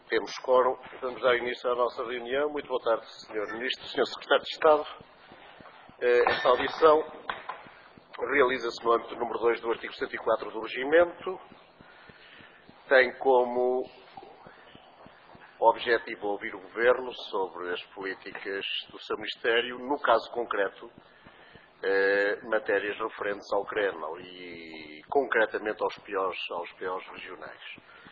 Temos quórum. Vamos dar início à nossa reunião. Muito boa tarde, Sr. Ministro, Sr. Secretário de Estado. Esta audição realiza-se no âmbito número 2 do artigo 104 do Regimento. Tem como objetivo ouvir o Governo sobre as políticas do seu Ministério, no caso concreto, matérias referentes ao CREN e concretamente aos POs regionais.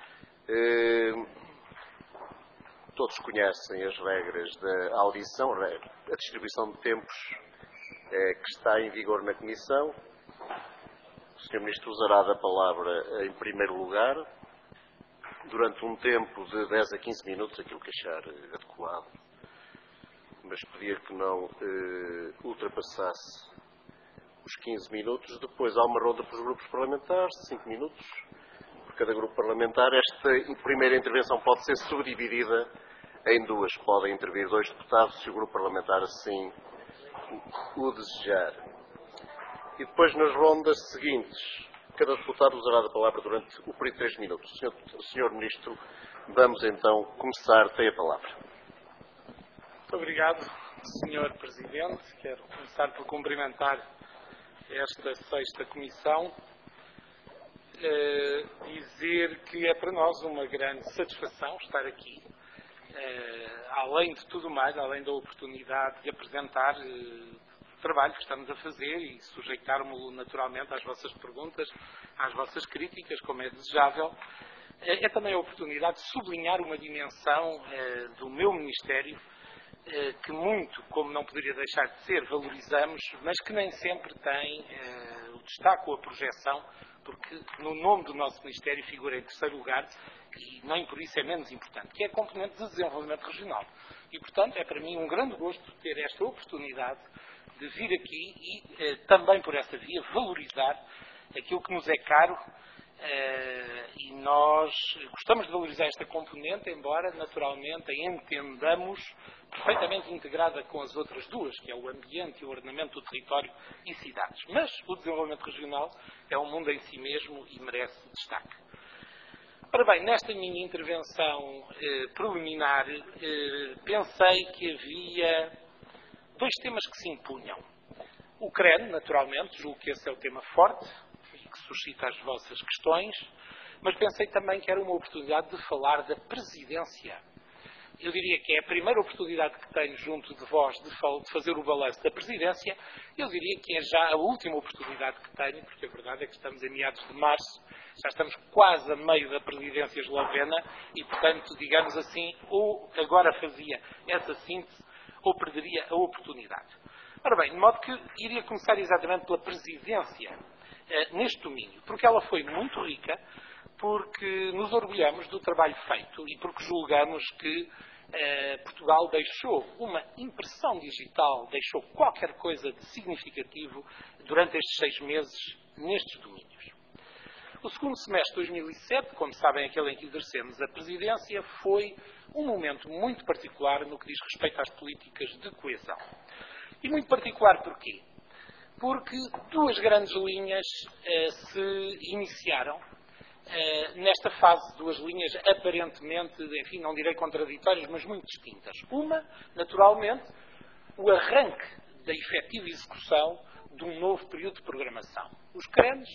Todos conhecem as regras da audição, a distribuição de tempos que está em vigor na Comissão. O Sr. Ministro usará da palavra em primeiro lugar, durante um tempo de 10 a 15 minutos, aquilo que achar adequado, mas pedia que não ultrapassasse os 15 minutos. Depois há uma ronda para os grupos parlamentares, de 5 minutos por cada grupo parlamentar. Esta primeira intervenção pode ser subdividida em duas. Podem intervir 2 deputados, se o grupo parlamentar assim o desejar. E depois, nas rondas seguintes, cada deputado usará da palavra durante o período de 3 minutos. Senhor Ministro, vamos então começar. Tem a palavra. Muito obrigado, Sr. Presidente. Quero começar por cumprimentar esta 6ª Comissão. Dizer que é para nós uma grande satisfação estar aqui. Além de tudo mais, além da oportunidade de apresentar o trabalho que estamos a fazer e sujeitar-me-lo naturalmente às vossas perguntas, às vossas críticas, como é desejável, é também a oportunidade de sublinhar uma dimensão do meu Ministério que muito, como não poderia deixar de ser, valorizamos, mas que nem sempre tem o destaque ou a projeção, porque no nome do nosso Ministério figura em terceiro lugar, e nem por isso é menos importante, que é a componente de desenvolvimento regional. E, portanto, é para mim um grande gosto ter esta oportunidade de vir aqui e, também por essa via, valorizar aquilo que nos é caro, e nós gostamos de valorizar esta componente, embora, naturalmente, a entendamos perfeitamente integrada com as outras duas, que é o ambiente e o ordenamento do território e cidades. Mas o desenvolvimento regional é um mundo em si mesmo e merece destaque. Ora bem, nesta minha intervenção preliminar, pensei que havia 2 temas que se impunham. O CREN, naturalmente, julgo que esse é o tema forte e que suscita as vossas questões, mas pensei também que era uma oportunidade de falar da presidência. Eu diria que é a primeira oportunidade que tenho junto de vós de fazer o balanço da presidência. Eu diria que é já a última oportunidade que tenho, porque a verdade é que estamos em meados de março, já estamos quase a meio da presidência eslovena e, portanto, digamos assim, ou agora fazia essa síntese ou perderia a oportunidade. Ora bem, de modo que iria começar exatamente pela presidência neste domínio, porque ela foi muito rica, porque nos orgulhamos do trabalho feito e porque julgamos que Portugal deixou uma impressão digital, deixou qualquer coisa de significativo durante estes 6 meses nestes domínios. O segundo semestre de 2007, como sabem, aquele em que exercemos a presidência, foi um momento muito particular no que diz respeito às políticas de coesão. E muito particular porquê? Porque 2 grandes linhas se iniciaram nesta fase, 2 linhas aparentemente, enfim, não direi contraditórias, mas muito distintas. Uma, naturalmente, o arranque da efetiva execução de um novo período de programação. Os CRENs,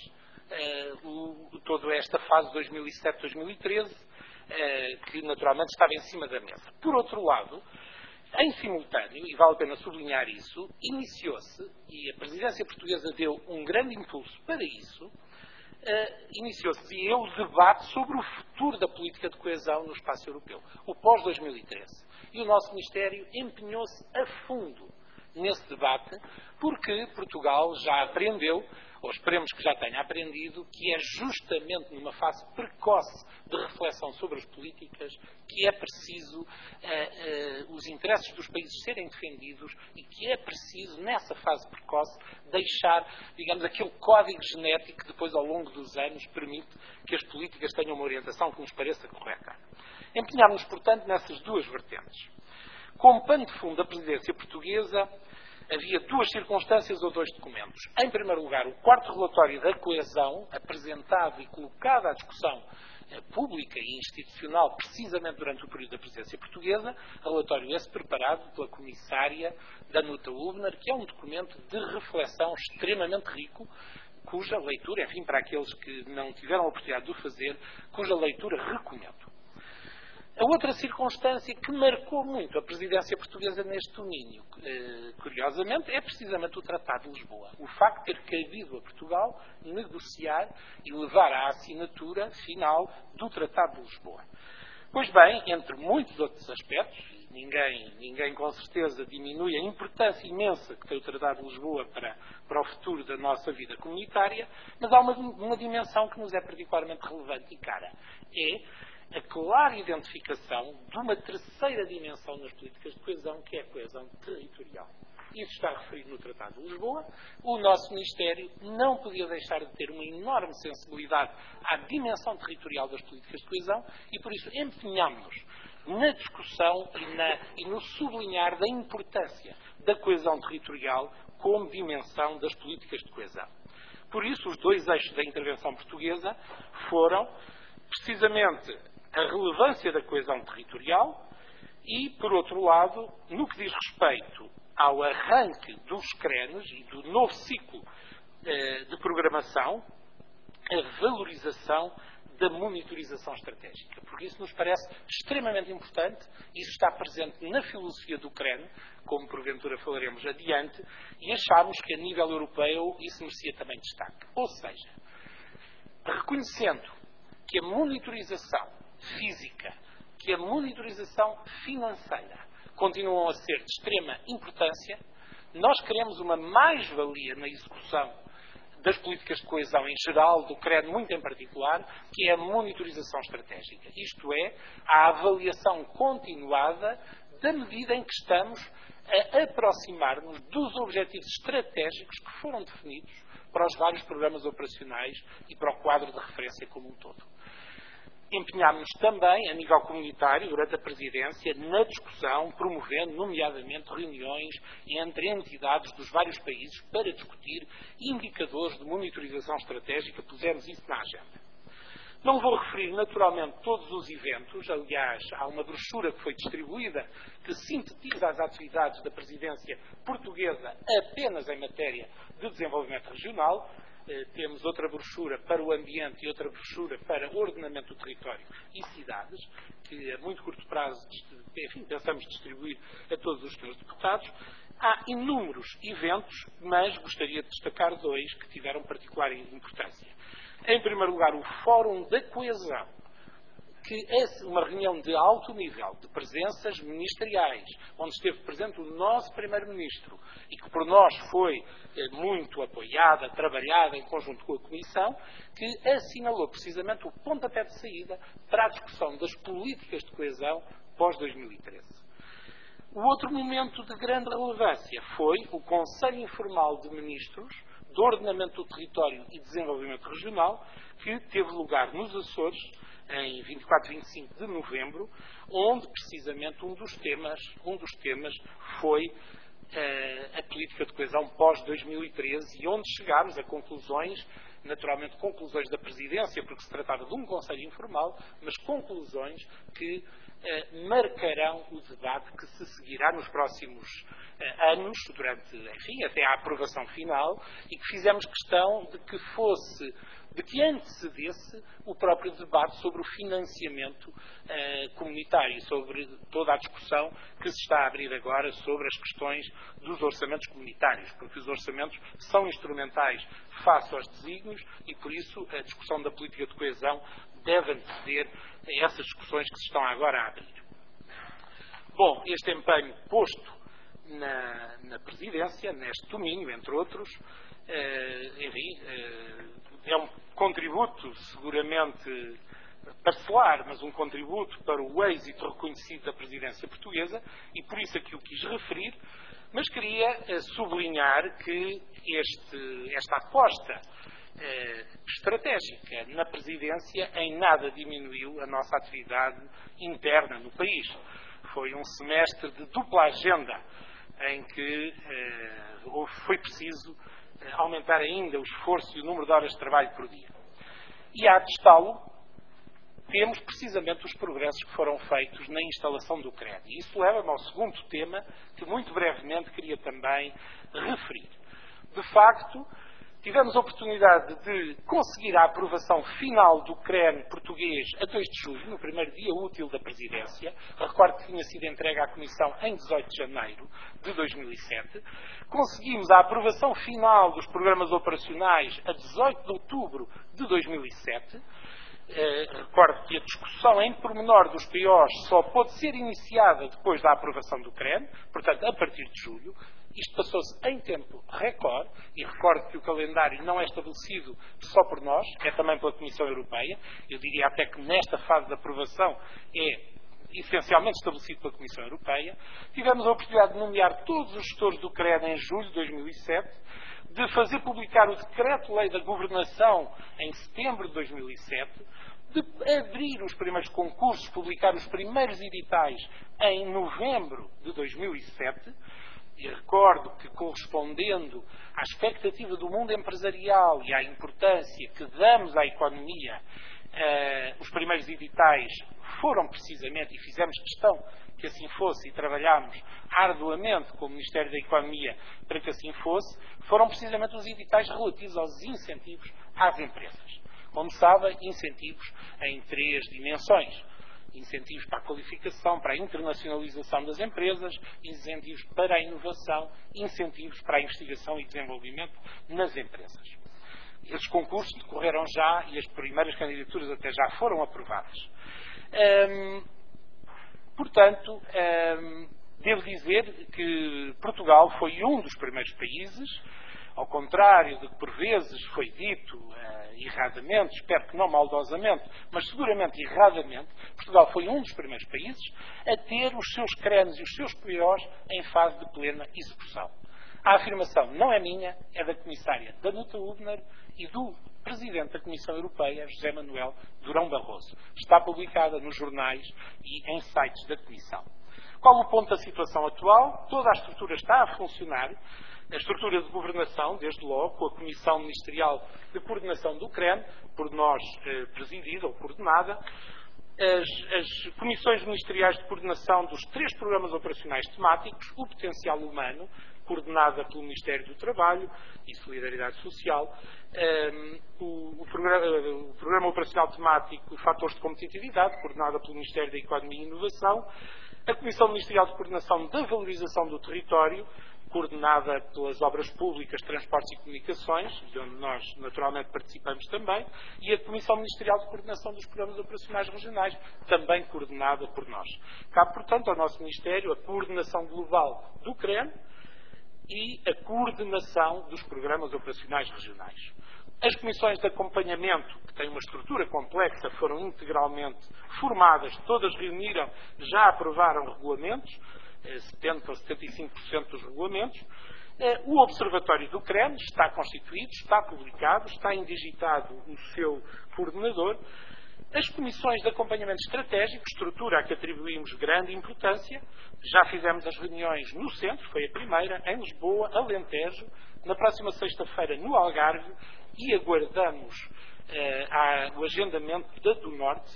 toda esta fase 2007-2013, que naturalmente estava em cima da mesa. Por outro lado, em simultâneo, e vale a pena sublinhar isso, iniciou-se, e a presidência portuguesa deu um grande impulso para isso, iniciou-se o debate sobre o futuro da política de coesão no espaço europeu, o pós-2013. E o nosso Ministério empenhou-se a fundo nesse debate, porque Portugal já aprendeu, ou esperemos que já tenha aprendido, que é justamente numa fase precoce de reflexão sobre as políticas que é preciso os interesses dos países serem defendidos e que é preciso, nessa fase precoce, deixar, digamos, aquele código genético que depois, ao longo dos anos, permite que as políticas tenham uma orientação que nos pareça correta. Empenhámos, portanto, nessas 2 vertentes. Como pano de fundo da presidência portuguesa, havia 2 circunstâncias ou 2 documentos. Em primeiro lugar, o 4º relatório da coesão, apresentado e colocado à discussão pública e institucional, precisamente durante o período da presidência portuguesa, relatório esse preparado pela comissária Danuta Hübner, que é um documento de reflexão extremamente rico, cuja leitura, enfim, para aqueles que não tiveram a oportunidade de o fazer, cuja leitura recomendo. A outra circunstância que marcou muito a presidência portuguesa neste domínio, curiosamente, é precisamente o Tratado de Lisboa. O facto de ter cabido a Portugal negociar e levar à assinatura final do Tratado de Lisboa. Pois bem, entre muitos outros aspectos, ninguém com certeza diminui a importância imensa que tem o Tratado de Lisboa para o futuro da nossa vida comunitária, mas há uma dimensão que nos é particularmente relevante e cara. É a clara identificação de uma terceira dimensão nas políticas de coesão, que é a coesão territorial. Isso está referido no Tratado de Lisboa. O nosso Ministério não podia deixar de ter uma enorme sensibilidade à dimensão territorial das políticas de coesão e, por isso, empenhámos-nos na discussão e no sublinhar da importância da coesão territorial como dimensão das políticas de coesão. Por isso, os dois eixos da intervenção portuguesa foram, precisamente, a relevância da coesão territorial e, por outro lado, no que diz respeito ao arranque dos CRENs e do novo ciclo de programação, a valorização da monitorização estratégica. Porque isso nos parece extremamente importante, isso está presente na filosofia do CREN, como porventura falaremos adiante, e achámos que a nível europeu isso merecia também destaque. Ou seja, reconhecendo que a monitorização física, que a monitorização financeira continuam a ser de extrema importância, nós queremos uma mais-valia na execução das políticas de coesão em geral, do CREN muito em particular, que é a monitorização estratégica. Isto é, a avaliação continuada da medida em que estamos a aproximar-nos dos objetivos estratégicos que foram definidos para os vários programas operacionais e para o quadro de referência como um todo. Empenhámos-nos também, a nível comunitário, durante a presidência, na discussão, promovendo, nomeadamente, reuniões entre entidades dos vários países para discutir indicadores de monitorização estratégica. Pusemos isso na agenda. Não vou referir, naturalmente, todos os eventos. Aliás, há uma brochura que foi distribuída que sintetiza as atividades da presidência portuguesa apenas em matéria de desenvolvimento regional. Temos outra brochura para o ambiente e outra brochura para o ordenamento do território e cidades, que a muito curto prazo, enfim, pensamos distribuir a todos os senhores deputados. Há inúmeros eventos, mas gostaria de destacar dois que tiveram particular importância. Em primeiro lugar, o Fórum da Coesão, que é uma reunião de alto nível, de presenças ministeriais, onde esteve presente o nosso Primeiro-Ministro e que por nós foi muito apoiada, trabalhada em conjunto com a Comissão, que assinalou precisamente o pontapé de saída para a discussão das políticas de coesão pós-2013. O outro momento de grande relevância foi o Conselho Informal de Ministros do Ordenamento do Território e Desenvolvimento Regional, que teve lugar nos Açores, em 24 e 25 de novembro, onde precisamente um dos temas foi a política de coesão pós-2013 e onde chegámos a conclusões, naturalmente conclusões da presidência, porque se tratava de um conselho informal, mas conclusões que marcarão o debate que se seguirá nos próximos anos, durante, enfim, até à aprovação final, e que fizemos questão de que antecedesse o próprio debate sobre o financiamento comunitário, sobre toda a discussão que se está a abrir agora sobre as questões dos orçamentos comunitários, porque os orçamentos são instrumentais face aos desígnios e, por isso, a discussão da política de coesão deve anteceder essas discussões que se estão agora a abrir. Bom, este empenho posto na presidência, neste domínio, entre outros, é um contributo, seguramente parcelar, mas um contributo para o êxito reconhecido da presidência portuguesa e por isso aqui o quis referir, mas queria sublinhar que esta aposta estratégica na presidência em nada diminuiu a nossa atividade interna no país. Foi um semestre de dupla agenda em que foi preciso aumentar ainda o esforço e o número de horas de trabalho por dia. E há de está-lo temos precisamente os progressos que foram feitos na instalação do CREN. E isso leva-me ao segundo tema, que muito brevemente queria também referir. De facto, tivemos a oportunidade de conseguir a aprovação final do CREN português a 2 de julho, no primeiro dia útil da Presidência. Recordo que tinha sido entregue à Comissão em 18 de janeiro de 2007. Conseguimos a aprovação final dos programas operacionais a 18 de outubro de 2007. Recordo que a discussão em pormenor dos POs só pôde ser iniciada depois da aprovação do CREN, portanto, a partir de julho. Isto passou-se em tempo recorde, e recordo que o calendário não é estabelecido só por nós, é também pela Comissão Europeia. Eu diria até que nesta fase de aprovação é essencialmente estabelecido pela Comissão Europeia. Tivemos a oportunidade de nomear todos os gestores do CREN em julho de 2007, de fazer publicar o Decreto-Lei da Governação em setembro de 2007, de abrir os primeiros concursos, publicar os primeiros editais em novembro de 2007, e recordo que, correspondendo à expectativa do mundo empresarial e à importância que damos à economia, os primeiros editais foram precisamente, e fizemos questão que assim fosse, e trabalhámos arduamente com o Ministério da Economia para que assim fosse, foram precisamente os editais relativos aos incentivos às empresas. Como sabem, incentivos em 3 dimensões. Incentivos para a qualificação, para a internacionalização das empresas, incentivos para a inovação, incentivos para a investigação e desenvolvimento nas empresas. Esses concursos decorreram já e as primeiras candidaturas até já foram aprovadas. Portanto, devo dizer que Portugal foi um dos primeiros países, ao contrário do que por vezes foi dito erradamente, espero que não maldosamente, mas seguramente erradamente, Portugal foi um dos primeiros países a ter os seus CRENs e os seus POs em fase de plena execução. A afirmação não é minha, é da comissária Danuta Hübner e do Presidente da Comissão Europeia, José Manuel Durão Barroso. Está publicada nos jornais e em sites da Comissão. Qual o ponto da situação atual? Toda a estrutura está a funcionar. A estrutura de governação, desde logo, com a Comissão Ministerial de Coordenação do CREN, por nós presidida ou coordenada, as comissões ministeriais de coordenação dos 3 programas operacionais temáticos, o potencial humano, coordenada pelo Ministério do Trabalho e Solidariedade Social, o programa operacional temático Fatores de Competitividade, coordenada pelo Ministério da Economia e Inovação, a Comissão Ministerial de Coordenação da Valorização do Território, coordenada pelas Obras Públicas, Transportes e Comunicações, de onde nós naturalmente participamos também, e a Comissão Ministerial de Coordenação dos Programas Operacionais Regionais, também coordenada por nós. Cabe, portanto, ao nosso Ministério a coordenação global do CREN e a coordenação dos Programas Operacionais Regionais. As comissões de acompanhamento, que têm uma estrutura complexa, foram integralmente formadas, todas reuniram, já aprovaram regulamentos, 70% ou 75% dos regulamentos. O Observatório do CREN está constituído, está publicado, está indigitado o seu coordenador. As comissões de acompanhamento estratégico, estrutura a que atribuímos grande importância, já fizemos as reuniões no centro, foi a primeira, em Lisboa, Alentejo, na próxima sexta-feira no Algarve, e aguardamos o agendamento da do Norte,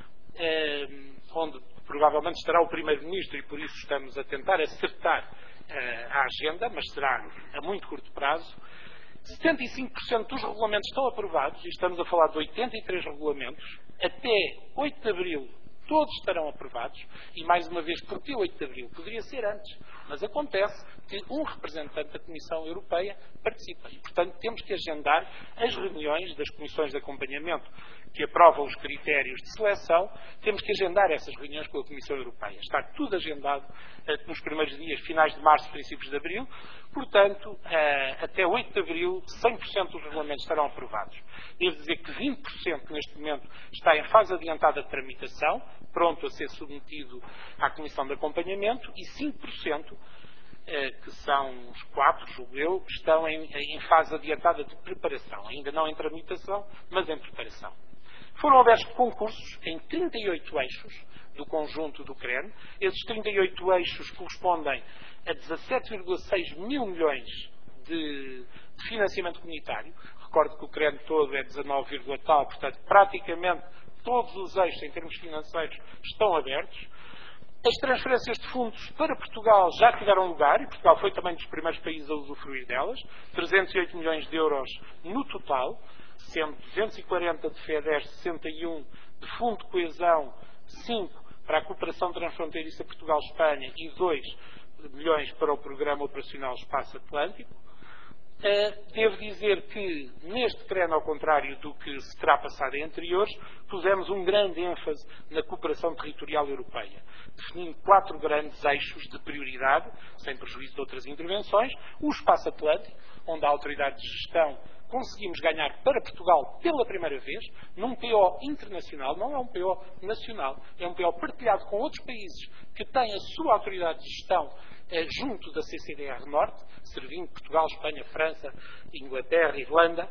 onde provavelmente estará o Primeiro-Ministro, e por isso estamos a tentar acertar a agenda, mas será a muito curto prazo. 75% dos regulamentos estão aprovados, e estamos a falar de 83 regulamentos. Até 8 de abril todos estarão aprovados, e mais uma vez, porque 8 de abril? Poderia ser antes, mas acontece que um representante da Comissão Europeia participa, e portanto temos que agendar as reuniões das comissões de acompanhamento que aprovam os critérios de seleção, temos que agendar essas reuniões com a Comissão Europeia. Está tudo agendado nos primeiros dias, finais de março, princípios de abril, portanto, até 8 de abril, 100% dos regulamentos estarão aprovados. Devo dizer que 20% neste momento está em fase adiantada de tramitação, pronto a ser submetido à Comissão de Acompanhamento, e 5%, que são uns 4, julgo eu, estão em fase adiantada de preparação, ainda não em tramitação, mas em preparação. Foram abertos concursos em 38 eixos do conjunto do CREN. Esses 38 eixos correspondem a 17,6 mil milhões de financiamento comunitário. Recordo que o CREN todo é 19, tal, portanto, praticamente todos os eixos em termos financeiros estão abertos. As transferências de fundos para Portugal já tiveram lugar e Portugal foi também dos primeiros países a usufruir delas. 308 milhões de euros no total, sendo 240 de FEDER, 61 de Fundo de Coesão, 5 para a cooperação transfronteiriça Portugal-Espanha e 2 milhões para o Programa Operacional Espaço Atlântico. Devo dizer que, neste decreto, ao contrário do que se terá passado em anteriores, pusemos um grande ênfase na cooperação territorial europeia, definindo 4 grandes eixos de prioridade, sem prejuízo de outras intervenções. O Espaço Atlântico, onde a Autoridade de Gestão conseguimos ganhar para Portugal pela primeira vez, num PO internacional, não é um PO nacional, é um PO partilhado com outros países que têm a sua Autoridade de Gestão junto da CCDR Norte, servindo Portugal, Espanha, França, Inglaterra, Irlanda.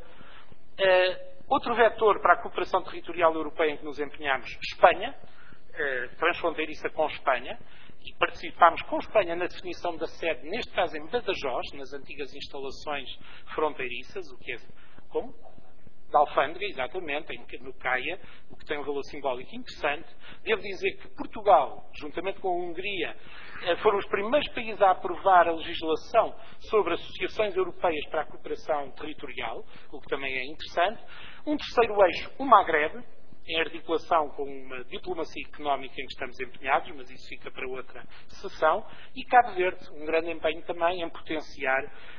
Outro vetor para a cooperação territorial europeia em que nos empenhamos, Espanha, transfronteiriça com Espanha, e participámos com Espanha na definição da sede, neste caso em Badajoz, nas antigas instalações fronteiriças, o que é como? Da alfândega, exatamente, no CAIA, o que tem um valor simbólico interessante. Devo dizer que Portugal, juntamente com a Hungria, foram os primeiros países a aprovar a legislação sobre associações europeias para a cooperação territorial, o que também é interessante. Um terceiro eixo, o Magrebe, em articulação com uma diplomacia económica em que estamos empenhados, mas isso fica para outra sessão. E Cabo Verde, um grande empenho também em potenciar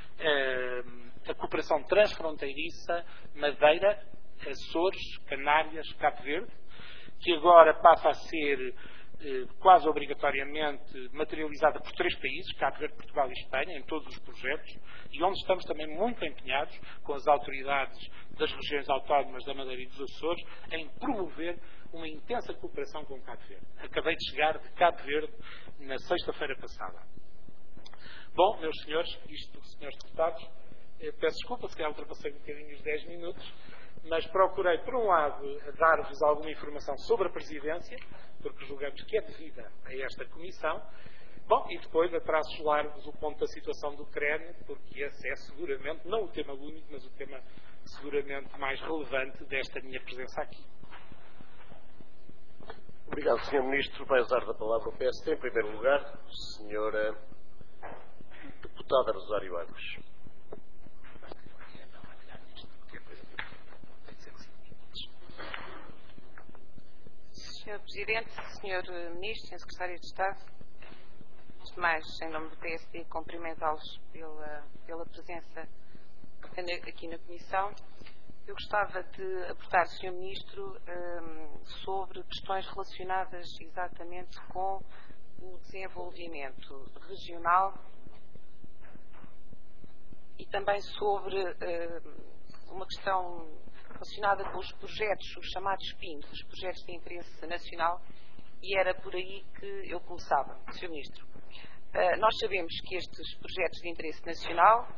a cooperação transfronteiriça Madeira, Açores, Canárias, Cabo Verde, que agora passa a ser quase obrigatoriamente materializada por 3 países, Cabo Verde, Portugal e Espanha, em todos os projetos, e onde estamos também muito empenhados com as autoridades das regiões autónomas da Madeira e dos Açores em promover uma intensa cooperação com Cabo Verde. Acabei de chegar de Cabo Verde na sexta-feira passada. Bom, meus senhores, senhores deputados, peço desculpa, se calhar ultrapassei um bocadinho os 10 minutos, mas procurei, por um lado, dar-vos alguma informação sobre a Presidência, porque julgamos que é devida a esta Comissão. Bom, e depois a traços-largos o ponto da situação do CREN, porque esse é seguramente, não o tema único, mas o tema seguramente mais relevante desta minha presença aqui. Obrigado, Sr. Ministro. Vai usar da palavra o PSD, em primeiro lugar, Sra. Deputada Rosário Alves. Sr. Presidente, Sr. Ministro, Sr. Secretário de Estado, antes de mais, em nome do PSD, cumprimentá-los pela presença aqui na Comissão. Eu gostava de apertar, Sr. Ministro, sobre questões relacionadas exatamente com o desenvolvimento regional e também sobre uma questão relacionada com os projetos, os chamados PINs, os projetos de interesse nacional, e era por aí que eu começava, Sr. Ministro. Nós sabemos que estes projetos de interesse nacional,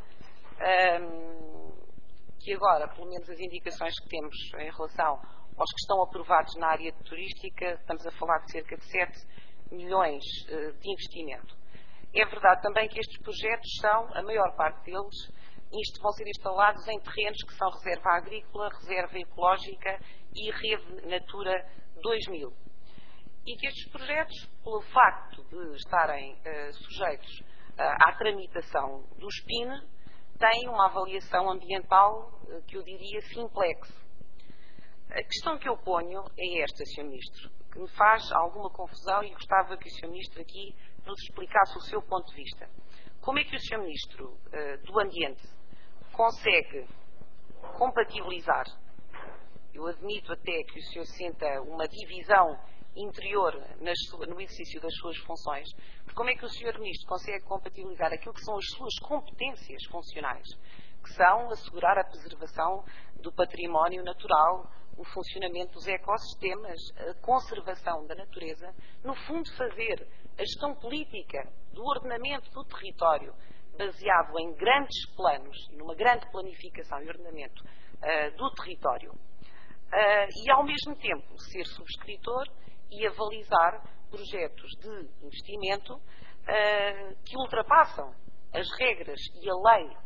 que agora, pelo menos as indicações que temos em relação aos que estão aprovados na área turística, estamos a falar de cerca de 7 milhões de investimento. É verdade também que estes projetos são, a maior parte deles, vão ser instalados em terrenos que são reserva agrícola, reserva ecológica e rede Natura 2000. E que estes projetos, pelo facto de estarem sujeitos à tramitação do SPIN, têm uma avaliação ambiental que eu diria simplex. A questão que eu ponho é esta, Sr. Ministro, que me faz alguma confusão e gostava que o Sr. Ministro aqui nos explicasse o seu ponto de vista. Como é que o Sr. Ministro do Ambiente consegue compatibilizar, eu admito até que o senhor sinta uma divisão interior no exercício das suas funções, como é que o Sr. Ministro consegue compatibilizar aquilo que são as suas competências funcionais, que são assegurar a preservação do património natural, o funcionamento dos ecossistemas, a conservação da natureza, no fundo fazer a gestão política do ordenamento do território baseado em grandes planos e numa grande planificação e ordenamento do território e ao mesmo tempo ser subscritor e avalizar projetos de investimento que ultrapassam as regras e a lei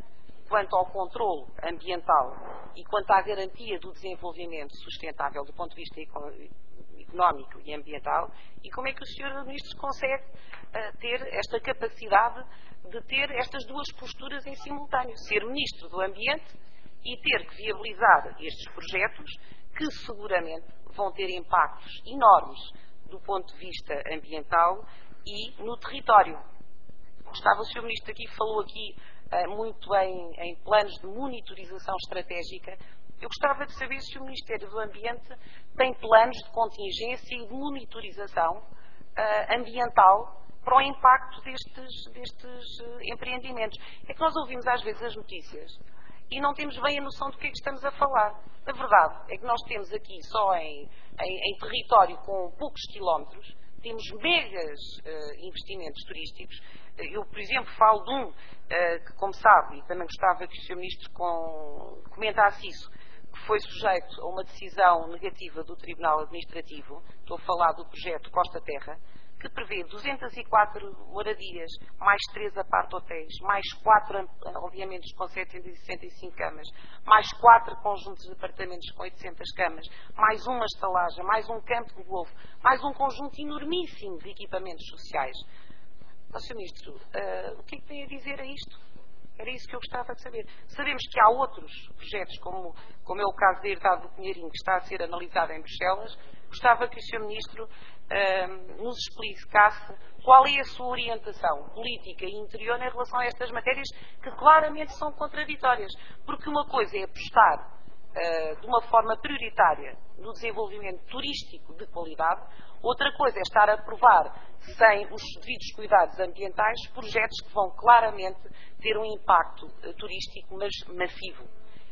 quanto ao controle ambiental e quanto à garantia do desenvolvimento sustentável do ponto de vista económico e ambiental, e como é que o Sr. Ministro consegue ter esta capacidade de ter estas duas posturas em simultâneo, ser Ministro do Ambiente e ter que viabilizar estes projetos que seguramente vão ter impactos enormes do ponto de vista ambiental e no território. Gostava, o Sr. Ministro aqui falou aqui muito em planos de monitorização estratégica. Eu gostava de saber se o Ministério do Ambiente tem planos de contingência e de monitorização ambiental para o impacto destes empreendimentos. É que nós ouvimos às vezes as notícias e não temos bem a noção do que é que estamos a falar. A verdade é que nós temos aqui só em território com poucos quilómetros, temos megas investimentos turísticos. Eu, por exemplo, falo de um que, como sabe, e também gostava que o Sr. Ministro comentasse isso, que foi sujeito a uma decisão negativa do Tribunal Administrativo. Estou a falar do projeto Costa Terra, que prevê 204 moradias, mais 3 apart-hotéis, mais 4 aldeamentos com 765 camas, mais 4 conjuntos de apartamentos com 800 camas, mais uma estalagem, mais um campo de golfe, mais um conjunto enormíssimo de equipamentos sociais. Sr. Ministro, o que é que tem a dizer a isto? Era isso que eu gostava de saber. Sabemos que há outros projetos, como é o caso da herdade do Pinheirinho, que está a ser analisado em Bruxelas. Gostava que o Sr. Ministro nos explicasse qual é a sua orientação política e interior em relação a estas matérias que claramente são contraditórias. Porque uma coisa é apostar de uma forma prioritária no desenvolvimento turístico de qualidade, outra coisa é estar a aprovar, sem os devidos cuidados ambientais, projetos que vão claramente ter um impacto turístico, mas massivo.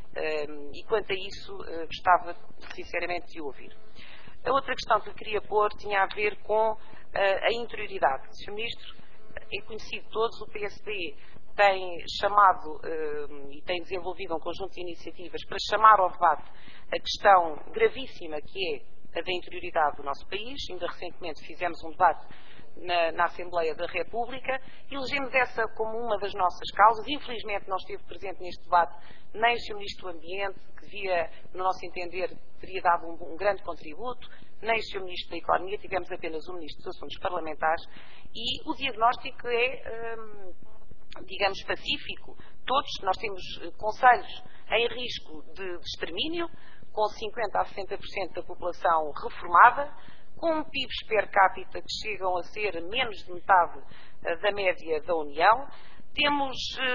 E quanto a isso, gostava sinceramente de ouvir. A outra questão que eu queria pôr tinha a ver com a interioridade. Sr. Ministro, é conhecido de todos, o PSD tem chamado e tem desenvolvido um conjunto de iniciativas para chamar ao debate a questão gravíssima que é a da interioridade do nosso país. Ainda recentemente fizemos um debate na Assembleia da República, elegemos essa como uma das nossas causas. Infelizmente não esteve presente neste debate nem o Sr. Ministro do Ambiente, que devia, no nosso entender, teria dado um grande contributo, nem o Sr. Ministro da Economia, tivemos apenas o Ministro dos Assuntos Parlamentares, e o diagnóstico é, digamos, pacífico. Todos, nós temos concelhos em risco de extermínio, com 50% a 60% da população reformada, com PIBs per capita que chegam a ser menos de metade da média da União. Temos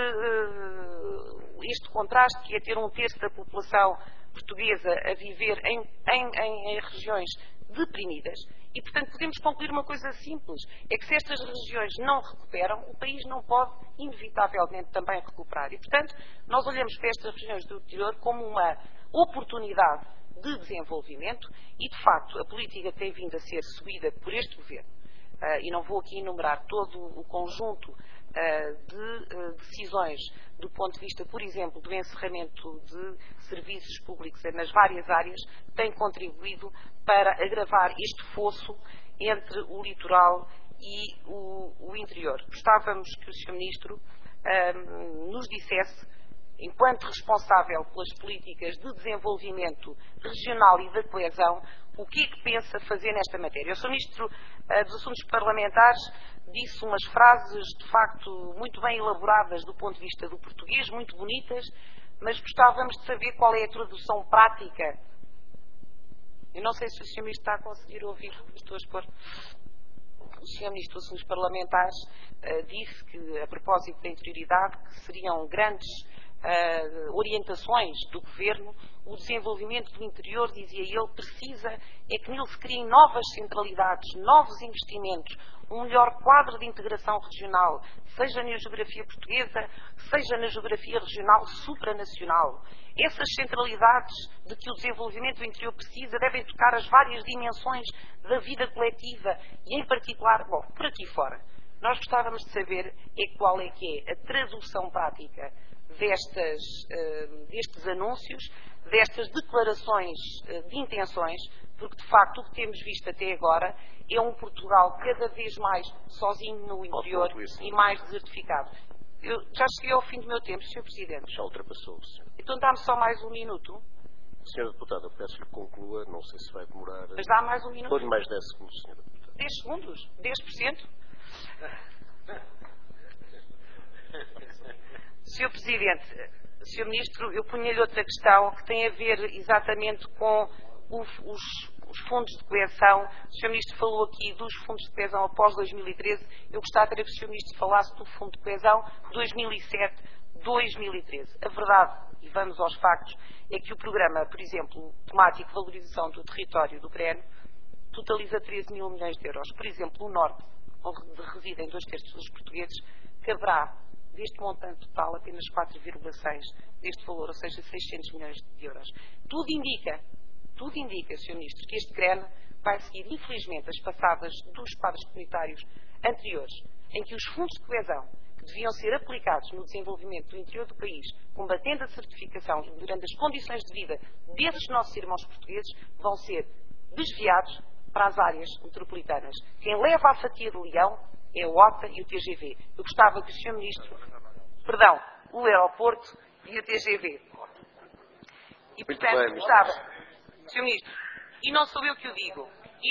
este contraste que é ter um terço da população portuguesa a viver em regiões deprimidas. E, portanto, podemos concluir uma coisa simples, é que se estas regiões não recuperam, o país não pode, inevitavelmente, também recuperar. E, portanto, nós olhamos para estas regiões do interior como uma oportunidade de desenvolvimento e, de facto, a política tem vindo a ser subida por este Governo. E não vou aqui enumerar todo o conjunto de decisões do ponto de vista, por exemplo, do encerramento de serviços públicos nas várias áreas, tem contribuído para agravar este fosso entre o litoral e o interior. Gostávamos que o Sr. Ministro nos dissesse, enquanto responsável pelas políticas de desenvolvimento regional e da coesão, o que é que pensa fazer nesta matéria? O Sr. Ministro dos Assuntos Parlamentares disse umas frases, de facto, muito bem elaboradas do ponto de vista do português, muito bonitas, mas gostávamos de saber qual é a tradução prática. Eu não sei se o Sr. Ministro está a conseguir ouvir o que estou a expor. O Sr. Ministro dos Assuntos Parlamentares disse que, a propósito da interioridade, que seriam grandes orientações do Governo, o desenvolvimento do interior, dizia ele, precisa é que nele se criem novas centralidades, novos investimentos, um melhor quadro de integração regional, seja na geografia portuguesa, seja na geografia regional supranacional. Essas centralidades de que o desenvolvimento do interior precisa devem tocar as várias dimensões da vida coletiva e, em particular, por aqui fora. Nós gostávamos de saber qual é que é a tradução prática destes anúncios, destas declarações de intenções, porque de facto o que temos visto até agora é um Portugal cada vez mais sozinho no interior e mais desertificado. Eu já cheguei ao fim do meu tempo, Sr. Presidente. Já ultrapassou, senhor. Então dá-me só mais um minuto. Senhora Deputada, peço-lhe que conclua, não sei se vai demorar. Mas dá mais um minuto. Dou-lhe mais 10 segundos, senhora Deputada. 10 segundos? 10%? Sr. Presidente, Sr. Ministro, eu punha-lhe outra questão que tem a ver exatamente com os fundos de coesão. O Sr. Ministro falou aqui dos fundos de coesão após 2013. Eu gostava que o Sr. Ministro falasse do fundo de coesão 2007-2013. A verdade, e vamos aos factos, é que o programa, por exemplo, temático de valorização do território do CREN, totaliza 13 mil milhões de euros. Por exemplo, o Norte, onde residem 2/3 dos portugueses, caberá deste montante total apenas 4,6 deste valor, ou seja, 600 milhões de euros. Tudo indica, Sr. Ministro, que este CREN vai seguir, infelizmente, as passadas dos quadros comunitários anteriores, em que os fundos de coesão, que deviam ser aplicados no desenvolvimento do interior do país, combatendo a certificação e melhorando as condições de vida desses nossos irmãos portugueses, vão ser desviados para as áreas metropolitanas. Quem leva a fatia de leão é o OTA e o TGV. Eu gostava que o Sr. Ministro... Perdão, o aeroporto e o TGV. E, portanto, gostava... Sr. Ministro, e não sou eu que o digo,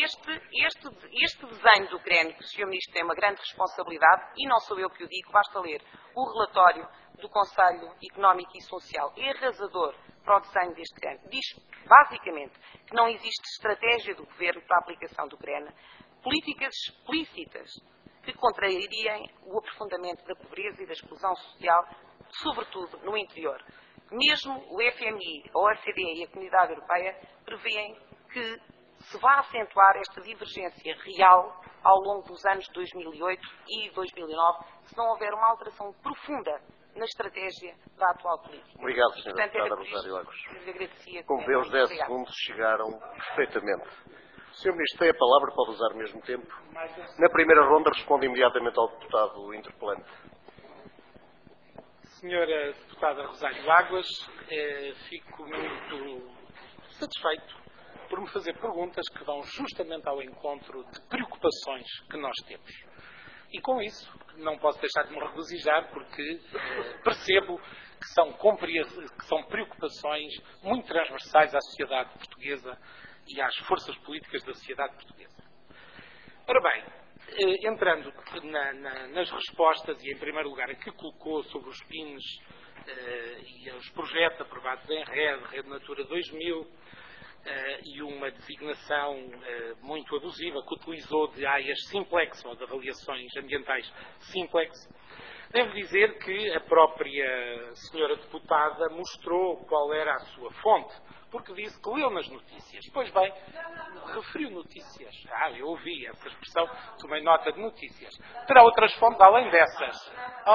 este desenho do CREN, que o Sr. Ministro tem uma grande responsabilidade, e não sou eu que o digo, basta ler o relatório do Conselho Económico e Social, é arrasador para o desenho deste CREN. Diz, basicamente, que não existe estratégia do Governo para a aplicação do CREN, políticas explícitas que contrariem o aprofundamento da pobreza e da exclusão social, sobretudo no interior. Mesmo o FMI, a OCDE e a Comunidade Europeia prevêem que se vai acentuar esta divergência real ao longo dos anos 2008 e 2009, se não houver uma alteração profunda na estratégia da atual política. Obrigado, Sra. Portanto, Deputada Rosário Lagos. agradecia. Como vê, os 10 segundos chegaram perfeitamente. O Sr. Ministro tem a palavra, pode usar o mesmo tempo. Na primeira ronda responde imediatamente ao deputado interpelante. Senhora Deputada Rosário Águas, fico muito satisfeito por me fazer perguntas que vão justamente ao encontro de preocupações que nós temos. E com isso, não posso deixar de me regozijar porque percebo que são preocupações muito transversais à sociedade portuguesa e às forças políticas da sociedade portuguesa. Ora bem, entrando nas respostas, e em primeiro lugar a que colocou sobre os PINs e os projetos aprovados em Rede Natura 2000, e uma designação muito abusiva que utilizou de áreas simplex, ou de avaliações ambientais simplex, devo dizer que a própria senhora deputada mostrou qual era a sua fonte, porque disse que leu nas notícias. Pois bem, referiu notícias. Eu ouvi essa expressão, tomei nota de notícias. Terá outras fontes além dessas.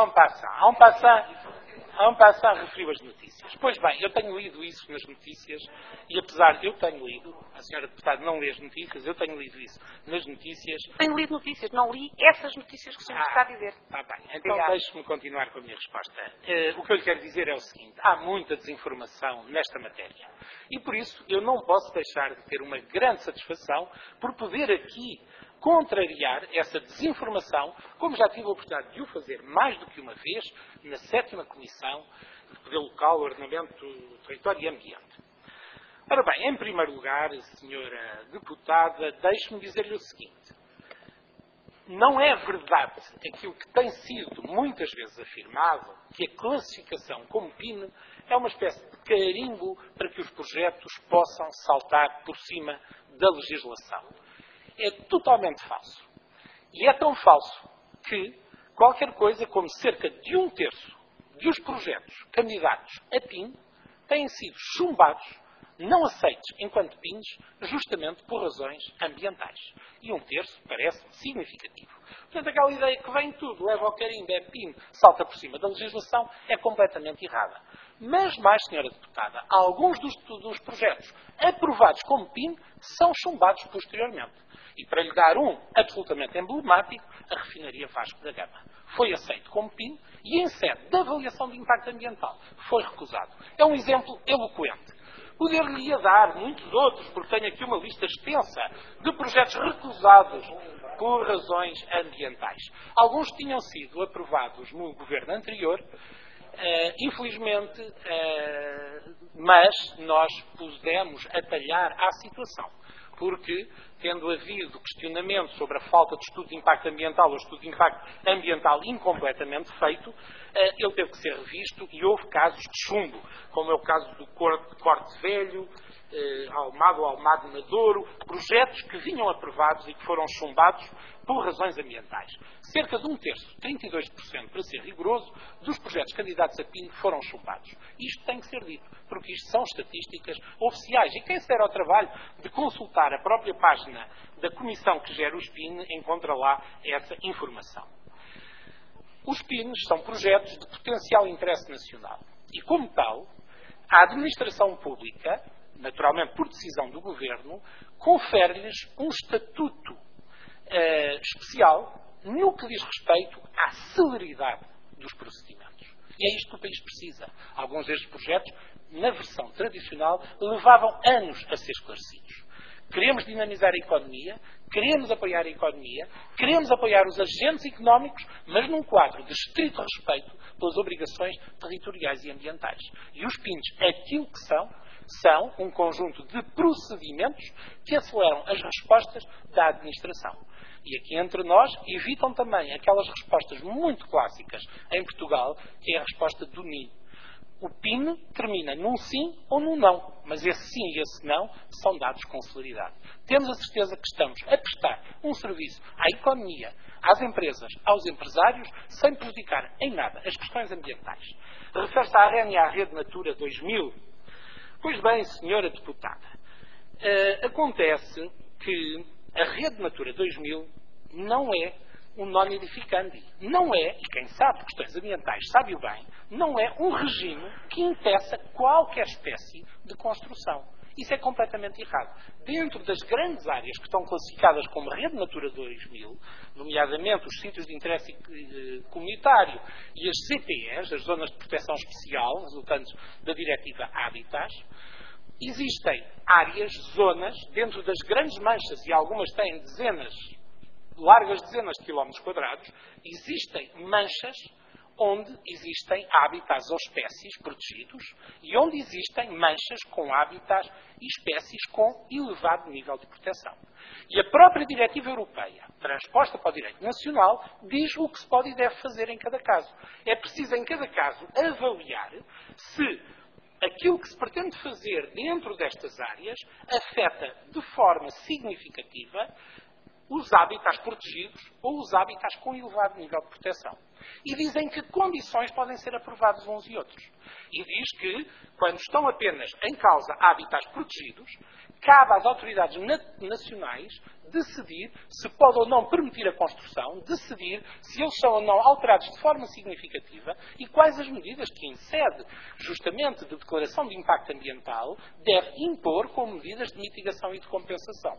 En passant, referiu as notícias. Pois bem, eu tenho lido isso nas notícias e apesar de eu tenho lido, a senhora deputada não lê as notícias, eu tenho lido isso nas notícias. Tenho lido notícias, não li essas notícias que o senhor está a dizer. Está bem, então deixe-me continuar com a minha resposta. O que eu lhe quero dizer é o seguinte, há muita desinformação nesta matéria e por isso eu não posso deixar de ter uma grande satisfação por poder aqui contrariar essa desinformação, como já tive a oportunidade de o fazer mais do que uma vez, na 7ª Comissão de Poder Local, Ordenamento, Território e Ambiente. Ora bem, em primeiro lugar, senhora deputada, deixe-me dizer-lhe o seguinte. Não é verdade aquilo que tem sido muitas vezes afirmado, que a classificação como PIN é uma espécie de carimbo para que os projetos possam saltar por cima da legislação. É totalmente falso. E é tão falso que qualquer coisa como cerca de 1/3 dos projetos candidatos a PIN têm sido chumbados, não aceitos enquanto PINs, justamente por razões ambientais. E 1/3 parece significativo. Portanto, aquela ideia que vem tudo, leva ao carimbo, é PIN, salta por cima da legislação, é completamente errada. Mas, mais, senhora deputada, alguns dos projetos aprovados como PIN são chumbados posteriormente. E para lhe dar um absolutamente emblemático, a refinaria Vasco da Gama. Foi aceito como PIN e em sede da avaliação de impacto ambiental foi recusado. É um exemplo eloquente. Poder-lhe-ia dar muitos outros, porque tenho aqui uma lista extensa de projetos recusados por razões ambientais. Alguns tinham sido aprovados no governo anterior, infelizmente, mas nós pusemos a talhar à situação, porque, tendo havido questionamento sobre a falta de estudo de impacto ambiental ou estudo de impacto ambiental incompletamente feito, ele teve que ser revisto e houve casos de chumbo, como é o caso do Corte Velho, Almado Nadouro, projetos que vinham aprovados e que foram chumbados por razões ambientais. Cerca de 1/3, 32%, para ser rigoroso, dos projetos candidatos a PIN foram chumbados. Isto tem que ser dito, porque isto são estatísticas oficiais. E quem se der ao trabalho de consultar a própria página da comissão que gera os PIN, encontra lá essa informação. Os PINs são projetos de potencial interesse nacional. E, como tal, a administração pública, naturalmente por decisão do Governo, confere-lhes um estatuto especial no que diz respeito à celeridade dos procedimentos. E é isto que o país precisa. Alguns destes projetos, na versão tradicional, levavam anos a ser esclarecidos. Queremos dinamizar a economia, queremos apoiar a economia, queremos apoiar os agentes económicos, mas num quadro de estrito respeito pelas obrigações territoriais e ambientais. E os PINs, aquilo que são um conjunto de procedimentos que aceleram as respostas da administração. E aqui entre nós evitam também aquelas respostas muito clássicas em Portugal, que é a resposta do NIN. O PIN termina num sim ou num não, mas esse sim e esse não são dados com celeridade. Temos a certeza que estamos a prestar um serviço à economia, às empresas, aos empresários, sem prejudicar em nada as questões ambientais. Refere-se à RNA, à Rede Natura 2000. Pois bem, senhora deputada, acontece que a Rede Natura 2000 não é um non edificandi. Não é, e quem sabe questões ambientais sabe-o bem, não é um regime que impeça qualquer espécie de construção. Isso é completamente errado. Dentro das grandes áreas que estão classificadas como Rede Natura 2000, nomeadamente os sítios de interesse comunitário e as ZPEs, as Zonas de Proteção Especial, resultantes da Diretiva Habitats, existem áreas, zonas, dentro das grandes manchas, e algumas têm largas dezenas de quilómetros quadrados, existem manchas onde existem hábitats ou espécies protegidos e onde existem manchas com hábitats e espécies com elevado nível de proteção. E a própria Diretiva Europeia, transposta para o direito nacional, diz o que se pode e deve fazer em cada caso. É preciso, em cada caso, avaliar se aquilo que se pretende fazer dentro destas áreas afeta de forma significativa os hábitats protegidos ou os hábitats com elevado nível de proteção. E dizem que condições podem ser aprovadas uns e outros. E diz que, quando estão apenas em causa hábitats protegidos, cabe às autoridades nacionais decidir se pode ou não permitir a construção, decidir se eles são ou não alterados de forma significativa e quais as medidas que, em sede justamente de declaração de impacto ambiental, deve impor como medidas de mitigação e de compensação.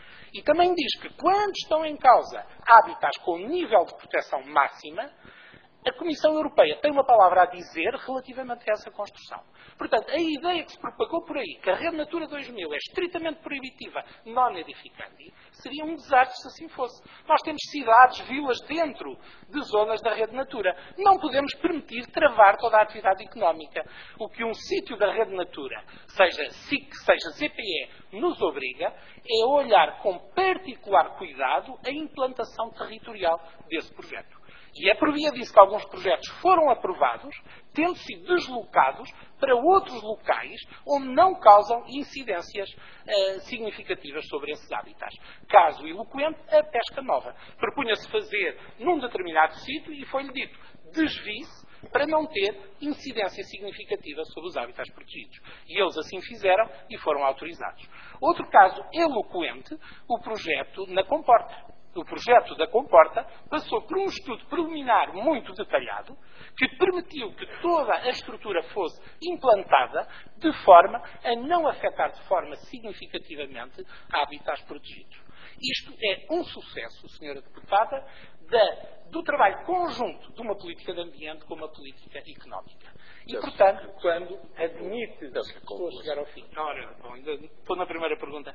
E também diz que, quando estão em causa hábitats com nível de proteção máxima, a Comissão Europeia tem uma palavra a dizer relativamente a essa construção. Portanto, a ideia que se propagou por aí, que a Rede Natura 2000 é estritamente proibitiva, non edificandi, seria um desastre se assim fosse. Nós temos cidades, vilas dentro de zonas da Rede Natura. Não podemos permitir travar toda a atividade económica. O que um sítio da Rede Natura, seja SIC, seja ZPE, nos obriga é a olhar com particular cuidado a implantação territorial desse projeto. E é por via disso que alguns projetos foram aprovados, tendo sido deslocados para outros locais onde não causam incidências significativas sobre esses hábitats. Caso eloquente, a pesca nova. Propunha-se fazer num determinado sítio e foi-lhe dito, desvie-se para não ter incidência significativa sobre os hábitats protegidos. E eles assim fizeram e foram autorizados. Outro caso eloquente, o projeto na Comporta. O projeto da Comporta passou por um estudo preliminar muito detalhado que permitiu que toda a estrutura fosse implantada de forma a não afetar de forma significativamente hábitats protegidos. Isto é um sucesso, senhora deputada, do trabalho conjunto de uma política de ambiente com uma política económica. E, portanto, quando admite... Estou a chegar ao fim. Ora, bom, ainda estou na primeira pergunta.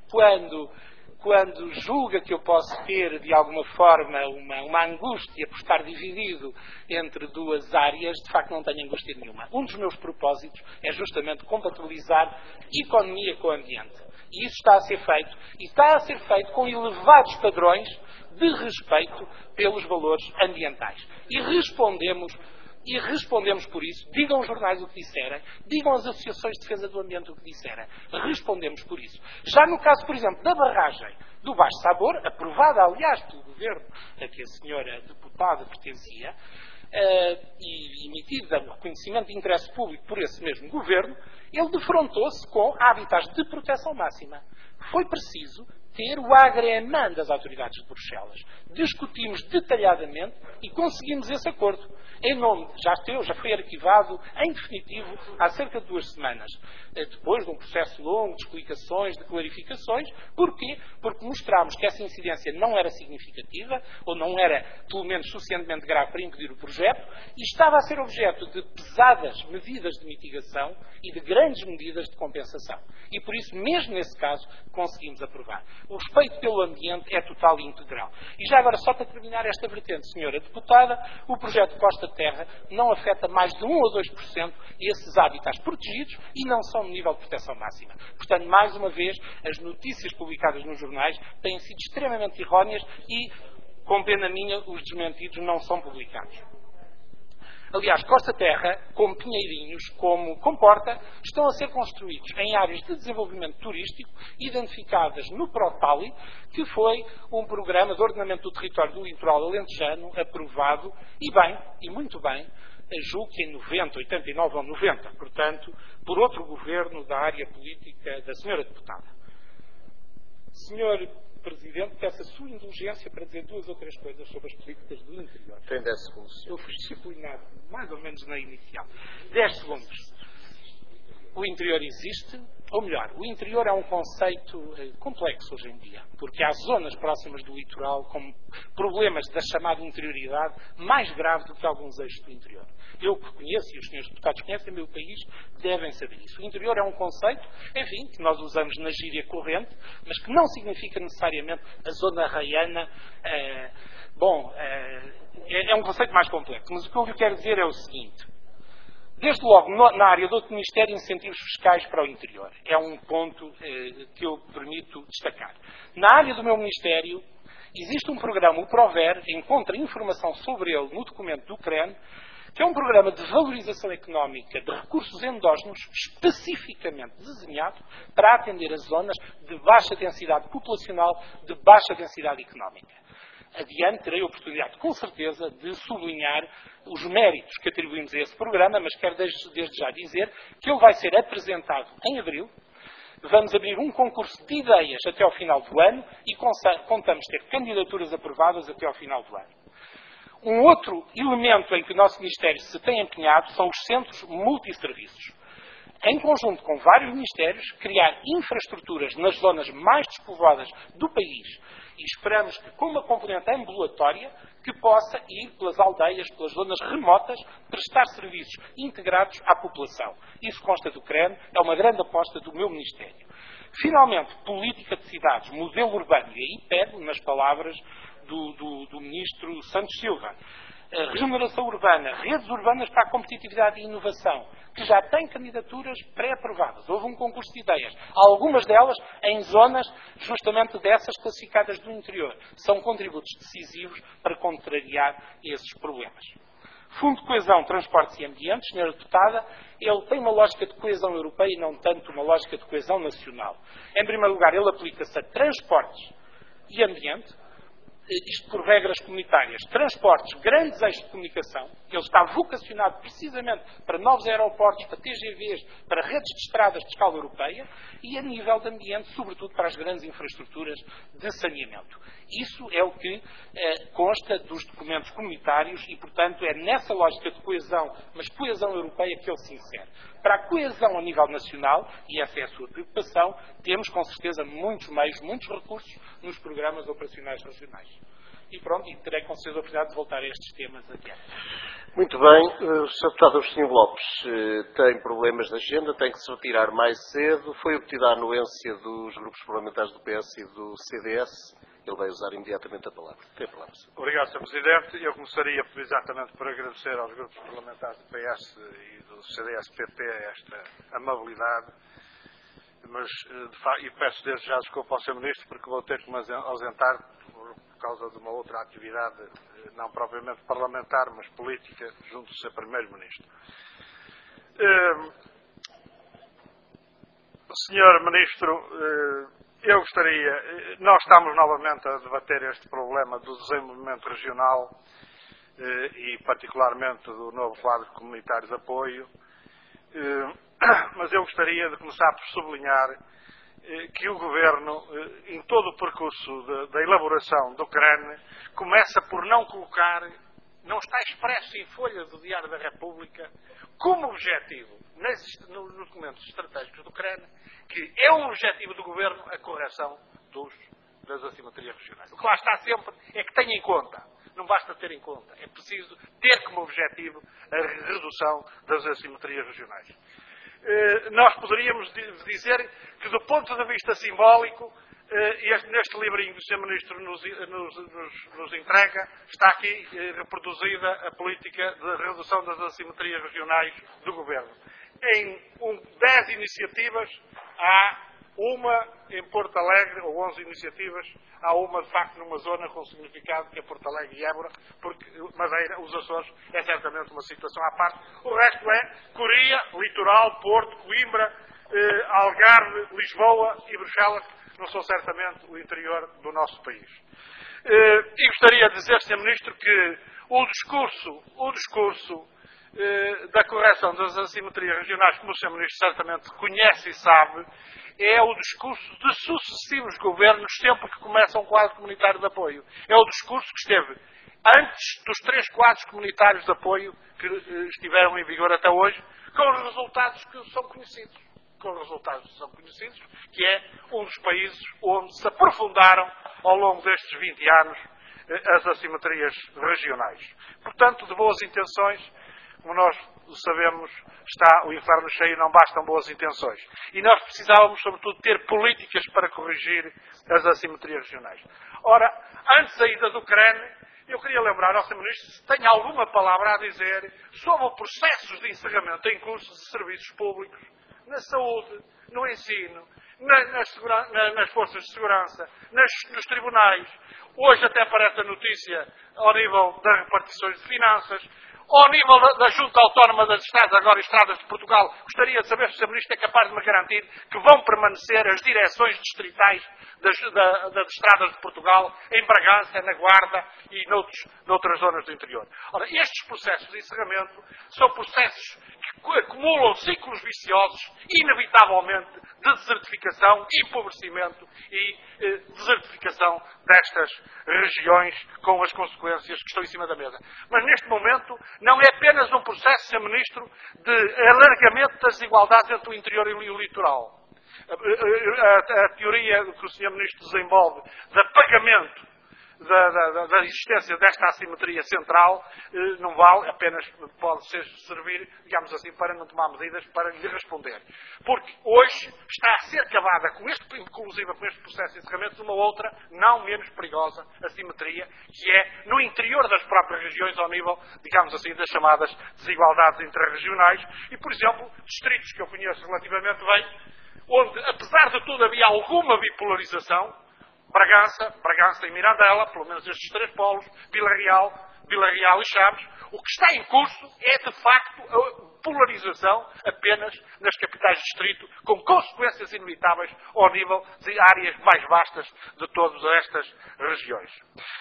Quando julga que eu posso ter, de alguma forma, uma angústia por estar dividido entre duas áreas, de facto não tenho angústia nenhuma. Um dos meus propósitos é justamente compatibilizar economia com o ambiente. E isso está a ser feito. E está a ser feito com elevados padrões de respeito pelos valores ambientais. E respondemos por isso. Digam os jornais o que disserem, digam as associações de defesa do ambiente o que disserem. Respondemos por isso. Já no caso, por exemplo, da barragem do Baixo Sabor, aprovada, aliás, pelo governo a que a senhora deputada pertencia, e emitida o reconhecimento de interesse público por esse mesmo governo, ele defrontou-se com hábitats de proteção máxima. Foi preciso ter o agrément das autoridades de Bruxelas. Discutimos detalhadamente e conseguimos esse acordo. Em nome, já foi arquivado em definitivo há cerca de 2 semanas. Depois de um processo longo de explicações, de clarificações. Porquê? Porque mostramos que essa incidência não era significativa, ou não era, pelo menos, suficientemente grave para impedir o projeto, e estava a ser objeto de pesadas medidas de mitigação e de grandes medidas de compensação. E por isso, mesmo nesse caso, conseguimos aprovar. O respeito pelo ambiente é total e integral. E já agora, só para terminar esta vertente, senhora deputada, o projeto Costa Terra não afeta mais de 1 ou 2% esses hábitats protegidos e não são no nível de proteção máxima. Portanto, mais uma vez, as notícias publicadas nos jornais têm sido extremamente erróneas e, com pena minha, os desmentidos não são publicados. Aliás, Costa Terra, como Pinheirinhos, como Comporta, estão a ser construídos em áreas de desenvolvimento turístico identificadas no PROTALI, que foi um programa de ordenamento do território do litoral alentejano aprovado, e bem, e muito bem, julgo que em 90, 89 ou 90, portanto, por outro governo da área política da senhora deputada. Senhor Presidente, peço a sua indulgência para dizer 2 ou 3 coisas sobre as políticas do interior. Tem 10 segundos. Eu fui disciplinado, mais ou menos na inicial. 10 segundos. O interior existe, ou melhor, o interior é um conceito complexo hoje em dia, porque há zonas próximas do litoral com problemas da chamada interioridade mais grave do que alguns eixos do interior. Eu que conheço, e os senhores deputados conhecem o meu país, devem saber isso. O interior é um conceito, enfim, que nós usamos na gíria corrente, mas que não significa necessariamente a zona raiana. É um conceito mais complexo. Mas o que eu lhe quero dizer é o seguinte. Desde logo, na área do outro Ministério, incentivos fiscais para o interior. É um ponto que eu permito destacar. Na área do meu Ministério, existe um programa, o PROVER, encontra informação sobre ele no documento do CREN, que é um programa de valorização económica de recursos endógenos especificamente desenhado para atender as zonas de baixa densidade populacional, de baixa densidade económica. Adiante terei a oportunidade, com certeza, de sublinhar os méritos que atribuímos a esse programa, mas quero desde já dizer que ele vai ser apresentado em abril. Vamos abrir um concurso de ideias até ao final do ano e contamos ter candidaturas aprovadas até ao final do ano. Um outro elemento em que o nosso Ministério se tem empenhado são os centros multisserviços. Em conjunto com vários ministérios, criar infraestruturas nas zonas mais despovoadas do país. E esperamos que, com uma componente ambulatória, que possa ir pelas aldeias, pelas zonas remotas, prestar serviços integrados à população. Isso consta do CREN, é uma grande aposta do meu Ministério. Finalmente, política de cidades, modelo urbano, e aí pego nas palavras do Ministro Santos Silva. Regeneração urbana, redes urbanas para a competitividade e inovação, que já têm candidaturas pré-aprovadas. Houve um concurso de ideias. Algumas delas em zonas justamente dessas classificadas do interior. São contributos decisivos para contrariar esses problemas. Fundo de Coesão, Transportes e Ambiente, senhora deputada, ele tem uma lógica de coesão europeia e não tanto uma lógica de coesão nacional. Em primeiro lugar, ele aplica-se a transportes e ambiente, isto por regras comunitárias. Transportes, grandes eixos de comunicação, ele está vocacionado precisamente para novos aeroportos, para TGVs, para redes de estradas de escala europeia e a nível de ambiente, sobretudo para as grandes infraestruturas de saneamento. Isso é o que consta dos documentos comunitários e, portanto, é nessa lógica de coesão, mas coesão europeia, que ele se insere. Para a coesão a nível nacional, e essa é a sua preocupação, temos com certeza muitos meios, muitos recursos nos programas operacionais nacionais. e pronto, e terei com certeza a oportunidade de voltar a estes temas adiante. Muito bem. O Sr. Deputado Agostinho Lopes tem problemas de agenda, tem que se retirar mais cedo. Foi obtida a anuência dos grupos parlamentares do PS e do CDS. Ele vai usar imediatamente a palavra. Tem a palavra, senhor. Obrigado, Sr. Presidente. Eu começaria exatamente por agradecer aos grupos parlamentares do PS e do CDS-PP esta amabilidade, mas e peço desde já desculpa ao Sr. Ministro porque vou ter que me ausentar por causa de uma outra atividade, não propriamente parlamentar, mas política, junto do Sr. Primeiro-Ministro. Sr. Ministro, eu gostaria, nós estamos novamente a debater este problema do desenvolvimento regional e particularmente do novo quadro comunitário de apoio, mas eu gostaria de começar por sublinhar que o Governo, em todo o percurso da elaboração do CRAN, começa por não colocar, não está expresso em folha do Diário da República, como objetivo, nos documentos estratégicos do CRAN, que é um objetivo do Governo a correção das assimetrias regionais. O que lá está sempre é que tenha em conta, não basta ter em conta, é preciso ter como objetivo a redução das assimetrias regionais. Nós poderíamos dizer que, do ponto de vista simbólico, neste livrinho que o Sr. Ministro nos entrega, está aqui reproduzida a política de redução das assimetrias regionais do Governo. Em 10 iniciativas, há uma em Porto Alegre, ou 11 iniciativas, há uma, de facto, numa zona com significado, que é Porto Alegre e Évora, porque Madeira, os Açores, é certamente uma situação à parte. O resto é Coria, Litoral, Porto, Coimbra, Algarve, Lisboa e Bruxelas, não são certamente o interior do nosso país. E gostaria de dizer, Sr. Ministro, que o discurso da correção das assimetrias regionais, como o Sr. Ministro certamente conhece e sabe, é o discurso de sucessivos governos sempre que começa um quadro comunitário de apoio. É o discurso que esteve antes dos 3 quadros comunitários de apoio que estiveram em vigor até hoje, com os resultados que são conhecidos. Que é um dos países onde se aprofundaram, ao longo destes 20 anos, as assimetrias regionais. Portanto, de boas intenções, como nós sabemos, está o inferno cheio, não bastam boas intenções. E nós precisávamos, sobretudo, ter políticas para corrigir as assimetrias regionais. Ora, antes da ida do CRAN, eu queria lembrar ao Sr. Ministro se tem alguma palavra a dizer sobre processos de encerramento em curso de serviços públicos, na saúde, no ensino, nas forças de segurança, nos tribunais. Hoje até aparece a notícia ao nível das repartições de finanças, ao nível da Junta Autónoma das Estradas, agora Estradas de Portugal. Gostaria de saber se o Sr. Ministro é capaz de me garantir que vão permanecer as direções distritais das Estradas de Portugal em Bragança, na Guarda e noutras zonas do interior. Ora, estes processos de encerramento são processos que acumulam ciclos viciosos, inevitavelmente, de desertificação, empobrecimento e desertificação destas regiões com as consequências que estão em cima da mesa. Mas neste momento não é apenas um processo, Sr. Ministro, de alargamento das desigualdades entre o interior e o litoral. A teoria que o Sr. Ministro desenvolve de apagamento da existência desta assimetria central não vale, apenas pode servir, digamos assim, para não tomar medidas para lhe responder. Porque hoje está a ser acabada, inclusive com este processo de encerramento, uma outra, não menos perigosa, assimetria, que é no interior das próprias regiões, ao nível, digamos assim, das chamadas desigualdades intrarregionais, e, por exemplo, distritos que eu conheço relativamente bem, onde, apesar de tudo, havia alguma bipolarização, Bragança e Mirandela, pelo menos estes 3 polos, Vila Real e Chaves. O que está em curso é, de facto, a polarização apenas nas capitais de distrito, com consequências inevitáveis ao nível de áreas mais vastas de todas estas regiões.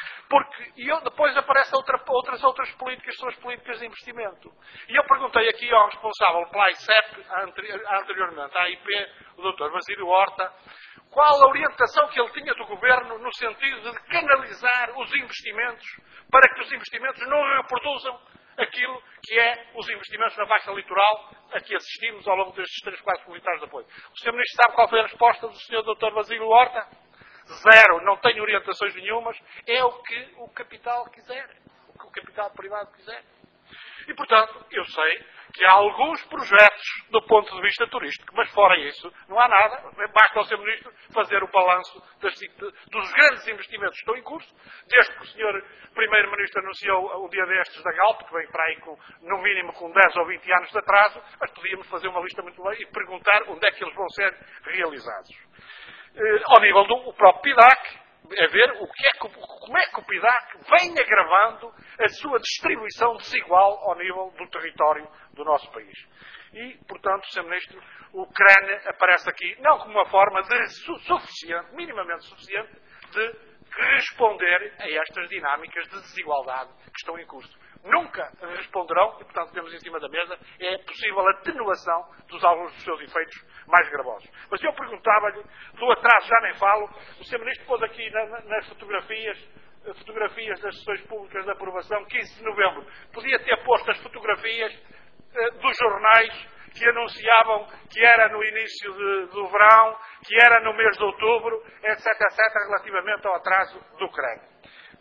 Depois aparecem outras políticas, são as políticas de investimento. E eu perguntei aqui ao responsável pela ICEP, anteriormente, à AIP, o Dr. Basílio Horta, qual a orientação que ele tinha do Governo no sentido de canalizar os investimentos para que os investimentos não reproduzam aquilo que é os investimentos na Baixa Litoral a que assistimos ao longo destes 3 quadros comunitários de apoio. O Sr. Ministro sabe qual foi a resposta do Sr. Dr. Basílio Horta? zero, não tem orientações nenhumas, é o que o capital quiser, o que o capital privado quiser. E, portanto, eu sei que há alguns projetos do ponto de vista turístico, mas fora isso, não há nada. Basta ao Sr. Ministro fazer o balanço dos grandes investimentos que estão em curso, desde que o Sr. Primeiro-Ministro anunciou um dia destes da Galp, que vem para aí no mínimo com 10 ou 20 anos de atraso, mas podíamos fazer uma lista muito longa e perguntar onde é que eles vão ser realizados. Ao nível do próprio PIDAC, é ver como é que o PIDAC vem agravando a sua distribuição desigual ao nível do território do nosso país. E, portanto, Sr. Ministro, o CRAN aparece aqui não como uma forma minimamente suficiente, de responder a estas dinâmicas de desigualdade que estão em curso. Nunca responderão e, portanto, temos em cima da mesa é possível atenuação dos alguns dos seus efeitos mais gravosos. Mas eu perguntava-lhe, do atraso já nem falo, o Sr. Ministro pôs aqui nas fotografias das sessões públicas de aprovação, 15 de novembro. Podia ter posto as fotografias dos jornais que anunciavam que era no início do verão, que era no mês de outubro, etc., relativamente ao atraso do CRAN.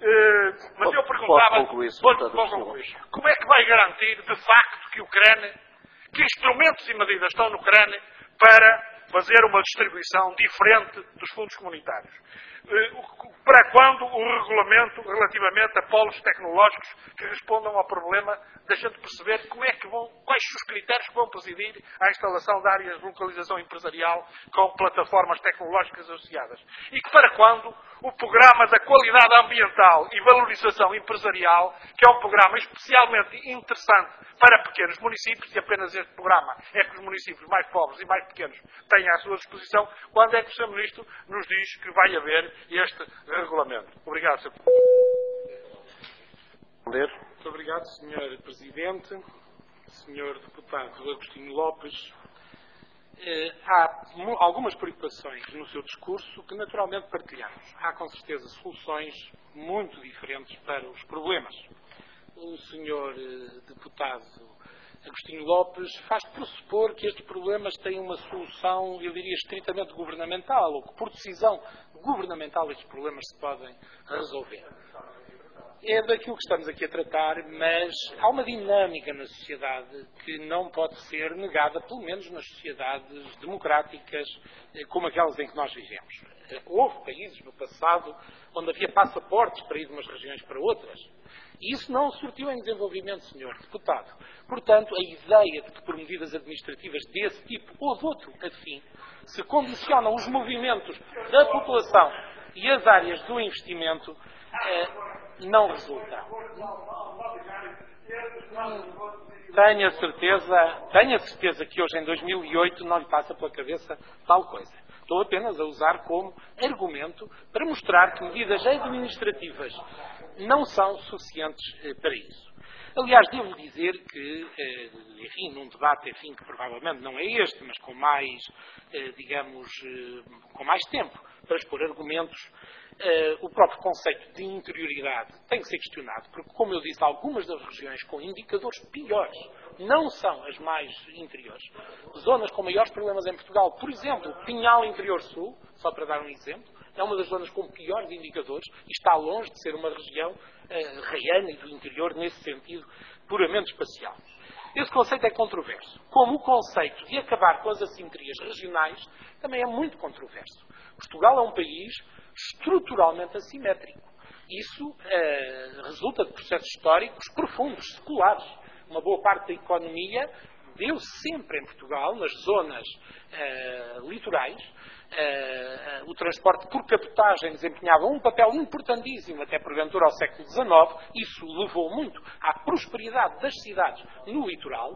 Mas eu perguntava, como é que vai garantir, de facto, que o CRAN, que instrumentos e medidas estão no CRAN para fazer uma distribuição diferente dos fundos comunitários? Para quando o regulamento relativamente a polos tecnológicos que respondam ao problema, deixando perceber quais os critérios que vão presidir à instalação de áreas de localização empresarial com plataformas tecnológicas associadas. E que para quando o programa da qualidade ambiental e valorização empresarial, que é um programa especialmente interessante para pequenos municípios, e apenas este programa é que os municípios mais pobres e mais pequenos têm à sua disposição, quando é que o Sr. Ministro nos diz que vai haver este regulamento? Obrigado, Sr. Muito obrigado, Sr. Presidente. Sr. Deputado Agostinho Lopes, há algumas preocupações no seu discurso que naturalmente partilhamos. Há com certeza soluções muito diferentes para os problemas. O Sr. Deputado Agostinho Lopes faz pressupor que estes problemas têm uma solução, eu diria, estritamente governamental, ou que por decisão governamental estes problemas se podem resolver. É daquilo que estamos aqui a tratar, mas há uma dinâmica na sociedade que não pode ser negada, pelo menos nas sociedades democráticas como aquelas em que nós vivemos. Houve países no passado onde havia passaportes para ir de umas regiões para outras. E isso não surtiu em desenvolvimento, Sr. Deputado. Portanto, a ideia de que por medidas administrativas desse tipo ou de outro afim se condicionam os movimentos da população e as áreas do investimento não resulta. Tenho a certeza que hoje, em 2008, não lhe passa pela cabeça tal coisa. Estou apenas a usar como argumento para mostrar que medidas administrativas não são suficientes para isso. Aliás, devo dizer que, enfim, num debate, enfim, que provavelmente não é este, mas com mais, digamos, com mais tempo para expor argumentos, o próprio conceito de interioridade tem que ser questionado, porque, como eu disse, algumas das regiões com indicadores piores não são as mais interiores. Zonas com maiores problemas em Portugal, por exemplo, Pinhal Interior Sul, só para dar um exemplo, é uma das zonas com piores indicadores e está longe de ser uma região raiana e do interior nesse sentido puramente espacial. Esse conceito é controverso, como o conceito de acabar com as assimetrias regionais também é muito controverso. Portugal é um país estruturalmente assimétrico. Isso resulta de processos históricos profundos, seculares. Uma boa parte da economia deu sempre em Portugal, nas zonas litorais. O transporte por cabotagem desempenhava um papel importantíssimo até porventura ao século XIX. Isso levou muito à prosperidade das cidades no litoral.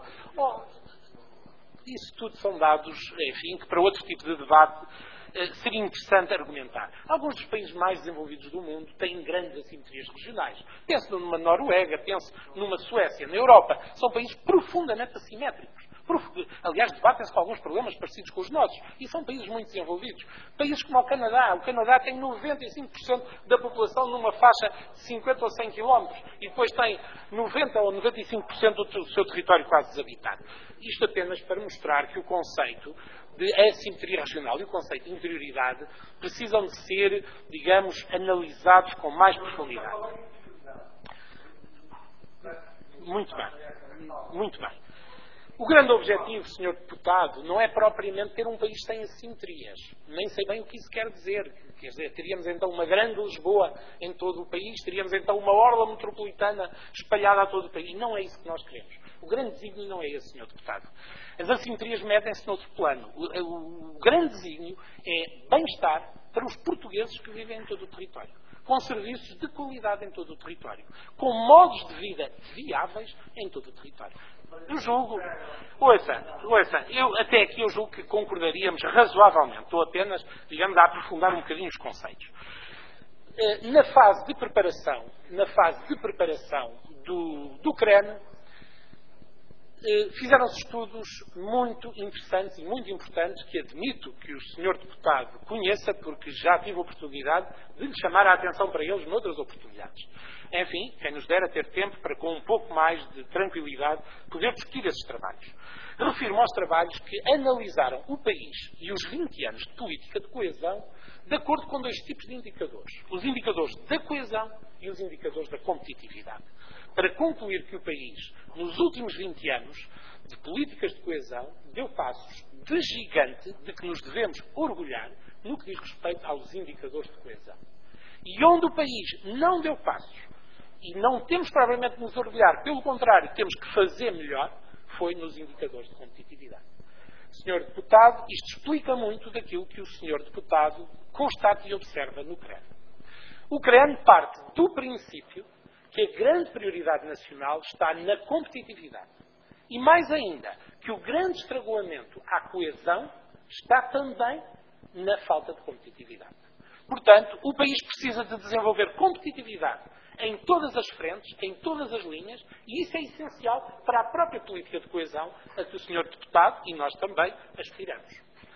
Isso tudo são dados, enfim, que para outro tipo de debate seria interessante argumentar. Alguns dos países mais desenvolvidos do mundo têm grandes assimetrias regionais. Pense numa Noruega, pense numa Suécia, na Europa. São países profundamente assimétricos. Aliás, debatem-se com alguns problemas parecidos com os nossos. E são países muito desenvolvidos. Países como o Canadá. O Canadá tem 95% da população numa faixa de 50 ou 100 km. E depois tem 90 ou 95% do seu território quase desabitado. Isto apenas para mostrar que o conceito de assimetria regional e o conceito de interioridade precisam de ser, digamos, analisados com mais profundidade. Muito bem. Muito bem. O grande objetivo, Sr. Deputado, não é propriamente ter um país sem assimetrias. Nem sei bem o que isso quer dizer. Quer dizer, teríamos então uma grande Lisboa em todo o país, teríamos então uma orla metropolitana espalhada a todo o país. Não é isso que nós queremos. O grande desígnio não é esse, Sr. Deputado. As assimetrias medem-se noutro plano. O grande desígnio é bem-estar para os portugueses que vivem em todo o território, com serviços de qualidade em todo o território, com modos de vida viáveis em todo o território. Eu julgo, ouça, até aqui eu julgo que concordaríamos razoavelmente. Estou apenas, digamos, a aprofundar um bocadinho os conceitos. Na fase de preparação do CREN, fizeram-se estudos muito interessantes e muito importantes que admito que o Sr. Deputado conheça, porque já tive a oportunidade de lhe chamar a atenção para eles noutras oportunidades. Enfim, quem nos dera ter tempo para, com um pouco mais de tranquilidade, poder discutir esses trabalhos. Refiro-me aos trabalhos que analisaram o país e os 20 anos de política de coesão de acordo com dois tipos de indicadores. Os indicadores da coesão e os indicadores da competitividade. Para concluir que o país, nos últimos 20 anos de políticas de coesão, deu passos de gigante de que nos devemos orgulhar no que diz respeito aos indicadores de coesão. E onde o país não deu passos, e não temos propriamente de nos orgulhar, pelo contrário, temos que fazer melhor, foi nos indicadores de competitividade. Sr. Deputado, isto explica muito daquilo que o Sr. Deputado constata e observa no CREN. O CREN parte do princípio que a grande prioridade nacional está na competitividade. E mais ainda, que o grande estragoamento à coesão está também na falta de competitividade. Portanto, o país precisa de desenvolver competitividade em todas as frentes, em todas as linhas, e isso é essencial para a própria política de coesão a que o Sr. Deputado e nós também aspiramos.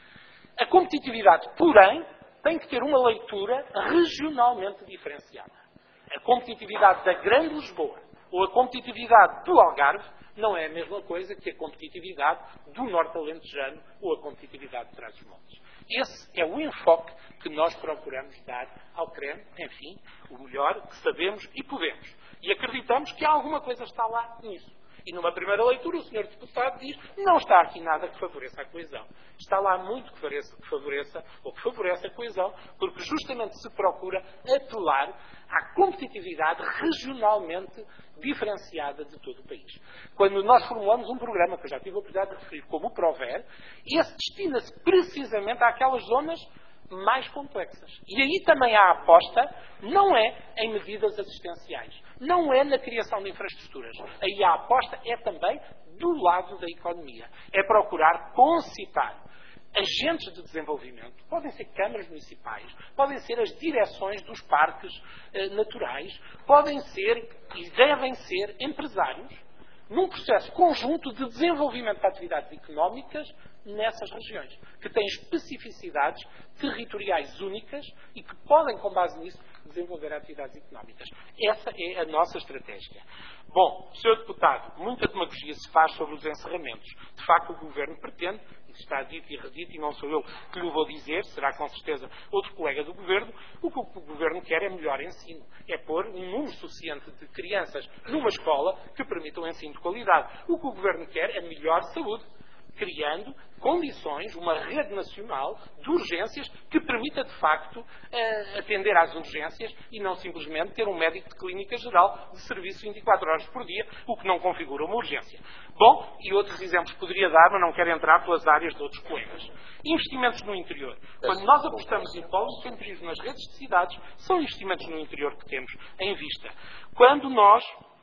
A competitividade, porém, tem que ter uma leitura regionalmente diferenciada. A competitividade da Grande Lisboa ou a competitividade do Algarve não é a mesma coisa que a competitividade do Norte Alentejano ou a competitividade de Trás-os-Montes. Esse é o enfoque que nós procuramos dar ao CREN, enfim, o melhor que sabemos e podemos. E acreditamos que alguma coisa está lá nisso. E numa primeira leitura o Sr. Deputado diz que não está aqui nada que favoreça a coesão. Está lá muito que favoreça ou que favorece a coesão, porque justamente se procura apelar à competitividade regionalmente diferenciada de todo o país. Quando nós formulamos um programa, que eu já tive a oportunidade de referir, como o PROVER, esse destina-se precisamente àquelas zonas mais complexas. E aí também a aposta não é em medidas assistenciais, não é na criação de infraestruturas. Aí a aposta é também do lado da economia. É procurar concitar agentes de desenvolvimento, podem ser câmaras municipais, podem ser as direções dos parques naturais, podem ser e devem ser empresários, num processo conjunto de desenvolvimento de atividades económicas nessas regiões, que têm especificidades territoriais únicas e que podem, com base nisso, desenvolver atividades económicas. Essa é a nossa estratégia. Bom, Sr. Deputado, muita demagogia se faz sobre os encerramentos. De facto, o Governo pretende, isso está dito e redito, e não sou eu que lhe vou dizer, será com certeza outro colega do Governo, o que o Governo quer é melhor ensino. É pôr um número suficiente de crianças numa escola que permita um ensino de qualidade. O que o Governo quer é melhor saúde, criando condições, uma rede nacional de urgências que permita, de facto, atender às urgências e não simplesmente ter um médico de clínica geral de serviço 24 horas por dia, o que não configura uma urgência. Bom, e outros exemplos poderia dar, mas não quero entrar pelas áreas de outros colegas. Investimentos no interior. Quando nós apostamos em polos de centrismo nas redes de cidades, são investimentos no interior que temos em vista. Quando nós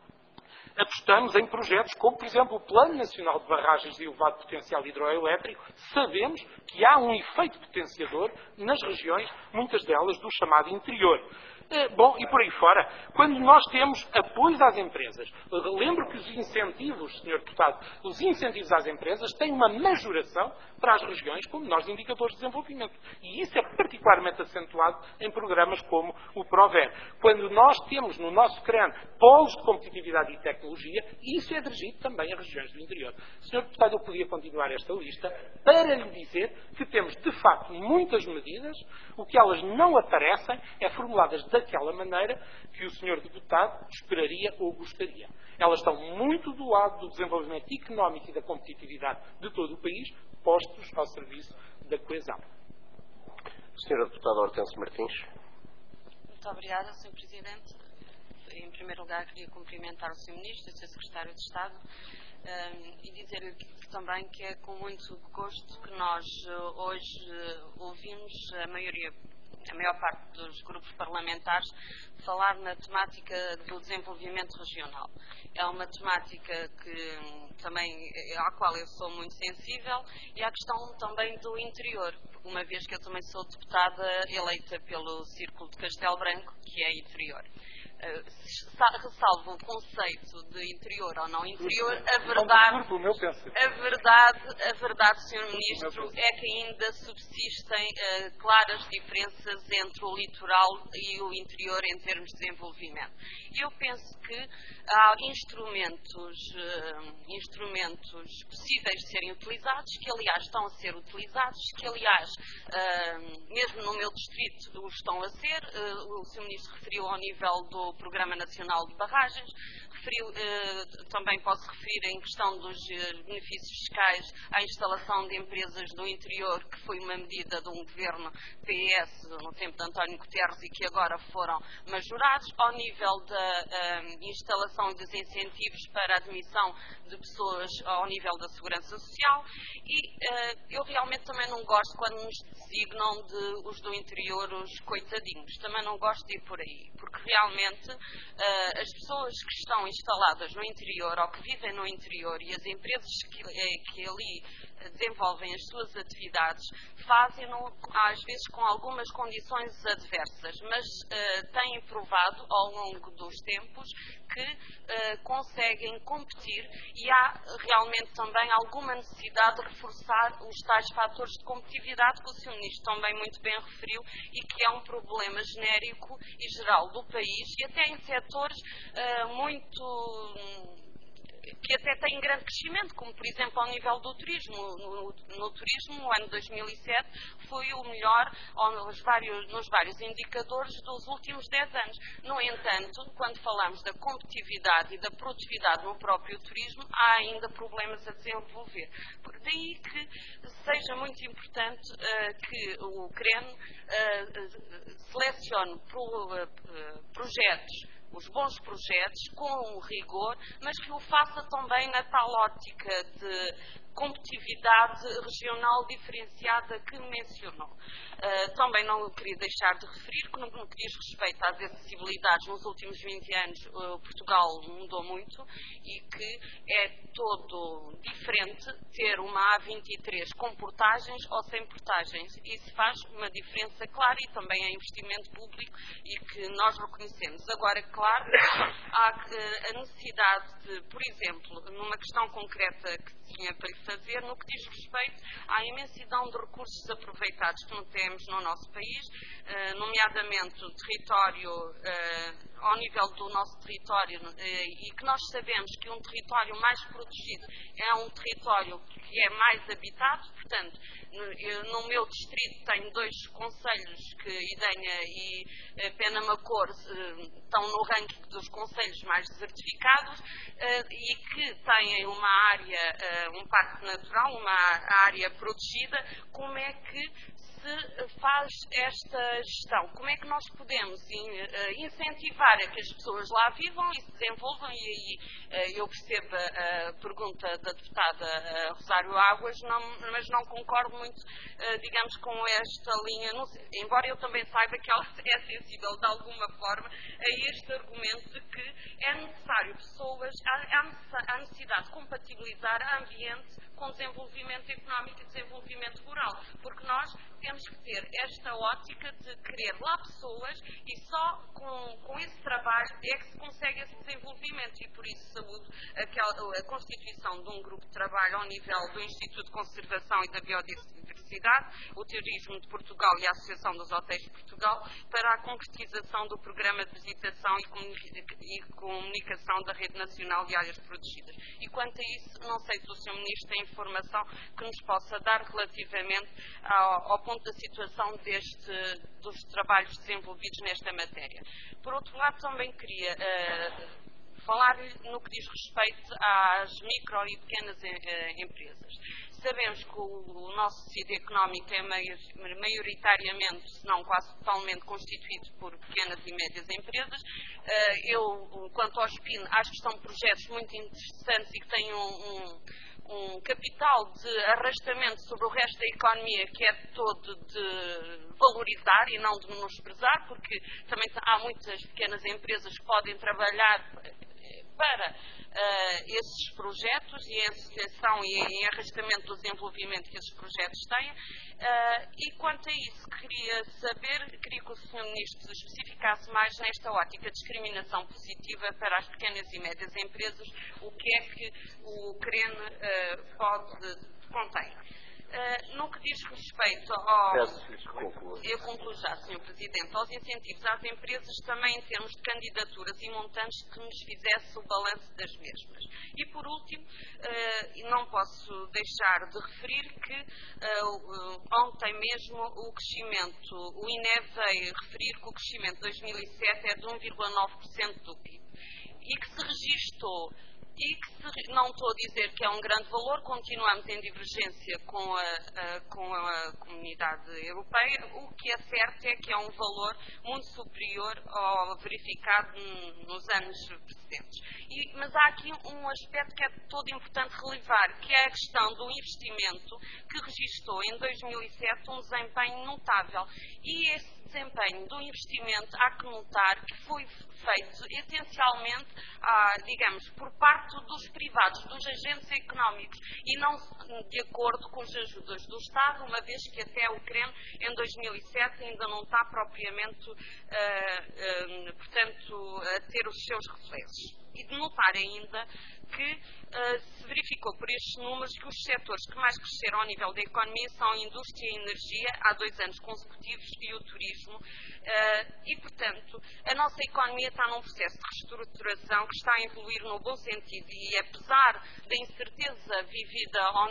apostamos em projetos como, por exemplo, o Plano Nacional de Barragens de Elevado Potencial Hidroelétrico, sabemos que há um efeito potenciador nas regiões, muitas delas do chamado interior. Bom, e por aí fora, quando nós temos apoios às empresas, lembro que os incentivos, Sr. Deputado, os incentivos às empresas têm uma majoração para as regiões com menores indicadores de desenvolvimento. E isso é particularmente acentuado em programas como o PROVER. Quando nós temos no nosso CREN polos de competitividade e tecnologia, tecnologia, e isso é dirigido também a regiões do interior. Sr. Deputado, eu podia continuar esta lista para lhe dizer que temos, de facto, muitas medidas, o que elas não aparecem é formuladas daquela maneira que o Sr. Deputado esperaria ou gostaria. Elas estão muito do lado do desenvolvimento económico e da competitividade de todo o país, postos ao serviço da coesão. Sra. Deputada Hortência Martins. Muito obrigada, Sr. Presidente. Em primeiro lugar, queria cumprimentar o Sr. Ministro e o Sr. Secretário de Estado e dizer-lhe também que é com muito gosto que nós hoje ouvimos a maior parte dos grupos parlamentares falar na temática do desenvolvimento regional. É uma temática à qual eu sou muito sensível, e à questão também do interior, uma vez que eu também sou deputada eleita pelo Círculo de Castelo Branco, que é interior. Ressalvo o conceito de interior ou não interior, a verdade, Sr. Ministro, é que ainda subsistem claras diferenças entre o litoral e o interior em termos de desenvolvimento. E eu penso que há instrumentos possíveis de serem utilizados, que aliás estão a ser utilizados, que aliás, mesmo no meu distrito, o estão a ser. O Sr. Ministro referiu ao nível do Programa Nacional de Barragens, também posso referir em questão dos benefícios fiscais à instalação de empresas do interior, que foi uma medida de um governo PS no tempo de António Guterres e que agora foram majorados, ao nível da instalação e dos incentivos para a admissão de pessoas ao nível da segurança social. E eu realmente também não gosto quando nos designam os do interior os coitadinhos. Também não gosto de ir por aí, porque realmente as pessoas que estão instaladas no interior ou que vivem no interior e as empresas que ali desenvolvem as suas atividades fazem-no às vezes com algumas condições adversas, mas têm provado ao longo dos tempos que conseguem competir, e há realmente também alguma necessidade de reforçar os tais fatores de competitividade que o Sr. Ministro também muito bem referiu e que é um problema genérico e geral do país, e até em setores que até têm grande crescimento, como por exemplo ao nível do turismo. No turismo, no ano 2007, foi o melhor nos vários indicadores dos últimos 10 anos. No entanto, quando falamos da competitividade e da produtividade no próprio turismo, há ainda problemas a desenvolver. Por daí que seja muito importante que o CREN selecione os bons projetos, com rigor, mas que o faça também na tal ótica de competitividade regional diferenciada que mencionou. Também não queria deixar de referir que, no que diz respeito às acessibilidades, nos últimos 20 anos Portugal mudou muito e que é todo diferente ter uma A23 com portagens ou sem portagens. Isso faz uma diferença clara e também é investimento público e que nós reconhecemos. Agora, claro, há a necessidade de, por exemplo, numa questão concreta que tinha para lhe fazer, no que diz respeito à imensidão de recursos desaproveitados que temos no nosso país, nomeadamente o território, ao nível do nosso território, e que nós sabemos que um território mais protegido é um território que é mais habitado. Portanto, no meu distrito tenho 2 concelhos, que Idenha e Penamacor estão no ranking dos concelhos mais desertificados e que têm uma área, um parque natural, uma área protegida. Como é que se faz esta gestão? Como é que nós podemos incentivar a que as pessoas lá vivam e se desenvolvam? E aí eu percebo a pergunta da deputada Rosário Águas, mas não concordo muito, digamos, com esta linha, embora eu também saiba que ela é sensível de alguma forma a este argumento de que é necessário pessoas, há necessidade de compatibilizar ambiente com desenvolvimento económico e desenvolvimento rural, porque nós temos que ter esta ótica de querer lá pessoas e só com esse trabalho é que se consegue esse desenvolvimento e por isso saúdo a constituição de um grupo de trabalho ao nível do Instituto de Conservação e da Biodiversidade, o Turismo de Portugal e a Associação dos Hotéis de Portugal para a concretização do Programa de Visitação e Comunicação da Rede Nacional de Áreas Protegidas. E quanto a isso, não sei se o Sr. Ministro tem informação que nos possa dar relativamente ao ponto da situação dos trabalhos desenvolvidos nesta matéria. Por outro lado, também queria falar no que diz respeito às micro e pequenas empresas. Sabemos que o nosso tecido económico é maioritariamente, se não quase totalmente, constituído por pequenas e médias empresas. Eu, quanto ao SPIN, acho que são projetos muito interessantes e que têm um capital de arrastamento sobre o resto da economia que é todo de valorizar e não de menosprezar, porque também há muitas pequenas empresas que podem trabalhar para esses projetos e em associação e em arrastamento do desenvolvimento que esses projetos têm. E quanto a isso, queria que o Sr. Ministro especificasse mais nesta ótica de discriminação positiva para as pequenas e médias empresas, o que é que o CREN contém. No que diz respeito eu concluo já, Sr. Presidente, aos incentivos às empresas também em termos de candidaturas e montantes que nos fizesse o balanço das mesmas. E por último, não posso deixar de referir que ontem mesmo o crescimento, o INE veio referir que o crescimento de 2007 é de 1,9% do PIB e que se registou e que não estou a dizer que é um grande valor, continuamos em divergência com a comunidade europeia, o que é certo é que é um valor muito superior ao verificado nos anos precedentes. Mas há aqui um aspecto que é todo importante relevar, que é a questão do investimento, que registrou em 2007 um desempenho notável. E esse desempenho do investimento, há que notar que foi feito essencialmente, digamos, por parte dos privados, dos agentes económicos e não de acordo com as ajudas do Estado, uma vez que até o CREN em 2007 ainda não está propriamente, portanto, a ter os seus reflexos. E de notar ainda que se verificou por estes números que os setores que mais cresceram ao nível da economia são a indústria e a energia há 2 anos consecutivos e o turismo. E, portanto, a nossa economia está num processo de reestruturação que está a evoluir no bom sentido e, apesar da incerteza vivida ao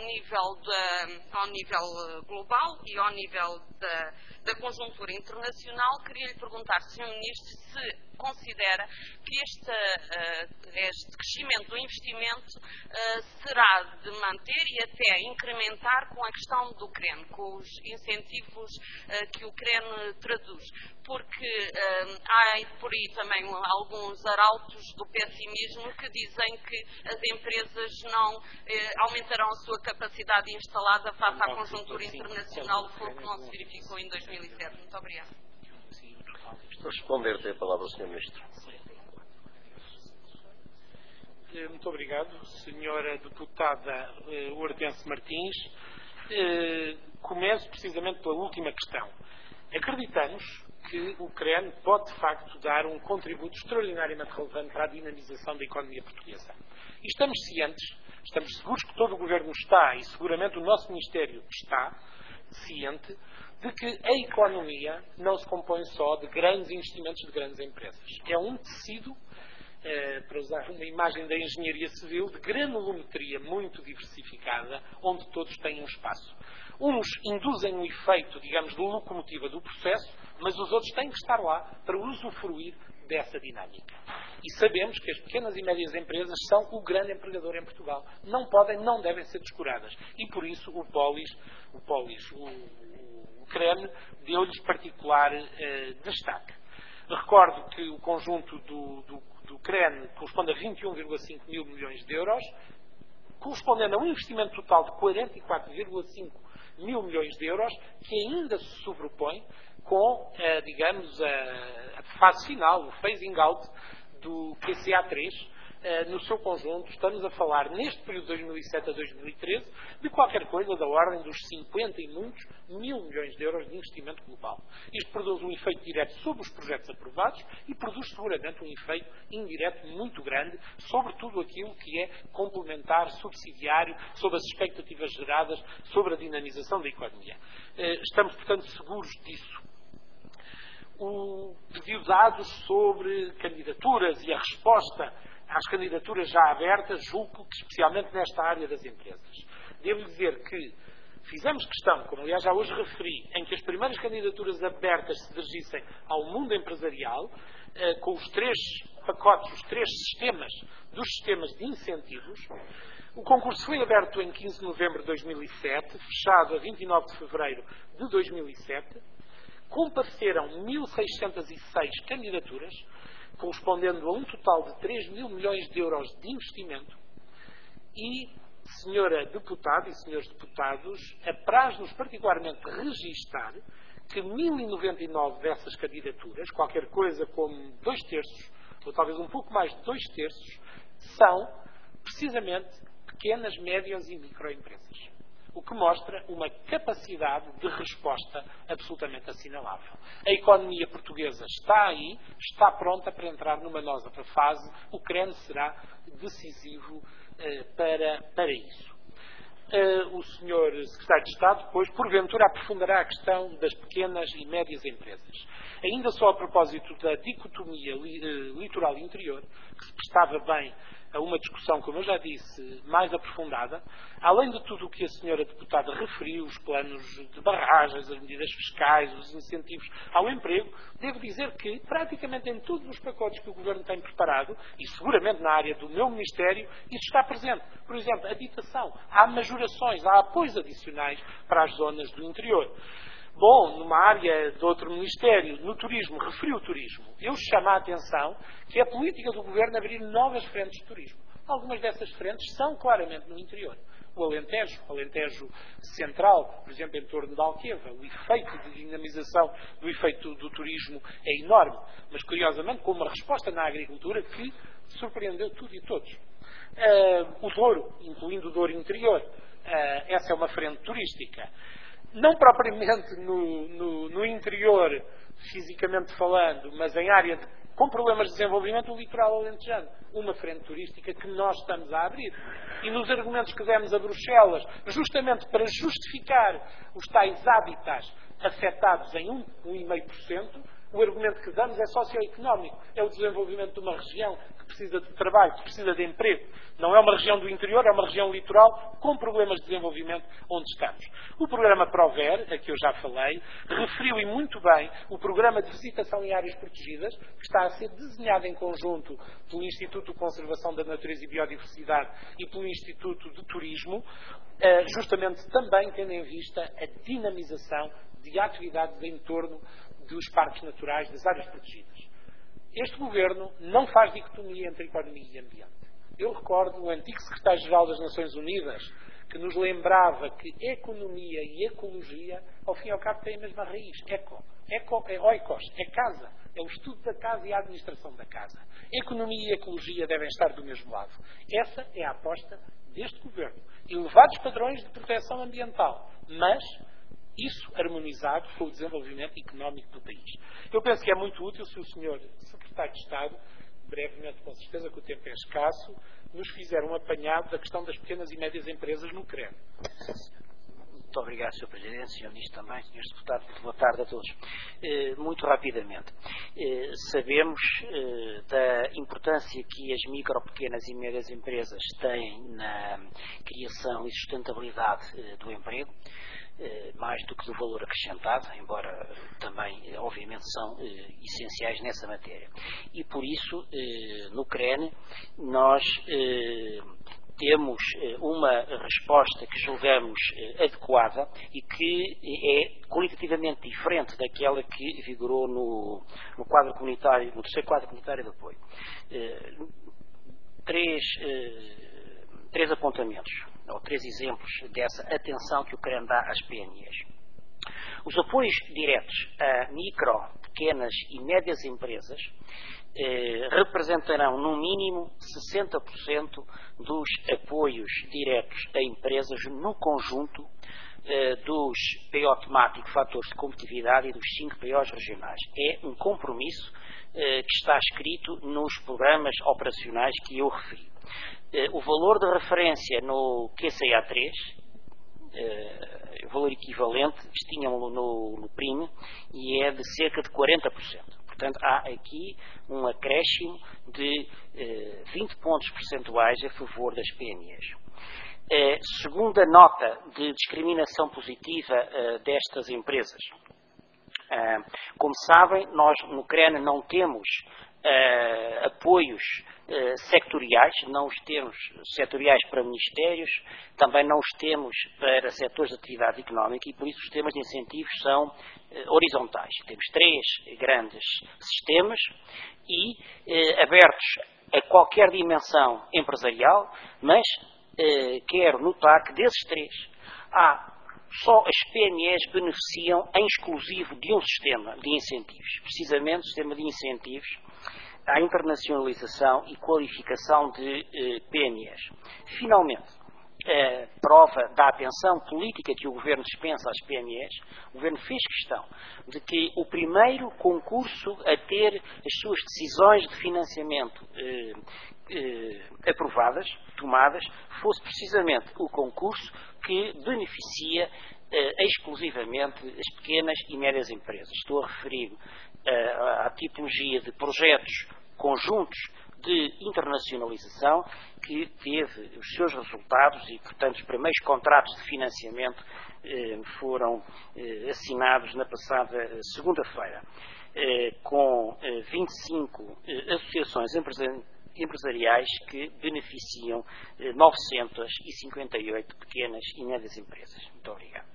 nível global e ao nível da conjuntura internacional, queria lhe perguntar, Sr. Ministro, se considera que este crescimento do investimento será de manter e até incrementar com a questão do CREN, com os incentivos que o CREN traduz, porque há por aí também alguns arautos do pessimismo que dizem que as empresas não aumentarão a sua capacidade instalada face à conjuntura internacional, foi o que não se verificou em 2007. Muito obrigada. Para responder, tem a palavra o Sr. Ministro. Muito obrigado, Sra. Deputada Hortense Martins. Começo precisamente pela última questão. Acreditamos que o CREN pode, de facto, dar um contributo extraordinariamente relevante para a dinamização da economia portuguesa. E estamos cientes, estamos seguros que todo o Governo está, e seguramente o nosso Ministério está ciente, de que a economia não se compõe só de grandes investimentos de grandes empresas. É um tecido, para usar uma imagem da engenharia civil, de granulometria muito diversificada, onde todos têm um espaço. Uns induzem um efeito, digamos, de locomotiva do processo, mas os outros têm que estar lá para usufruir dessa dinâmica. E sabemos que as pequenas e médias empresas são o grande empregador em Portugal. Não podem, não devem ser descuradas. E por isso o CREN deu-lhes particular destaque. Recordo que o conjunto do CREN corresponde a 21,5 mil milhões de euros, correspondendo a um investimento total de 44,5 mil milhões de euros, que ainda se sobrepõe com, digamos, a fase final, o phasing out do PCA3, no seu conjunto, estamos a falar, neste período de 2007 a 2013, de qualquer coisa da ordem dos 50 e muitos mil milhões de euros de investimento global. Isto produz um efeito direto sobre os projetos aprovados e produz seguramente um efeito indireto muito grande sobre tudo aquilo que é complementar, subsidiário, sobre as expectativas geradas, sobre a dinamização da economia. Estamos, portanto, seguros disso. O pedido de dados sobre candidaturas e a resposta às candidaturas já abertas, julgo que especialmente nesta área das empresas. Devo dizer que fizemos questão, como aliás já hoje referi, em que as primeiras candidaturas abertas se dirigissem ao mundo empresarial, com os 3 pacotes, os 3 sistemas dos sistemas de incentivos. O concurso foi aberto em 15 de novembro de 2007, fechado a 29 de fevereiro de 2007. Compareceram 1.606 candidaturas, correspondendo a um total de 3 mil milhões de euros de investimento. E, senhora deputada e senhores deputados, apraz-nos particularmente registar que 1.099 dessas candidaturas, qualquer coisa como 2/3, ou talvez um pouco mais de 2/3, são, precisamente, pequenas, médias e microempresas. O que mostra uma capacidade de resposta absolutamente assinalável. A economia portuguesa está aí, está pronta para entrar numa nova fase. O CREN será decisivo para isso. O Sr. Secretário de Estado, depois, porventura, aprofundará a questão das pequenas e médias empresas. Ainda só a propósito da dicotomia litoral e interior, que se prestava bem a uma discussão, como eu já disse, mais aprofundada, além de tudo o que a senhora deputada referiu, os planos de barragens, as medidas fiscais, os incentivos ao emprego, devo dizer que, praticamente em todos os pacotes que o Governo tem preparado, e seguramente na área do meu Ministério, isso está presente. Por exemplo, habitação. Há majorações, há apoios adicionais para as zonas do interior. Bom, numa área de outro Ministério, no turismo, referiu o turismo. Eu chamo a atenção que é a política do Governo abrir novas frentes de turismo. Algumas dessas frentes são claramente no interior. O Alentejo Central, por exemplo, em torno de Alqueva, o efeito de dinamização do efeito do turismo é enorme, mas curiosamente com uma resposta na agricultura que surpreendeu tudo e todos. O Douro, incluindo o Douro interior, essa é uma frente turística. Não propriamente no interior, fisicamente falando, mas em área com problemas de desenvolvimento, o litoral alentejano. Uma frente turística que nós estamos a abrir. E nos argumentos que demos a Bruxelas, justamente para justificar os tais hábitats afetados em 1,5%, o argumento que damos é socioeconómico. É o desenvolvimento de uma região que precisa de trabalho, que precisa de emprego. Não é uma região do interior, é uma região litoral com problemas de desenvolvimento onde estamos. O programa Prover, a que eu já falei, referiu e muito bem o programa de visitação em áreas protegidas, que está a ser desenhado em conjunto pelo Instituto de Conservação da Natureza e Biodiversidade e pelo Instituto de Turismo, justamente também tendo em vista a dinamização de atividades em torno dos parques naturais, das áreas protegidas. Este Governo não faz dicotomia entre economia e ambiente. Eu recordo o antigo secretário-geral das Nações Unidas que nos lembrava que economia e ecologia, ao fim e ao cabo, têm a mesma raiz. Eco é oikos, é casa. É o estudo da casa e a administração da casa. Economia e ecologia devem estar do mesmo lado. Essa é a aposta deste Governo. Elevados padrões de proteção ambiental, mas isso harmonizado com o desenvolvimento económico do país. Eu penso que é muito útil se o Sr. Secretário de Estado, brevemente, com certeza que o tempo é escasso, nos fizer um apanhado da questão das pequenas e médias empresas no CREN. Muito obrigado, Sr. Presidente, Sr. Ministro também, Srs. Deputados, muito boa tarde a todos. Muito rapidamente, sabemos da importância que as micro, pequenas e médias empresas têm na criação e sustentabilidade do emprego, mais do que do valor acrescentado, embora também, obviamente, são essenciais nessa matéria. E por isso, no CREN, nós temos uma resposta que julgamos adequada e que é qualitativamente diferente daquela que vigorou no quadro comunitário, no terceiro quadro comunitário de apoio. Três apontamentos, ou 3 exemplos dessa atenção que o CREN dá às PMEs. Os apoios diretos a micro, pequenas e médias empresas representarão no mínimo 60% dos apoios diretos a empresas no conjunto dos PO temático, fatores de competitividade, e dos 5 POs regionais. É um compromisso que está escrito nos programas operacionais que eu referi. O valor de referência no QCA3, valor equivalente, tínhamos no PRIM, e é de cerca de 40%. Portanto, há aqui um acréscimo de 20 pontos percentuais a favor das PMEs. Segunda nota de discriminação positiva destas empresas. Como sabem, nós no CREN não temos apoios sectoriais, não os temos setoriais para ministérios, também não os temos para setores de atividade económica, e por isso os sistemas de incentivos são horizontais. Temos 3 grandes sistemas e abertos a qualquer dimensão empresarial, mas quero notar que desses 3 só as PMEs beneficiam em exclusivo de um sistema de incentivos, precisamente o sistema de incentivos à internacionalização e qualificação de PMEs. Finalmente, prova da atenção política que o Governo dispensa às PMEs, o Governo fez questão de que o primeiro concurso a ter as suas decisões de financiamento aprovadas, tomadas, fosse precisamente o concurso que beneficia exclusivamente as pequenas e médias empresas. Estou a referir à tipologia de projetos conjuntos de internacionalização que teve os seus resultados e, portanto, os primeiros contratos de financiamento foram assinados na passada segunda-feira, com 25 associações empresariais que beneficiam 958 pequenas e médias empresas. Muito obrigado.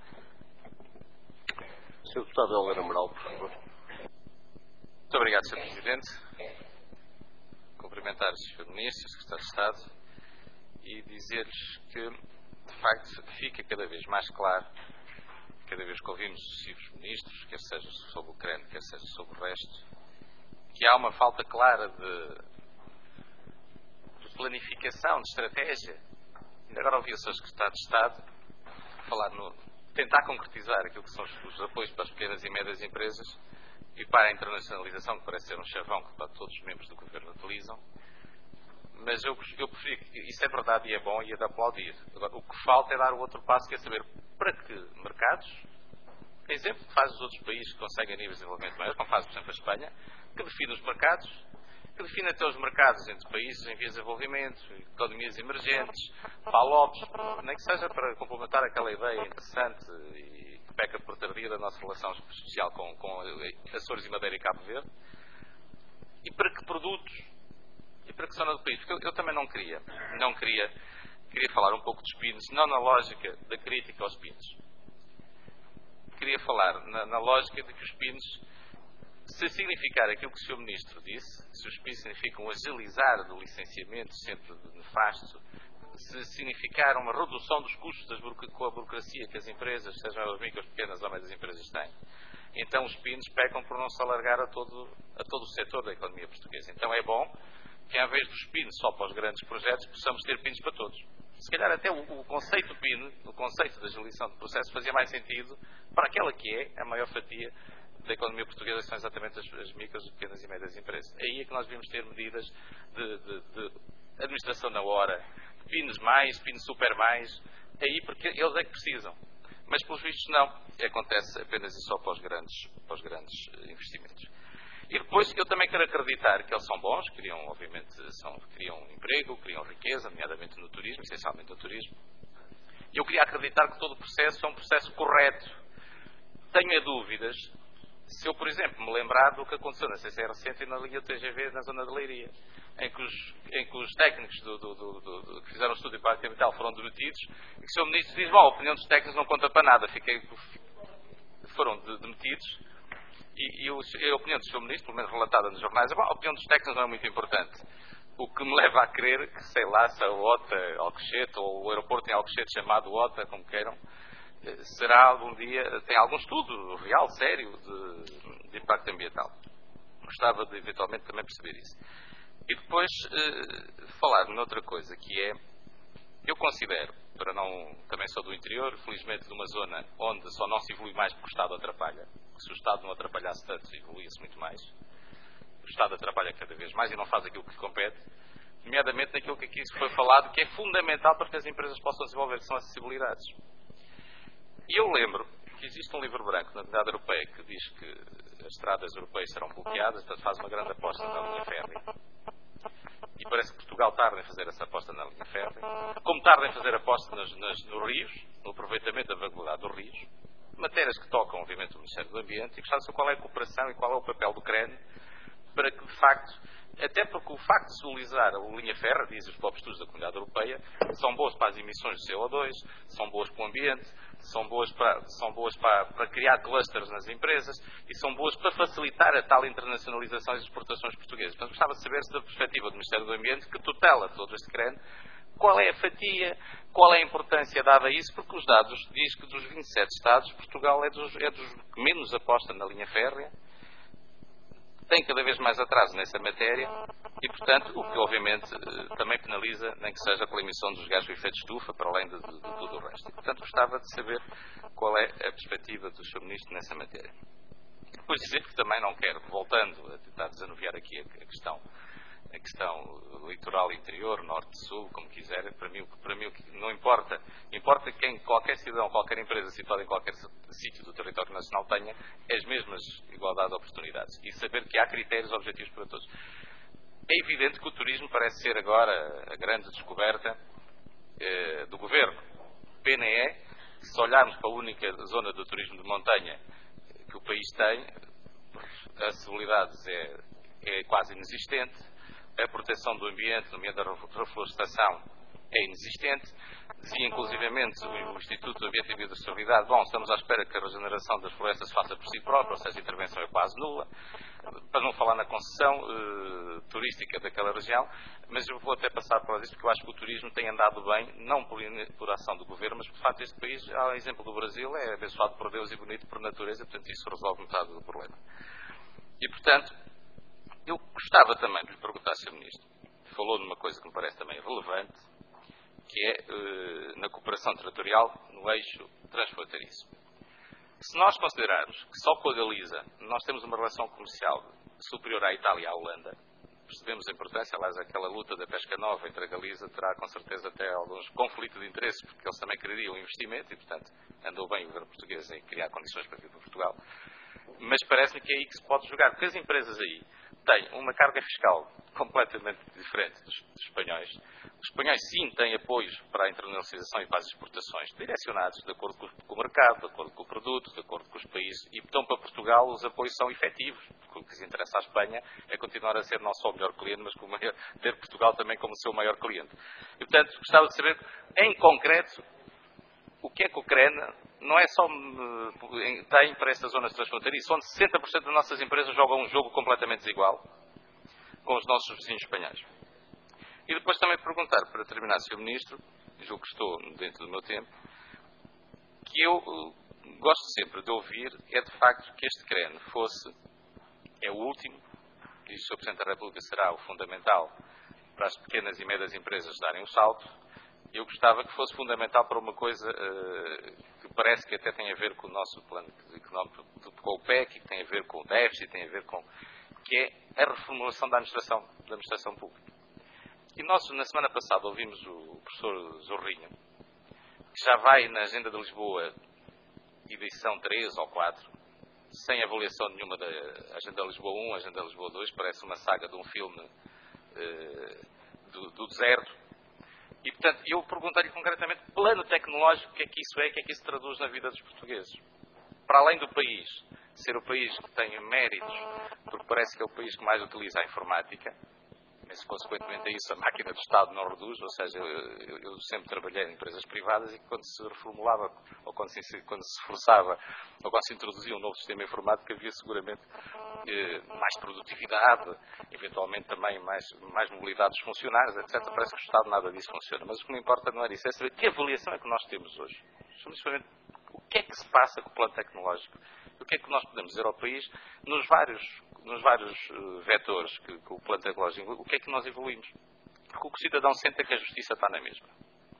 Sr. Deputado Helder Amaral, por favor. Muito obrigado, Sr. Presidente. Cumprimentar o Sr. Ministro, o Secretário de Estado, e dizer-lhes que, de facto, fica cada vez mais claro, cada vez que ouvimos os sucessivos ministros, quer seja sobre o CREN, quer seja sobre o resto, que há uma falta clara de planificação, de estratégia. Ainda agora ouvi o Sr. Secretário de Estado falar tentar concretizar aquilo que são os apoios para as pequenas e médias empresas e para a internacionalização, que parece ser um chavão que todos os membros do Governo utilizam. Mas eu prefiro que isso é verdade e é bom e é de aplaudir. Agora, o que falta é dar o outro passo, que é saber para que mercados, exemplo que faz os outros países que conseguem níveis de desenvolvimento maiores, como faz, por exemplo, a Espanha, que define os mercados, que define até os mercados entre países em vias de desenvolvimento, economias emergentes, PALOPs, nem que seja para complementar aquela ideia interessante e que peca por tardia da nossa relação especial com Açores e Madeira e Cabo Verde, e para que produtos, e para que zona do país. Porque eu também queria falar um pouco dos PINs, não na lógica da crítica aos PINs. Queria falar na lógica de que os PINs, se significar aquilo que o Sr. Ministro disse, se os PINs significam agilizar do licenciamento sempre nefasto, se significar uma redução dos custos com a burocracia que as empresas, sejam as micros, pequenas ou médias empresas, têm, então os PINs pecam por não se alargar a todo o setor da economia portuguesa. Então é bom que, em vez dos PINs só para os grandes projetos, possamos ter PINs para todos. Se calhar até o conceito PIN, o conceito da agilização do processo, fazia mais sentido para aquela que é a maior fatia da economia portuguesa, que são exatamente as micros, pequenas e médias empresas. Aí é que nós devemos ter medidas de administração na hora, PINs mais, PINs super mais, aí porque eles é que precisam. Mas, pelos vistos, não. Acontece apenas e só para os grandes investimentos. E depois, eu também quero acreditar que eles são bons, criam emprego, criam riqueza, nomeadamente no turismo, essencialmente no turismo. E eu queria acreditar que todo o processo é um processo correto. Tenho dúvidas se eu, por exemplo, me lembrar do que aconteceu na CCR recente e na linha do TGV na zona de Leiria, em que os técnicos que fizeram o estudo de impacto ambiental foram demitidos, e que o Sr. Ministro diz, bom, a opinião dos técnicos não conta para nada, foram demitidos, e a opinião do Sr. Ministro, pelo menos relatada nos jornais, a opinião dos técnicos não é muito importante. O que me leva a crer que, sei lá, se a OTA Alcochete ou o aeroporto em Alcochete chamado OTA, como queiram, será algum dia, tem algum estudo real, sério, de impacto ambiental. Gostava de eventualmente também perceber isso. E depois falar noutra coisa, que é, eu considero, também sou do interior, felizmente de uma zona onde só não se evolui mais porque o Estado atrapalha. Se o Estado não atrapalhasse tanto, evoluía-se muito mais. O Estado atrapalha cada vez mais e não faz aquilo que lhe compete, nomeadamente naquilo que aqui foi falado, que é fundamental para que as empresas possam desenvolver, que são acessibilidades. E eu lembro que existe um livro branco na Comunidade Europeia que diz que as estradas europeias serão bloqueadas, portanto faz uma grande aposta na linha férrea. E parece que Portugal tarda em fazer essa aposta na linha férrea, como tarda em fazer aposta nos rios, no aproveitamento da vaguidade dos rios, matérias que tocam, obviamente, o Ministério do Ambiente, e gostava de saber qual é a cooperação e qual é o papel do CREN para que, de facto, até porque o facto de se utilizar a linha férrea, dizem os próprios estudos da Comunidade Europeia, são boas para as emissões de CO2, são boas para o ambiente, são boas para criar clusters nas empresas e são boas para facilitar a tal internacionalização das exportações portuguesas. Portanto, gostava de saber se, da perspectiva do Ministério do Ambiente, que tutela todo este CREN, qual é a fatia, qual é a importância dada a isso, porque os dados dizem que dos 27 Estados, Portugal é dos que menos aposta na linha férrea, tem cada vez mais atraso nessa matéria e, portanto, o que obviamente também penaliza, nem que seja pela emissão dos gases de efeito de estufa, para além de tudo o resto. E, portanto, gostava de saber qual é a perspectiva do Sr. Ministro nessa matéria. Depois dizer que também não quero, voltando a tentar desanuviar aqui a questão litoral interior, norte-sul, como quiserem, para mim o que não importa, importa que qualquer cidadão, qualquer empresa situada em qualquer sítio do território nacional tenha as mesmas igualdade de oportunidades e saber que há critérios objetivos para todos. É evidente que o turismo parece ser agora a grande descoberta do Governo. Pena é, se olharmos para a única zona do turismo de montanha que o país tem, a acessibilidade é quase inexistente. A proteção do ambiente, nomeadamente a reflorestação, é inexistente. Dizia inclusivamente o Instituto de Ambiente e Biodiversidade, estamos à espera que a regeneração das florestas se faça por si própria, ou seja, a intervenção é quase nula, para não falar na concessão turística daquela região, mas eu vou até passar para isso, porque eu acho que o turismo tem andado bem, não por ação do Governo, mas por facto este país, ao exemplo do Brasil, é abençoado por Deus e bonito por natureza, portanto isso resolve metade do problema. E, portanto, eu gostava também de lhe perguntar, Sr. Ministro, falou numa coisa que me parece também relevante, que é na cooperação territorial no eixo transfronteiriço. Se nós considerarmos que só com a Galiza nós temos uma relação comercial superior à Itália e à Holanda, percebemos a importância, aliás, aquela luta da pesca nova entre a Galiza terá com certeza até alguns conflitos de interesses, porque eles também queriam investimento e, portanto, andou bem o governo português em criar condições para vir para Portugal. Mas parece-me que é aí que se pode jogar, porque as empresas aí têm uma carga fiscal completamente diferente dos espanhóis. Os espanhóis sim têm apoios para a internacionalização e para as exportações, direcionados de acordo com o mercado, de acordo com o produto, de acordo com os países. E, então, para Portugal, os apoios são efetivos, porque o que lhes interessa à Espanha é continuar a ser não só o melhor cliente, mas ter Portugal também como seu maior cliente. E, portanto, gostava de saber, em concreto, o que é que o CREN não é só tem para estas zonas transfronteiriças, onde 60% das nossas empresas jogam um jogo completamente desigual com os nossos vizinhos espanhóis. E depois também perguntar, para terminar, Sr. Ministro, julgo que estou dentro do meu tempo, que eu gosto sempre de ouvir é de facto que este CREN é o último, e o Sr. Presidente da República será o fundamental para as pequenas e médias empresas darem o salto. Eu gostava que fosse fundamental para uma coisa que parece que até tem a ver com o nosso plano económico, com o PEC, que tem a ver com o déficit, tem a ver com que é a reformulação da administração pública. E nós, na semana passada, ouvimos o professor Zorrinho, que já vai na Agenda de Lisboa, edição 3 ou 4, sem avaliação nenhuma da Agenda de Lisboa 1, Agenda de Lisboa 2, parece uma saga de um filme do deserto. E, portanto, eu perguntei-lhe concretamente, plano tecnológico, o que é que isso é, o que é que isso traduz na vida dos portugueses? Para além do país ser o país que tem méritos, porque parece que é o país que mais utiliza a informática, mas consequentemente a isso a máquina do Estado não reduz, ou seja, eu sempre trabalhei em empresas privadas e quando se reformulava, ou quando se esforçava, ou quando se introduzia um novo sistema informático, havia seguramente mais produtividade, eventualmente também mais mobilidade dos funcionários, etc. Parece que o Estado nada disso funciona, mas o que me importa não é isso, é saber que avaliação é que nós temos hoje. O que é que se passa com o plano tecnológico? O que é que nós podemos dizer ao país nos vários vetores que o plano tecnológico, o que é que nós evoluímos? Porque o cidadão sente é que a justiça está na mesma.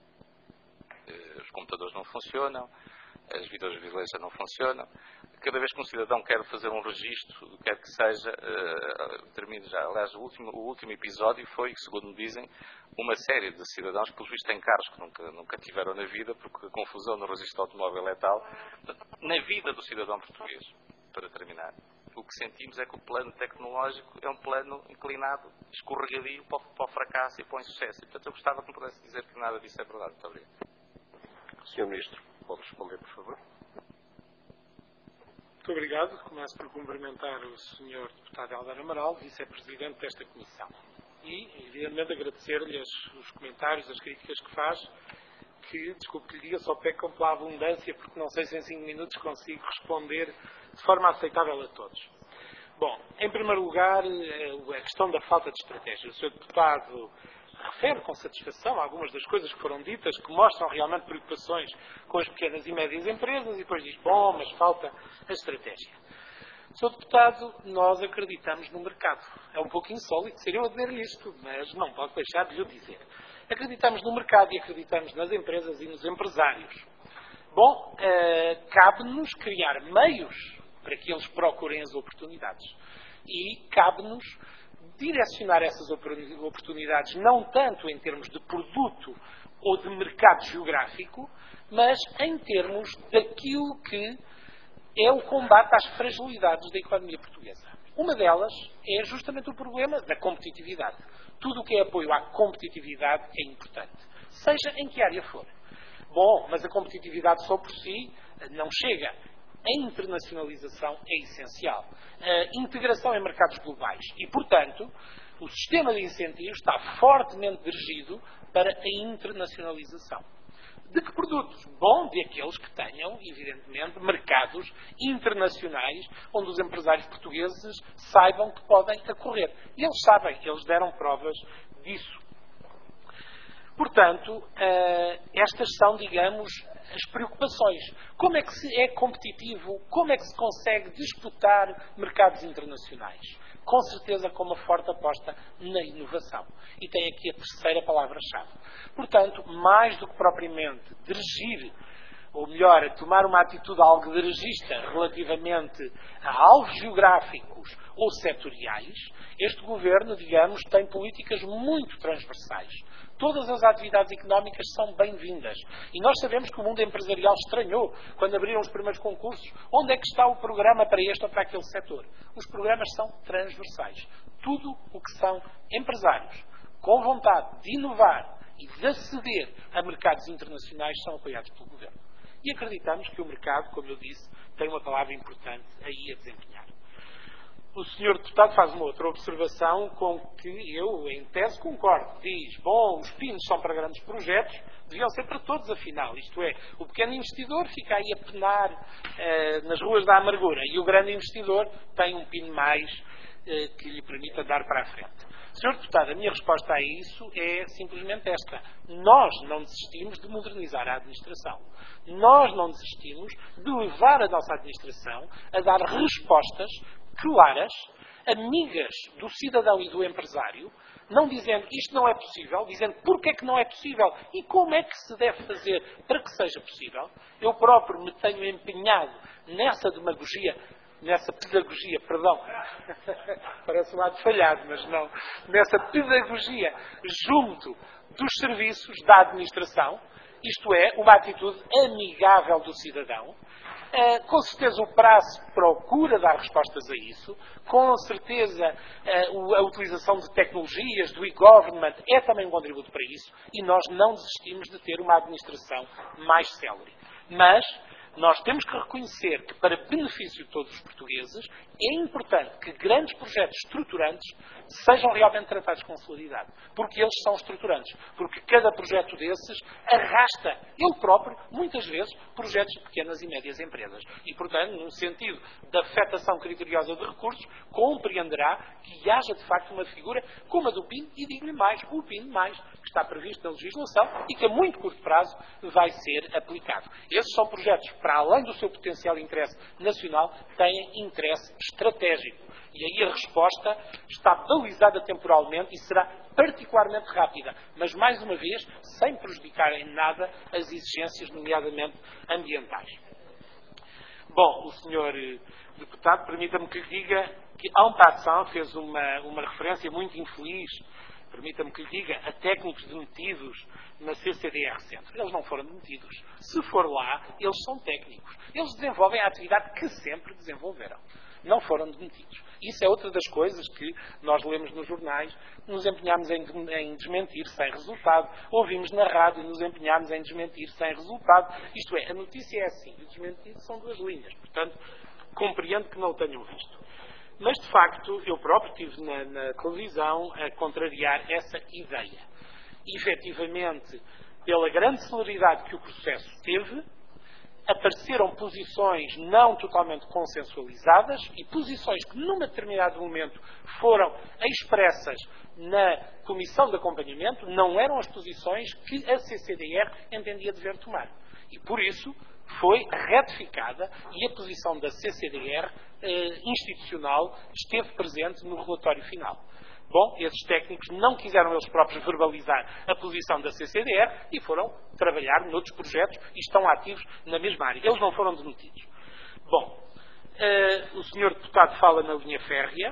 Os computadores não funcionam, as videovigilância não funcionam. Cada vez que um cidadão quer fazer um registro, do que quer que seja, termino já. Aliás, o último episódio foi, segundo me dizem, uma série de cidadãos que, pelos vistos, têm carros que nunca tiveram na vida, porque a confusão no registro automóvel é tal. Na vida do cidadão português, para terminar, o que sentimos é que o plano tecnológico é um plano inclinado, escorregadio para o fracasso e para o insucesso. E, portanto, eu gostava que me pudesse dizer que nada disso é verdade. Muito obrigado. Sr. Ministro, pode responder, por favor. Muito obrigado. Começo por cumprimentar o Sr. Deputado Helder Amaral, Vice-Presidente desta Comissão. E, evidentemente, agradecer-lhe os comentários, as críticas que faz, que, desculpe que lhe diga, só pecam pela abundância, porque não sei se em 5 minutos consigo responder de forma aceitável a todos. Bom, em primeiro lugar, a questão da falta de estratégia. O Sr. Deputado refere com satisfação algumas das coisas que foram ditas, que mostram realmente preocupações com as pequenas e médias empresas, e depois diz, bom, mas falta a estratégia. Sr. Deputado, nós acreditamos no mercado. É um pouco insólito ser eu a dizer-lhe isto, mas não posso deixar de lhe dizer. Acreditamos no mercado e acreditamos nas empresas e nos empresários. Bom, cabe-nos criar meios para que eles procurem as oportunidades. E cabe-nos direcionar essas oportunidades não tanto em termos de produto ou de mercado geográfico, mas em termos daquilo que é o combate às fragilidades da economia portuguesa. Uma delas é justamente o problema da competitividade. Tudo o que é apoio à competitividade é importante, seja em que área for. Bom, mas a competitividade só por si não chega. A internacionalização é essencial. A integração em mercados globais. E, portanto, o sistema de incentivos está fortemente dirigido para a internacionalização. De que produtos? Bom, de aqueles que tenham, evidentemente, mercados internacionais onde os empresários portugueses saibam que podem acorrer. E eles sabem, eles deram provas disso. Portanto, estas são, digamos, as preocupações. Como é que se é competitivo? Como é que se consegue disputar mercados internacionais? Com certeza com uma forte aposta na inovação. E tem aqui a terceira palavra-chave. Portanto, mais do que propriamente dirigir, ou melhor, tomar uma atitude algo dirigista relativamente a alvos geográficos ou setoriais, este governo, digamos, tem políticas muito transversais. Todas as atividades económicas são bem-vindas. E nós sabemos que o mundo empresarial estranhou quando abriram os primeiros concursos. Onde é que está o programa para este ou para aquele setor? Os programas são transversais. Tudo o que são empresários com vontade de inovar e de aceder a mercados internacionais são apoiados pelo governo. E acreditamos que o mercado, como eu disse, tem uma palavra importante aí a desempenhar. O Sr. Deputado faz uma outra observação com que eu, em tese, concordo. Diz, bom, os PINs são para grandes projetos, deviam ser para todos, afinal. Isto é, o pequeno investidor fica aí a penar nas ruas da amargura e o grande investidor tem um PIN mais que lhe permita dar para a frente. Sr. Deputado, a minha resposta a isso é simplesmente esta. Nós não desistimos de modernizar a administração. Nós não desistimos de levar a nossa administração a dar respostas claras, amigas do cidadão e do empresário, não dizendo isto não é possível, dizendo porque é que não é possível e como é que se deve fazer para que seja possível. Eu próprio me tenho empenhado nessa pedagogia, parece um ato falhado, mas não, nessa pedagogia junto dos serviços da administração, isto é, uma atitude amigável do cidadão. Com certeza o prazo procura dar respostas a isso, com certeza a utilização de tecnologias, do e-government é também um contributo para isso e nós não desistimos de ter uma administração mais célere. Mas nós temos que reconhecer que, para benefício de todos os portugueses, é importante que grandes projetos estruturantes sejam realmente tratados com celeridade. Porque eles são estruturantes. Porque cada projeto desses arrasta, ele próprio, muitas vezes, projetos de pequenas e médias empresas. E, portanto, no sentido da afetação criteriosa de recursos, compreenderá que haja, de facto, uma figura como a do PIN, e digo-lhe mais, o PIN+, que está previsto na legislação e que, a muito curto prazo, vai ser aplicado. Esses são projetos para além do seu potencial interesse nacional, têm interesse estratégico. E aí a resposta está balizada temporalmente e será particularmente rápida, mas, mais uma vez, sem prejudicar em nada as exigências, nomeadamente ambientais. Bom, o senhor deputado, permita-me que lhe diga que, en passant, fez uma referência muito infeliz, permita-me que lhe diga, a técnicos demitidos na CCDR Centro. Eles não foram demitidos. Se for lá, eles são técnicos. Eles desenvolvem a atividade que sempre desenvolveram. Não foram demitidos. Isso é outra das coisas que nós lemos nos jornais, nos empenhamos em desmentir sem resultado. Ouvimos na rádio e nos empenhamos em desmentir sem resultado. Isto é, a notícia é assim, e o desmentido são 2 linhas. Portanto, compreendo que não o tenham visto. Mas, de facto, eu próprio estive na televisão a contrariar essa ideia. E, efetivamente, pela grande celeridade que o processo teve, apareceram posições não totalmente consensualizadas e posições que, num determinado momento, foram expressas na comissão de acompanhamento, não eram as posições que a CCDR entendia dever tomar. E, por isso, foi retificada e a posição da CCDR institucional esteve presente no relatório final. Bom, esses técnicos não quiseram eles próprios verbalizar a posição da CCDR e foram trabalhar noutros projetos e estão ativos na mesma área. Eles não foram demitidos. Bom, o senhor deputado fala na linha férrea.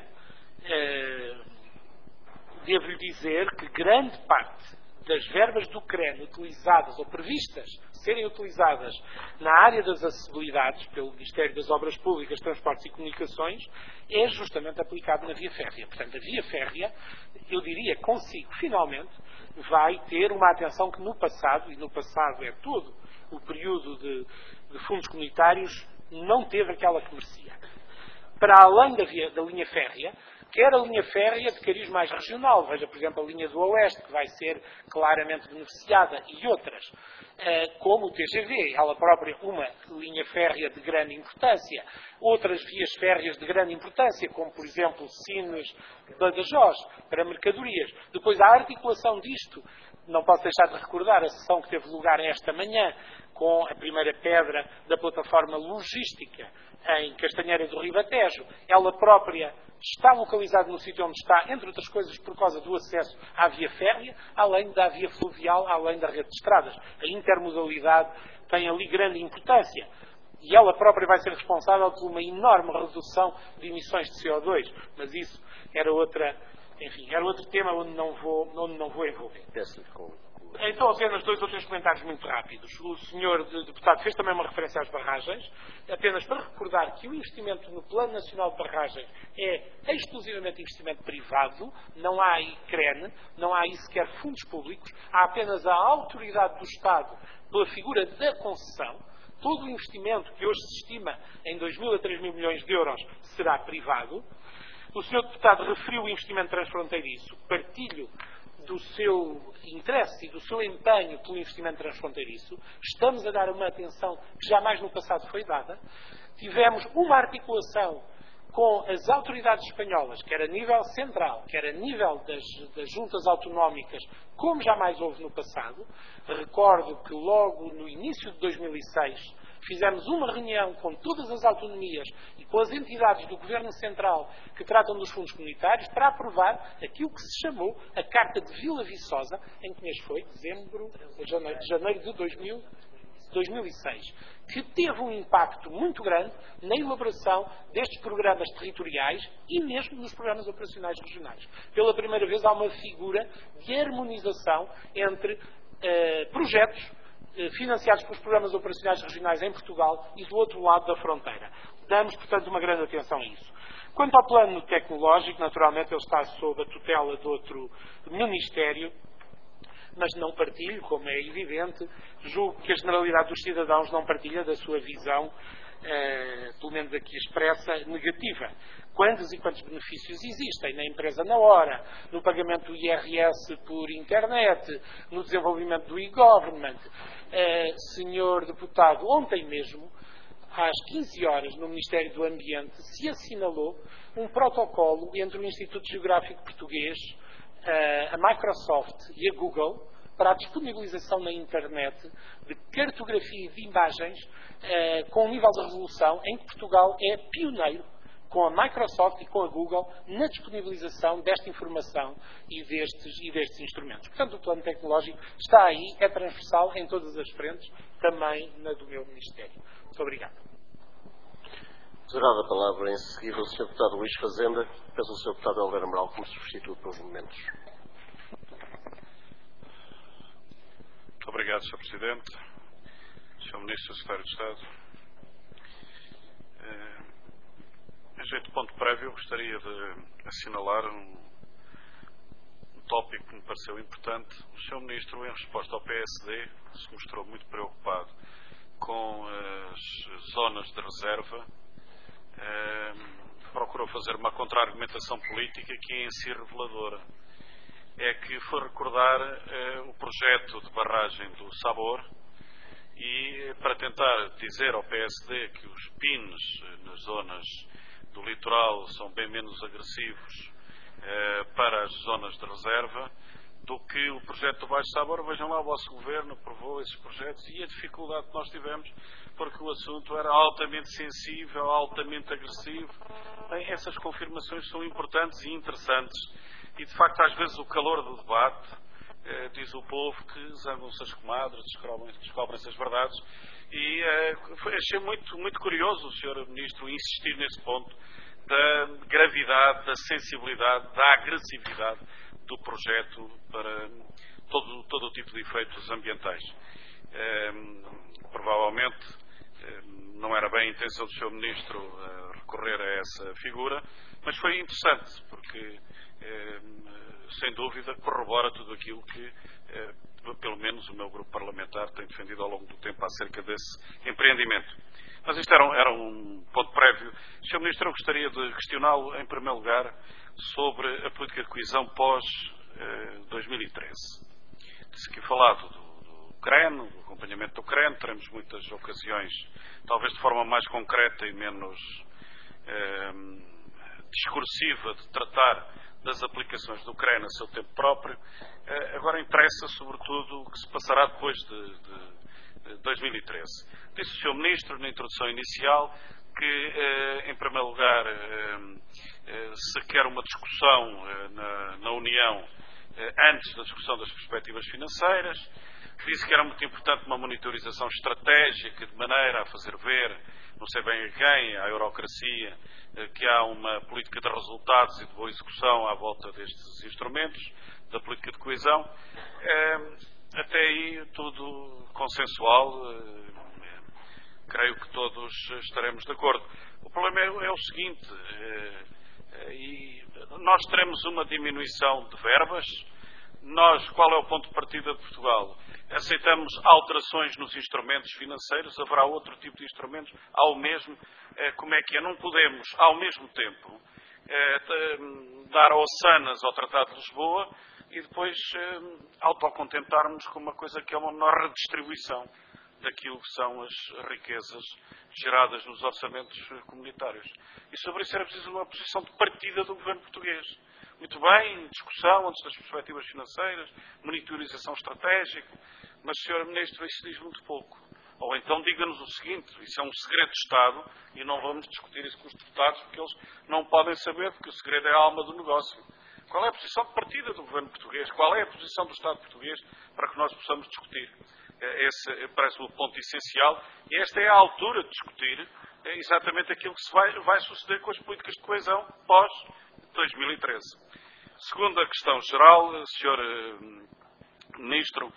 Devo-lhe dizer que grande parte das verbas do CREN utilizadas ou previstas serem utilizadas na área das acessibilidades pelo Ministério das Obras Públicas, Transportes e Comunicações é justamente aplicado na via férrea. Portanto, a via férrea, eu diria consigo, finalmente, vai ter uma atenção que no passado, e no passado é todo o período de fundos comunitários, não teve aquela que merecia. Para além da linha férrea, quer a linha férrea de cariz mais regional, veja, por exemplo, a linha do Oeste, que vai ser claramente beneficiada, e outras, como o TGV, ela própria uma linha férrea de grande importância, outras vias férreas de grande importância, como, por exemplo, Sines-Badajoz, para mercadorias. Depois, a articulação disto, não posso deixar de recordar a sessão que teve lugar esta manhã, com a primeira pedra da plataforma logística em Castanheira do Ribatejo. Ela própria está localizada no sítio onde está, entre outras coisas, por causa do acesso à via férrea, além da via fluvial, além da rede de estradas. A intermodalidade tem ali grande importância. E ela própria vai ser responsável por uma enorme redução de emissões de CO2. Mas isso era era outro tema onde não vou envolver. Então, apenas 2 ou 3 comentários muito rápidos. O senhor deputado fez também uma referência às barragens, apenas para recordar que o investimento no Plano Nacional de Barragens é exclusivamente investimento privado, não há aí CREN, não há aí sequer fundos públicos, há apenas a autoridade do Estado pela figura da concessão. Todo o investimento que hoje se estima em 2.000 a 3.000 milhões de euros será privado. O senhor deputado referiu o investimento transfronteiriço, partilho do seu interesse e do seu empenho pelo investimento transfronteiriço. Estamos a dar uma atenção que jamais no passado foi dada. Tivemos uma articulação com as autoridades espanholas, quer a nível central, quer a nível das juntas autonómicas, como jamais houve no passado. Recordo que logo no início de 2006 fizemos uma reunião com todas as autonomias e com as entidades do Governo Central que tratam dos fundos comunitários para aprovar aquilo que se chamou a Carta de Vila Viçosa, em que mês foi? Janeiro de 2006, que teve um impacto muito grande na elaboração destes programas territoriais e mesmo nos programas operacionais regionais. Pela primeira vez há uma figura de harmonização entre projetos financiados pelos programas operacionais regionais em Portugal e do outro lado da fronteira. Damos, portanto, uma grande atenção a isso. Quanto ao plano tecnológico, naturalmente ele está sob a tutela de outro ministério, mas não partilho, como é evidente, julgo que a generalidade dos cidadãos não partilha da sua visão, pelo menos aqui expressa, negativa. Quantos e quantos benefícios existem na empresa na hora, no pagamento do IRS por internet, no desenvolvimento do e-government. Senhor deputado, ontem mesmo, às 15 horas, no Ministério do Ambiente, se assinalou um protocolo entre o Instituto Geográfico Português, a Microsoft e a Google, para a disponibilização na internet de cartografia e de imagens com um nível de resolução em que Portugal é pioneiro com a Microsoft e com a Google na disponibilização desta informação e destes instrumentos. Portanto, o plano tecnológico está aí, é transversal em todas as frentes, também na do meu Ministério. Muito obrigado. Será da palavra em seguida o Sr. Deputado Luís Fazenda, peço ao Sr. Deputado Helder Amaral como substituto pelos momentos. Muito obrigado, Sr. Presidente, Sr. Ministro, Secretário de Estado. Em jeito de ponto prévio, gostaria de assinalar um tópico que me pareceu importante. O Sr. Ministro, em resposta ao PSD, se mostrou muito preocupado com as zonas de reserva, procurou fazer uma contra-argumentação política que é em si reveladora. É que foi recordar o projeto de barragem do Sabor e para tentar dizer ao PSD que os PINs nas zonas do litoral são bem menos agressivos para as zonas de reserva do que o projeto do Baixo Sabor. Vejam lá, o vosso governo aprovou esses projetos e a dificuldade que nós tivemos porque o assunto era altamente sensível, altamente agressivo. Bem, essas confirmações são importantes e interessantes e, de facto, às vezes o calor do debate diz o povo que zangam-se as comadres, descobrem-se as verdades e achei muito curioso o Sr. Ministro insistir nesse ponto da gravidade, da sensibilidade, da agressividade do projeto para todo o tipo de efeitos ambientais. Provavelmente não era bem a intenção do Sr. Ministro recorrer a essa figura, mas foi interessante porque sem dúvida corrobora tudo aquilo que pelo menos o meu grupo parlamentar tem defendido ao longo do tempo acerca desse empreendimento. Mas isto era um ponto prévio. Sr. Ministro, eu gostaria de questioná-lo em primeiro lugar sobre a política de coesão pós 2013. Disse aqui falado do CREN, do acompanhamento do CREN, teremos muitas ocasiões, talvez de forma mais concreta e menos discursiva, de tratar das aplicações do CREN a seu tempo próprio. Agora interessa, sobretudo, o que se passará depois de 2013. Disse o Sr. Ministro, na introdução inicial, que, em primeiro lugar, se quer uma discussão na União antes da discussão das perspectivas financeiras. Disse que era muito importante uma monitorização estratégica, de maneira a fazer ver, não sei bem a quem, à eurocracia, que há uma política de resultados e de boa execução à volta destes instrumentos da política de coesão. Até aí tudo consensual, creio que todos estaremos de acordo. O problema é o seguinte, nós teremos uma diminuição de verbas. Qual é o ponto de partida de Portugal? Aceitamos alterações nos instrumentos financeiros, haverá outro tipo de instrumentos, ao mesmo, como é que é? Não podemos, ao mesmo tempo, dar ossanas ao Tratado de Lisboa e depois autocontentarmos com uma coisa que é uma menor redistribuição daquilo que são as riquezas geradas nos orçamentos comunitários. E sobre isso era preciso uma posição de partida do governo português. Muito bem, discussão antes das perspectivas financeiras, monitorização estratégica, mas, Sr. Ministro, isso diz muito pouco. Ou então diga-nos o seguinte, isso é um segredo de Estado e não vamos discutir isso com os deputados porque eles não podem saber, porque o segredo é a alma do negócio. Qual é a posição de partida do governo português? Qual é a posição do Estado português para que nós possamos discutir? Esse parece-me o ponto essencial e esta é a altura de discutir exatamente aquilo que vai suceder com as políticas de coesão pós-2013. Segundo a questão geral, Sr. Ministro,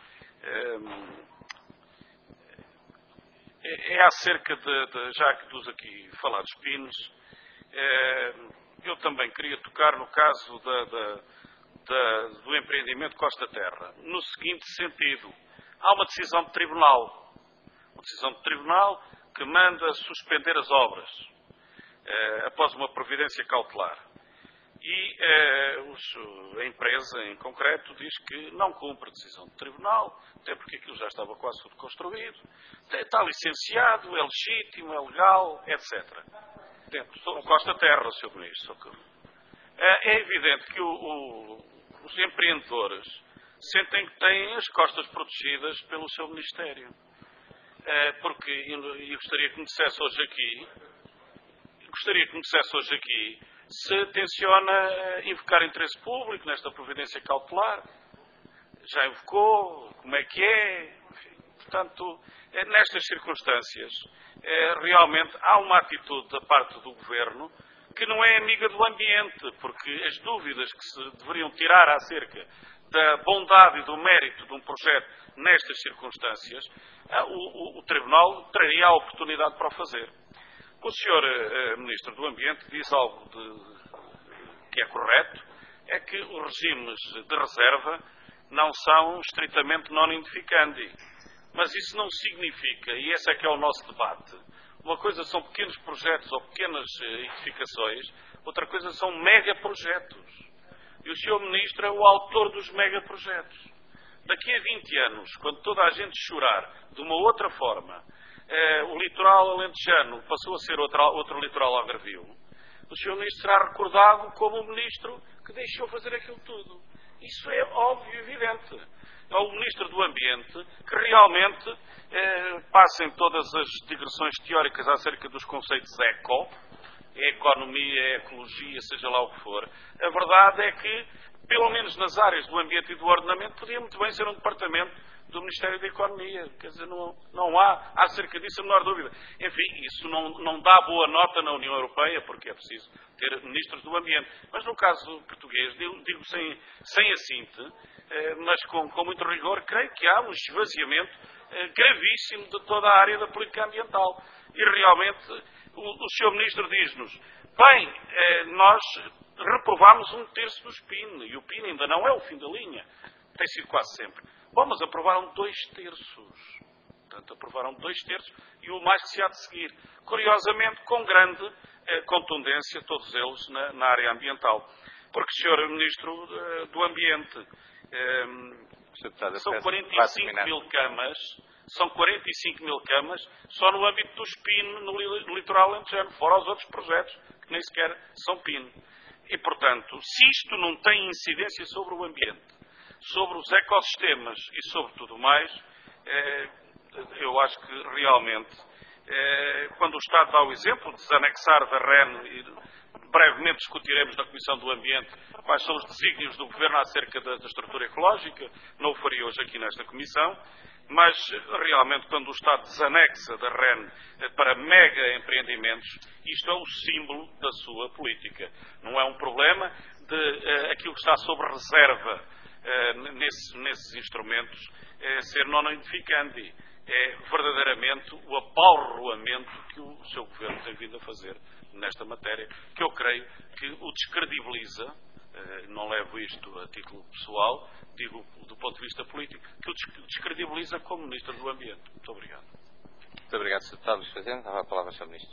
é acerca já que dos aqui falados PINs, eu também queria tocar no caso do empreendimento Costa Terra, no seguinte sentido. Há uma decisão de tribunal que manda suspender as obras após uma providência cautelar. E a empresa, em concreto, diz que não cumpre a decisão de tribunal, até porque aquilo já estava quase tudo construído, está licenciado, é legítimo, é legal, etc. O Costa Terra, Sr. Ministro. É evidente que os empreendedores sentem que têm as costas protegidas pelo seu Ministério. Porque eu gostaria que me dissesse hoje aqui se tenciona invocar interesse público nesta providência cautelar. Já invocou? Como é que é? Enfim, portanto, nestas circunstâncias, realmente há uma atitude da parte do Governo que não é amiga do ambiente, porque as dúvidas que se deveriam tirar acerca da bondade e do mérito de um projeto nestas circunstâncias, o Tribunal traria a oportunidade para o fazer. O Sr. Ministro do Ambiente diz algo que é correto, é que os regimes de reserva não são estritamente non-edificandi. Mas isso não significa, e esse é que é o nosso debate, uma coisa são pequenos projetos ou pequenas edificações, outra coisa são megaprojetos. E o Sr. Ministro é o autor dos megaprojetos. Daqui a 20 anos, quando toda a gente chorar de uma outra forma, o litoral alentejano passou a ser outro litoral algarvio, o Sr. Ministro será recordado como o Ministro que deixou fazer aquilo tudo. Isso é óbvio e evidente. É o Ministro do Ambiente que realmente passem todas as digressões teóricas acerca dos conceitos eco, é economia, é ecologia, seja lá o que for. A verdade é que, pelo menos nas áreas do ambiente e do ordenamento, podia muito bem ser um departamento do Ministério da Economia. Quer dizer, não há acerca disso a menor dúvida. Enfim, isso não dá boa nota na União Europeia, porque é preciso ter ministros do ambiente. Mas no caso português, digo sem assinte, mas com muito rigor, creio que há um esvaziamento gravíssimo de toda a área da política ambiental. E realmente o Sr. Ministro diz-nos, bem, nós reprovámos 1/3 do PIN, e o PIN ainda não é o fim da linha, tem sido quase sempre. Bom, mas aprovaram 2/3. Portanto, aprovaram 2/3 e o mais que se há de seguir. Curiosamente, com grande contundência, todos eles na área ambiental. Porque, Sr. Ministro do Ambiente, são 45 mil camas, só no âmbito dos PIN no litoral alentejano, fora os outros projetos que nem sequer são PIN. E, portanto, se isto não tem incidência sobre o ambiente, sobre os ecossistemas e sobre tudo mais, eu acho que realmente, quando o Estado dá o exemplo de desanexar da REN, e brevemente discutiremos na Comissão do Ambiente quais são os desígnios do Governo acerca da estrutura ecológica, não o faria hoje aqui nesta Comissão, mas realmente quando o Estado desanexa da REN para mega empreendimentos, isto é o símbolo da sua política. Não é um problema de aquilo que está sob reserva nesses instrumentos ser non-edificandi. É verdadeiramente o abalroamento que o seu Governo tem vindo a fazer nesta matéria, que eu creio que o descredibiliza, não levo isto a título pessoal, digo do ponto de vista político, que o descredibiliza como Ministro do Ambiente. Muito obrigado. Muito obrigado, Sr. Deputado Luís Fazenda. Dava a palavra ao Sr. Ministro.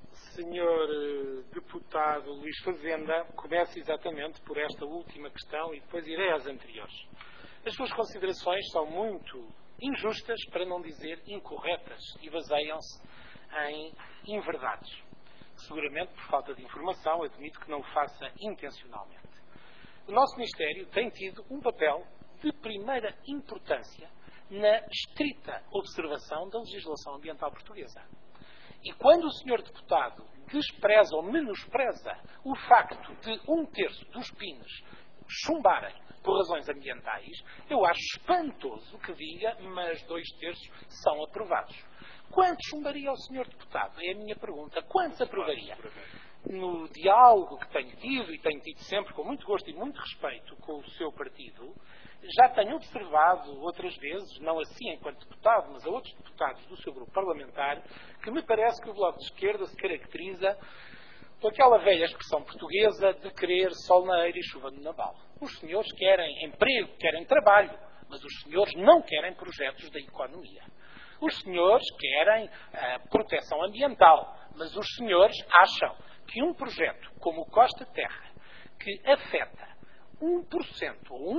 Senhor Deputado Luís Fazenda, começo exatamente por esta última questão e depois irei às anteriores. As suas considerações são muito injustas, para não dizer incorretas, e baseiam-se em inverdades. Seguramente, por falta de informação, admito que não o faça intencionalmente. O nosso Ministério tem tido um papel de primeira importância na estrita observação da legislação ambiental portuguesa. E quando o Sr. Deputado despreza ou menospreza o facto de 1/3 dos PINs chumbarem por razões ambientais, eu acho espantoso que diga, mas 2/3 são aprovados. Quantos chumbaria o Sr. Deputado? É a minha pergunta. Quantos aprovaria? No diálogo que tenho tido, e tenho tido sempre com muito gosto e muito respeito com o seu partido, já tenho observado outras vezes, não assim enquanto deputado, mas a outros deputados do seu grupo parlamentar, que me parece que o Bloco de Esquerda se caracteriza por aquela velha expressão portuguesa de querer sol na eira e chuva no naval. Os senhores querem emprego, querem trabalho, mas os senhores não querem projetos da economia. Os senhores querem proteção ambiental, mas os senhores acham que um projeto como o Costa Terra, que afeta 1% ou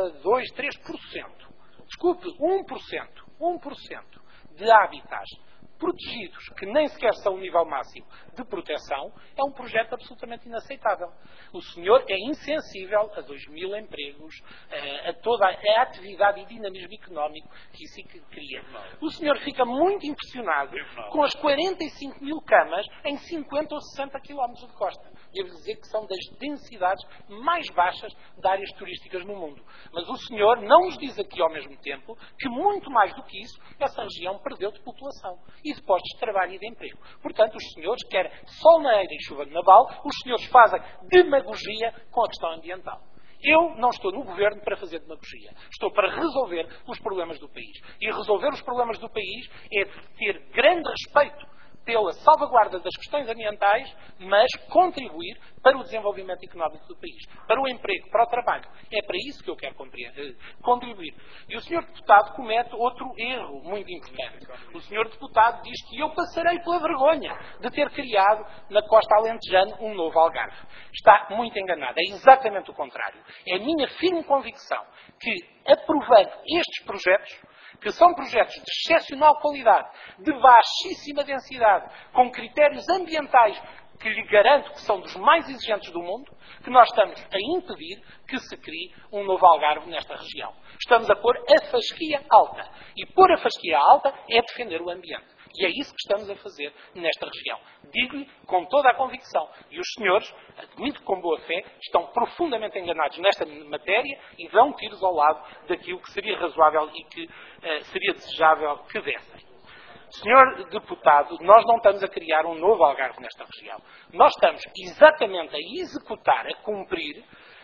1,23%, desculpe, 1% de hábitats protegidos, que nem sequer são o nível máximo de proteção, é um projeto absolutamente inaceitável. O senhor é insensível a 2.000 empregos, a toda a atividade e dinamismo económico que isso cria. O senhor fica muito impressionado com as 45.000 camas em 50 ou 60 quilómetros de costa. Devo dizer que são das densidades mais baixas de áreas turísticas no mundo. Mas o senhor não nos diz aqui ao mesmo tempo que, muito mais do que isso, essa região perdeu de população e de postos de trabalho e de emprego. Portanto, os senhores, quer sol na eira e chuva de naval, os senhores fazem demagogia com a questão ambiental. Eu não estou no governo para fazer demagogia. Estou para resolver os problemas do país. E resolver os problemas do país é ter grande respeito pela salvaguarda das questões ambientais, mas contribuir para o desenvolvimento económico do país, para o emprego, para o trabalho. É para isso que eu quero contribuir. E o senhor deputado comete outro erro muito importante. O senhor deputado diz que eu passarei pela vergonha de ter criado na costa alentejana um novo Algarve. Está muito enganado. É exatamente o contrário. É a minha firme convicção que, aprovando estes projetos, que são projetos de excepcional qualidade, de baixíssima densidade, com critérios ambientais que lhe garanto que são dos mais exigentes do mundo, que nós estamos a impedir que se crie um novo Algarve nesta região. Estamos a pôr a fasquia alta. E pôr a fasquia alta é defender o ambiente. E é isso que estamos a fazer nesta região. Digo-lhe com toda a convicção. E os senhores, admito com boa fé, estão profundamente enganados nesta matéria e dão tiros ao lado daquilo que seria razoável e que seria desejável que dessem. Senhor deputado, nós não estamos a criar um novo Algarve nesta região. Nós estamos exatamente a executar, a cumprir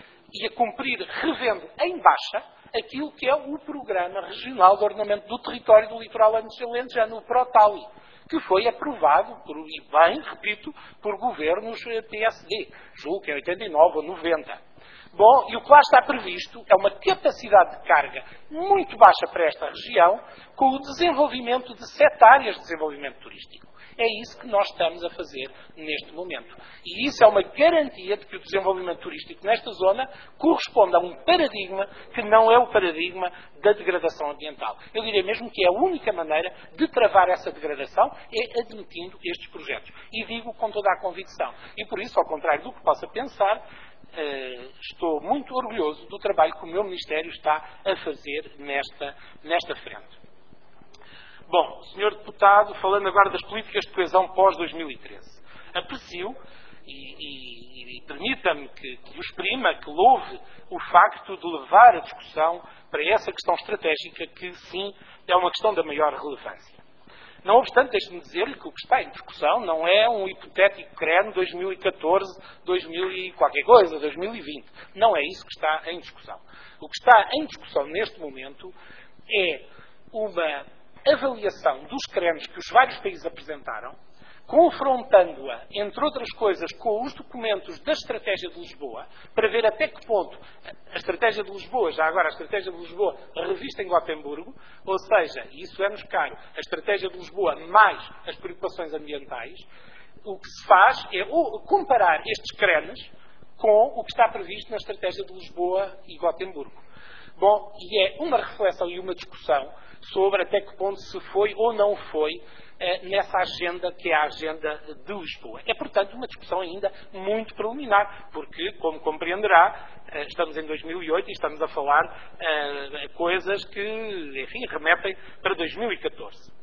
revendo em baixa aquilo que é o Programa Regional de Ordenamento do Território do Litoral Alentejano, o PROTALI, que foi aprovado, e bem, repito, por governos PSD, julgo que em 89 ou 90. Bom, e o que lá está previsto é uma capacidade de carga muito baixa para esta região, com o desenvolvimento de 7 áreas de desenvolvimento turístico. É isso que nós estamos a fazer neste momento. E isso é uma garantia de que o desenvolvimento turístico nesta zona corresponde a um paradigma que não é o paradigma da degradação ambiental. Eu diria mesmo que é a única maneira de travar essa degradação é admitindo estes projetos. E digo com toda a convicção. E por isso, ao contrário do que possa pensar, estou muito orgulhoso do trabalho que o meu Ministério está a fazer nesta frente. Bom, Sr. Deputado, falando agora das políticas de coesão pós-2013, aprecio e permita-me que o exprima, que louve o facto de levar a discussão para essa questão estratégica que, sim, é uma questão da maior relevância. Não obstante, deixe-me dizer-lhe que o que está em discussão não é um hipotético CREN 2014, 2000 e qualquer coisa, 2020. Não é isso que está em discussão. O que está em discussão neste momento é uma avaliação dos CRENs que os vários países apresentaram, confrontando-a, entre outras coisas, com os documentos da Estratégia de Lisboa, para ver até que ponto a Estratégia de Lisboa, já agora a Estratégia de Lisboa revista em Gotemburgo, ou seja, e isso é-nos caro, a Estratégia de Lisboa mais as preocupações ambientais, o que se faz é comparar estes CRENs com o que está previsto na Estratégia de Lisboa e Gotemburgo. Bom, e é uma reflexão e uma discussão sobre até que ponto se foi ou não foi nessa agenda que é a agenda de Lisboa. É, portanto, uma discussão ainda muito preliminar, porque, como compreenderá, estamos em 2008 e estamos a falar coisas que, enfim, remetem para 2014.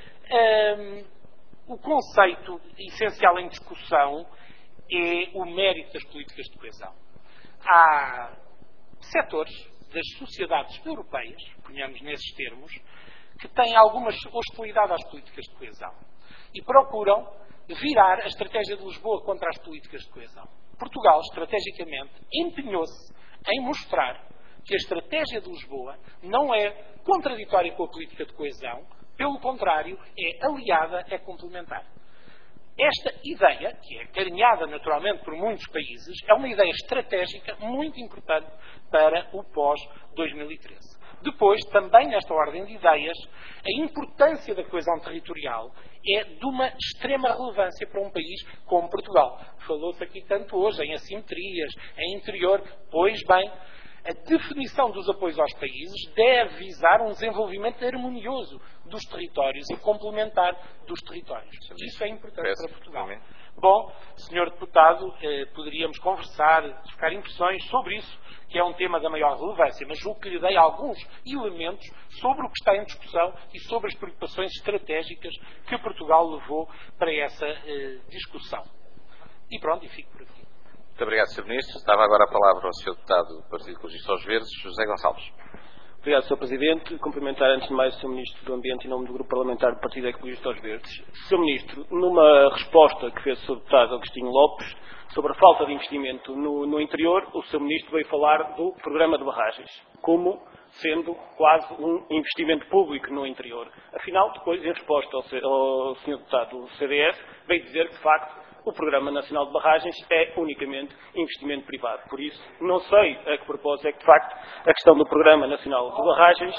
O conceito essencial em discussão é o mérito das políticas de coesão. Há setores das sociedades europeias, ponhamos nesses termos, que têm alguma hostilidade às políticas de coesão e procuram virar a Estratégia de Lisboa contra as políticas de coesão. Portugal, estrategicamente, empenhou-se em mostrar que a Estratégia de Lisboa não é contraditória com a política de coesão, pelo contrário, é aliada, é complementar. Esta ideia, que é carinhada naturalmente por muitos países, é uma ideia estratégica muito importante para o pós-2013. Depois, também nesta ordem de ideias, a importância da coesão territorial é de uma extrema relevância para um país como Portugal. Falou-se aqui tanto hoje em assimetrias, em interior. Pois bem, A definição dos apoios aos países deve visar um desenvolvimento harmonioso dos territórios e complementar dos territórios. Isso é importante para Portugal. Bom, Sr. Deputado, poderíamos conversar, trocar impressões sobre isso, que é um tema da maior relevância, mas julgo que lhe dei alguns elementos sobre o que está em discussão e sobre as preocupações estratégicas que Portugal levou para essa discussão. E pronto, e fico por aqui. Muito obrigado, Sr. Ministro. Estava agora a palavra ao Sr. Deputado do Partido Ecologista aos Verdes, José Gonçalves. Obrigado, Sr. Presidente. Cumprimentar antes de mais o Sr. Ministro do Ambiente em nome do Grupo Parlamentar do Partido Ecologista aos Verdes. Sr. Ministro, numa resposta que fez o Sr. Deputado Agostinho Lopes sobre a falta de investimento no interior, o Sr. Ministro veio falar do programa de barragens, como sendo quase um investimento público no interior. Afinal, depois, em resposta ao Sr. Deputado do CDS, veio dizer que, de facto, o Programa Nacional de Barragens é unicamente investimento privado. Por isso, não sei a que propósito é que, de facto, a questão do Programa Nacional de Barragens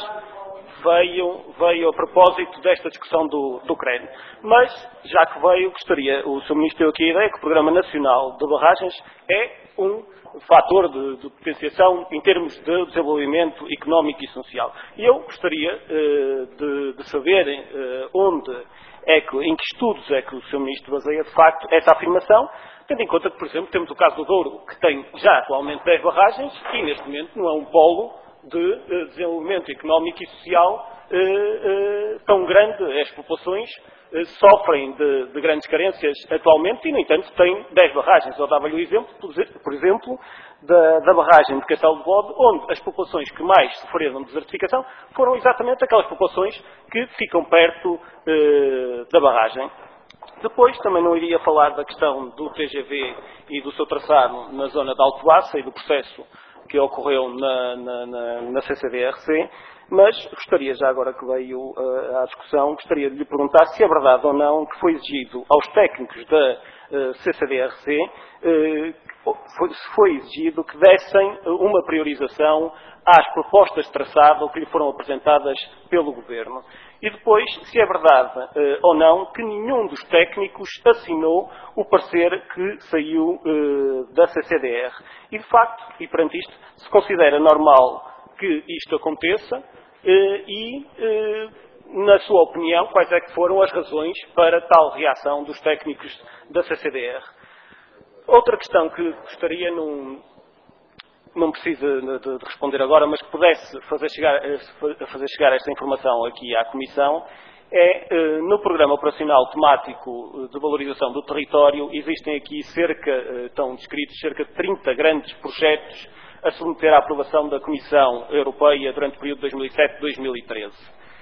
veio a propósito desta discussão do CREN. Mas, já que veio, gostaria, o Sr. Ministro deu aqui a ideia que o Programa Nacional de Barragens é um fator de potenciação em termos de desenvolvimento económico e social. E eu gostaria de saber em que estudos é que o Sr. Ministro baseia, de facto, essa afirmação, tendo em conta que, por exemplo, temos o caso do Douro, que tem já atualmente 10 barragens e, neste momento, não é um polo de desenvolvimento económico e social tão grande. As populações sofrem de grandes carências atualmente e, no entanto, têm 10 barragens. Eu dava-lhe o exemplo, por exemplo, da barragem de Castelo de Bode, onde as populações que mais sofreram de desertificação foram exatamente aquelas populações que ficam perto da barragem. Depois, também não iria falar da questão do TGV e do seu traçado na zona de Alcobaça e do processo que ocorreu na CCDRC, mas gostaria, já agora que veio à discussão, gostaria de lhe perguntar se é verdade ou não que foi exigido aos técnicos da CCDRC, foi exigido que dessem uma priorização às propostas de traçado que lhe foram apresentadas pelo Governo. E depois, se é verdade ou não que nenhum dos técnicos assinou o parecer que saiu da CCDR. E, de facto, e perante isto, se considera normal que isto aconteça na sua opinião, quais é que foram as razões para tal reação dos técnicos da CCDR? Outra questão que gostaria, não precisa de responder agora, mas que pudesse fazer chegar esta informação aqui à Comissão, no Programa Operacional Temático de Valorização do Território, existem aqui estão descritos cerca de 30 grandes projetos a submeter à aprovação da Comissão Europeia durante o período 2007-2013.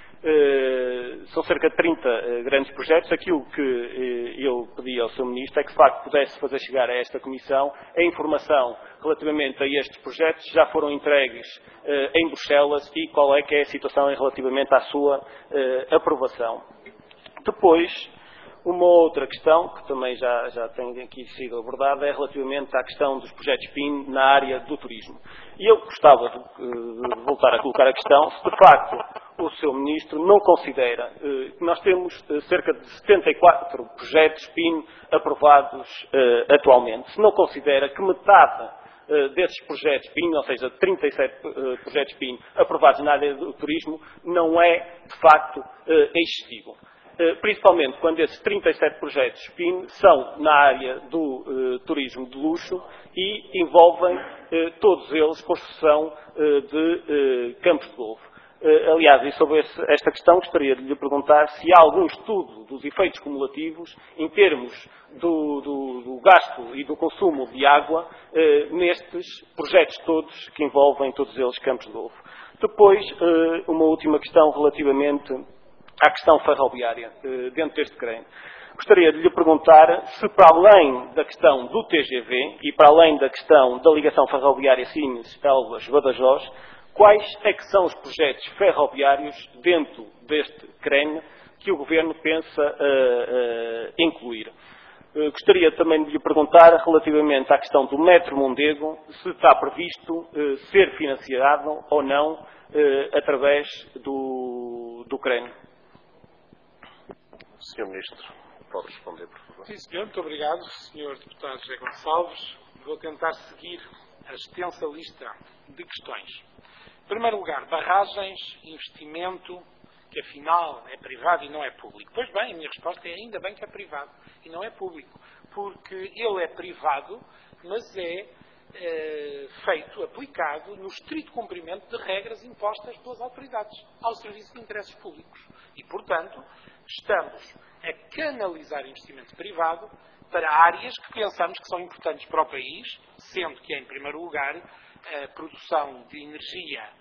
São cerca de 30 grandes projetos. Aquilo que eu pedi ao Sr. Ministro é que, de facto, pudesse fazer chegar a esta Comissão a informação relativamente a estes projetos, já foram entregues em Bruxelas e qual é que é a situação relativamente à sua aprovação. Depois, uma outra questão, que também já tem aqui sido abordada, é relativamente à questão dos projetos PIN na área do turismo. E eu gostava de voltar a colocar a questão, se de facto o Sr. Ministro não considera que nós temos cerca de 74 projetos PIN aprovados atualmente, se não considera que metade desses projetos PIN, ou seja, 37 projetos PIN aprovados na área do turismo, não é, de facto, excessivo. Principalmente quando esses 37 projetos PIN são na área do turismo de luxo e envolvem todos eles construção de campos de golfe. Aliás, e sobre esta questão, gostaria de lhe perguntar se há algum estudo dos efeitos cumulativos em termos do gasto e do consumo de água nestes projetos todos, que envolvem todos eles campos de golfe. Depois, uma última questão relativamente à questão ferroviária dentro deste CREN. Gostaria de lhe perguntar se, para além da questão do TGV e para além da questão da ligação ferroviária Sines-Elvas-Badajoz, quais é que são os projetos ferroviários dentro deste CREN que o Governo pensa incluir. Gostaria também de lhe perguntar relativamente à questão do Metro Mondego, se está previsto ser financiado ou não através do CREN. Sr. Ministro, pode responder, por favor. Sim, senhor. Muito obrigado, Sr. Deputado José Gonçalves. Vou tentar seguir a extensa lista de questões. Em primeiro lugar, barragens, investimento, que afinal é privado e não é público. Pois bem, a minha resposta é ainda bem que é privado e não é público, porque ele é privado, mas é feito, aplicado, no estrito cumprimento de regras impostas pelas autoridades ao serviço de interesses públicos. E, portanto, estamos a canalizar investimento privado para áreas que pensamos que são importantes para o país, sendo que, em primeiro lugar, a produção de energia,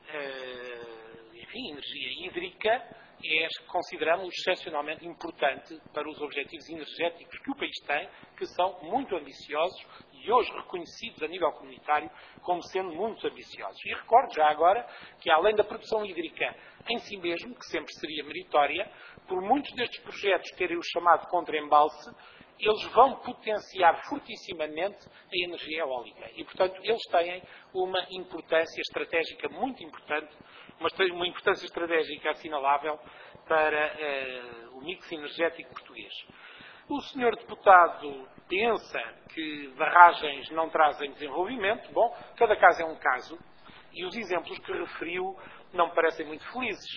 energia hídrica, consideramos excepcionalmente importante para os objetivos energéticos que o país tem, que são muito ambiciosos e hoje reconhecidos a nível comunitário como sendo muito ambiciosos. E recordo já agora que, além da produção hídrica em si mesmo, que sempre seria meritória, por muitos destes projetos terem o chamado contra-embalse, eles vão potenciar fortissimamente a energia eólica. E, portanto, eles têm uma importância estratégica muito importante, uma importância estratégica assinalável para o mix energético português. O senhor deputado pensa que barragens não trazem desenvolvimento. Bom, cada caso é um caso e os exemplos que referiu não me parecem muito felizes.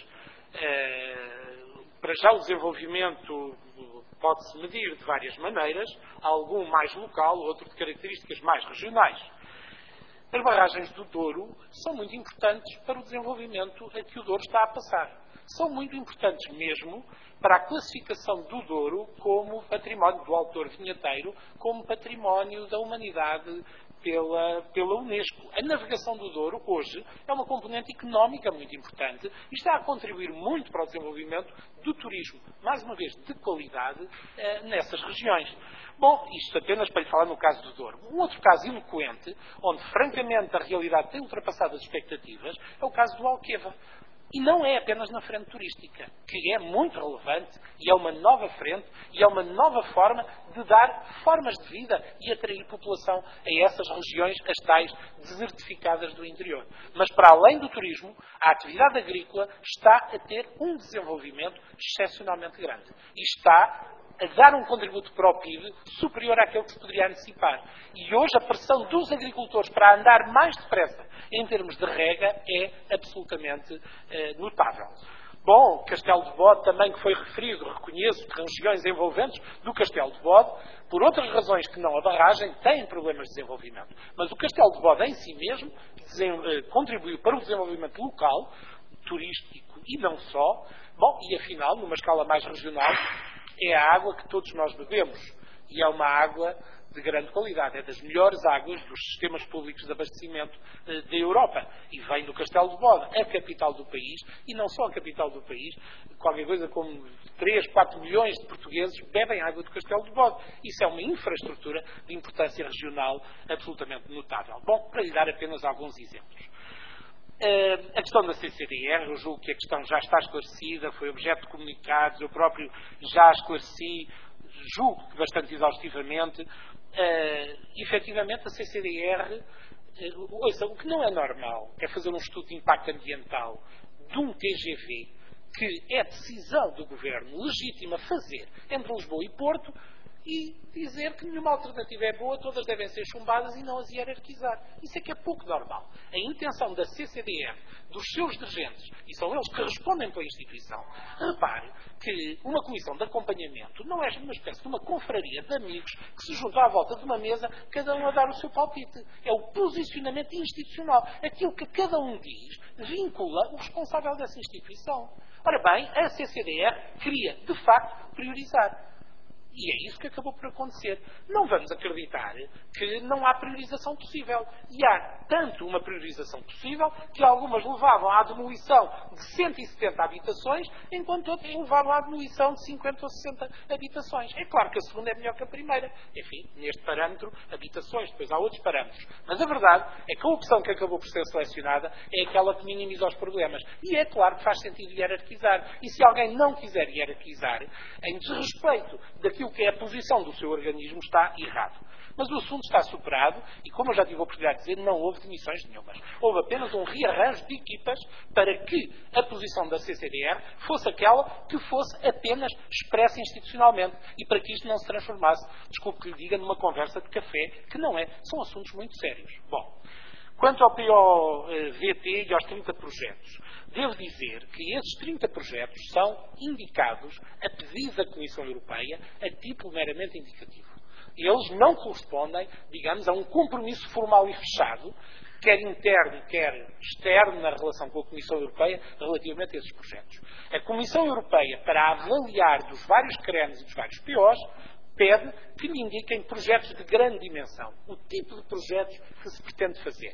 Para já o desenvolvimento pode-se medir de várias maneiras, algum mais local, outro de características mais regionais. As barragens do Douro são muito importantes para o desenvolvimento a que o Douro está a passar. São muito importantes mesmo para a classificação do Douro como património do autor vinheteiro, como património da humanidade pela Unesco. A navegação do Douro, hoje, é uma componente económica muito importante e está a contribuir muito para o desenvolvimento do turismo, mais uma vez, de qualidade, nessas regiões. Bom, isto apenas para lhe falar no caso do Douro. Um outro caso eloquente, onde francamente a realidade tem ultrapassado as expectativas, é o caso do Alqueva. E não é apenas na frente turística, que é muito relevante e é uma nova frente e é uma nova forma de dar formas de vida e atrair população a essas regiões, as tais desertificadas do interior. Mas para além do turismo, a atividade agrícola está a ter um desenvolvimento excepcionalmente grande. E está a dar um contributo para o PIB superior àquele que se poderia antecipar. E hoje a pressão dos agricultores para andar mais depressa em termos de rega é absolutamente notável. Bom, Castelo de Bode também que foi referido, reconheço que regiões envolventes do Castelo de Bode, por outras razões que não a barragem, têm problemas de desenvolvimento. Mas o Castelo de Bode em si mesmo contribuiu para o desenvolvimento local, turístico e não só. Bom, e afinal, numa escala mais regional, é a água que todos nós bebemos e é uma água de grande qualidade, é das melhores águas dos sistemas públicos de abastecimento da Europa e vem do Castelo de Bode, a capital do país, e não só a capital do país, qualquer coisa como 3, 4 milhões de portugueses bebem água do Castelo de Bode. Isso é uma infraestrutura de importância regional absolutamente notável. Bom, para lhe dar apenas alguns exemplos. A questão da CCDR, eu julgo que a questão já está esclarecida, foi objeto de comunicados, eu próprio já esclareci, julgo que bastante exaustivamente. Efetivamente, a CCDR, ouça, o que não é normal é fazer um estudo de impacto ambiental de um TGV, que é decisão do Governo legítima fazer entre Lisboa e Porto, e dizer que nenhuma alternativa é boa, todas devem ser chumbadas e não as hierarquizar. Isso é que é pouco normal. A intenção da CCDR, dos seus dirigentes, e são eles que respondem pela instituição, repare que uma comissão de acompanhamento não é uma espécie de uma confraria de amigos que se juntam à volta de uma mesa, cada um a dar o seu palpite. É o posicionamento institucional. Aquilo que cada um diz vincula o responsável dessa instituição. Ora bem, a CCDR queria, de facto, priorizar. E é isso que acabou por acontecer. Não vamos acreditar que não há priorização possível. E há tanto uma priorização possível que algumas levavam à demolição de 170 habitações, enquanto outras levavam à demolição de 50 ou 60 habitações. É claro que a segunda é melhor que a primeira. Enfim, neste parâmetro, habitações, depois há outros parâmetros. Mas a verdade é que a opção que acabou por ser selecionada é aquela que minimiza os problemas. E é claro que faz sentido hierarquizar. E se alguém não quiser hierarquizar, em desrespeito daquilo que é a posição do seu organismo, está errado. Mas o assunto está superado e, como eu já tive a oportunidade de dizer, não houve demissões nenhumas. Houve apenas um rearranjo de equipas para que a posição da CCDR fosse aquela que fosse apenas expressa institucionalmente e para que isto não se transformasse, desculpe que lhe diga, numa conversa de café, que não é. São assuntos muito sérios. Bom, Quanto ao PO-VT e aos 30 projetos, devo dizer que esses 30 projetos são indicados a pedido da Comissão Europeia a título meramente indicativo. Eles não correspondem, digamos, a um compromisso formal e fechado, quer interno, quer externo, na relação com a Comissão Europeia, relativamente a esses projetos. A Comissão Europeia, para avaliar dos vários CREMs e dos vários POs, pede que me indiquem projetos de grande dimensão, o tipo de projetos que se pretende fazer.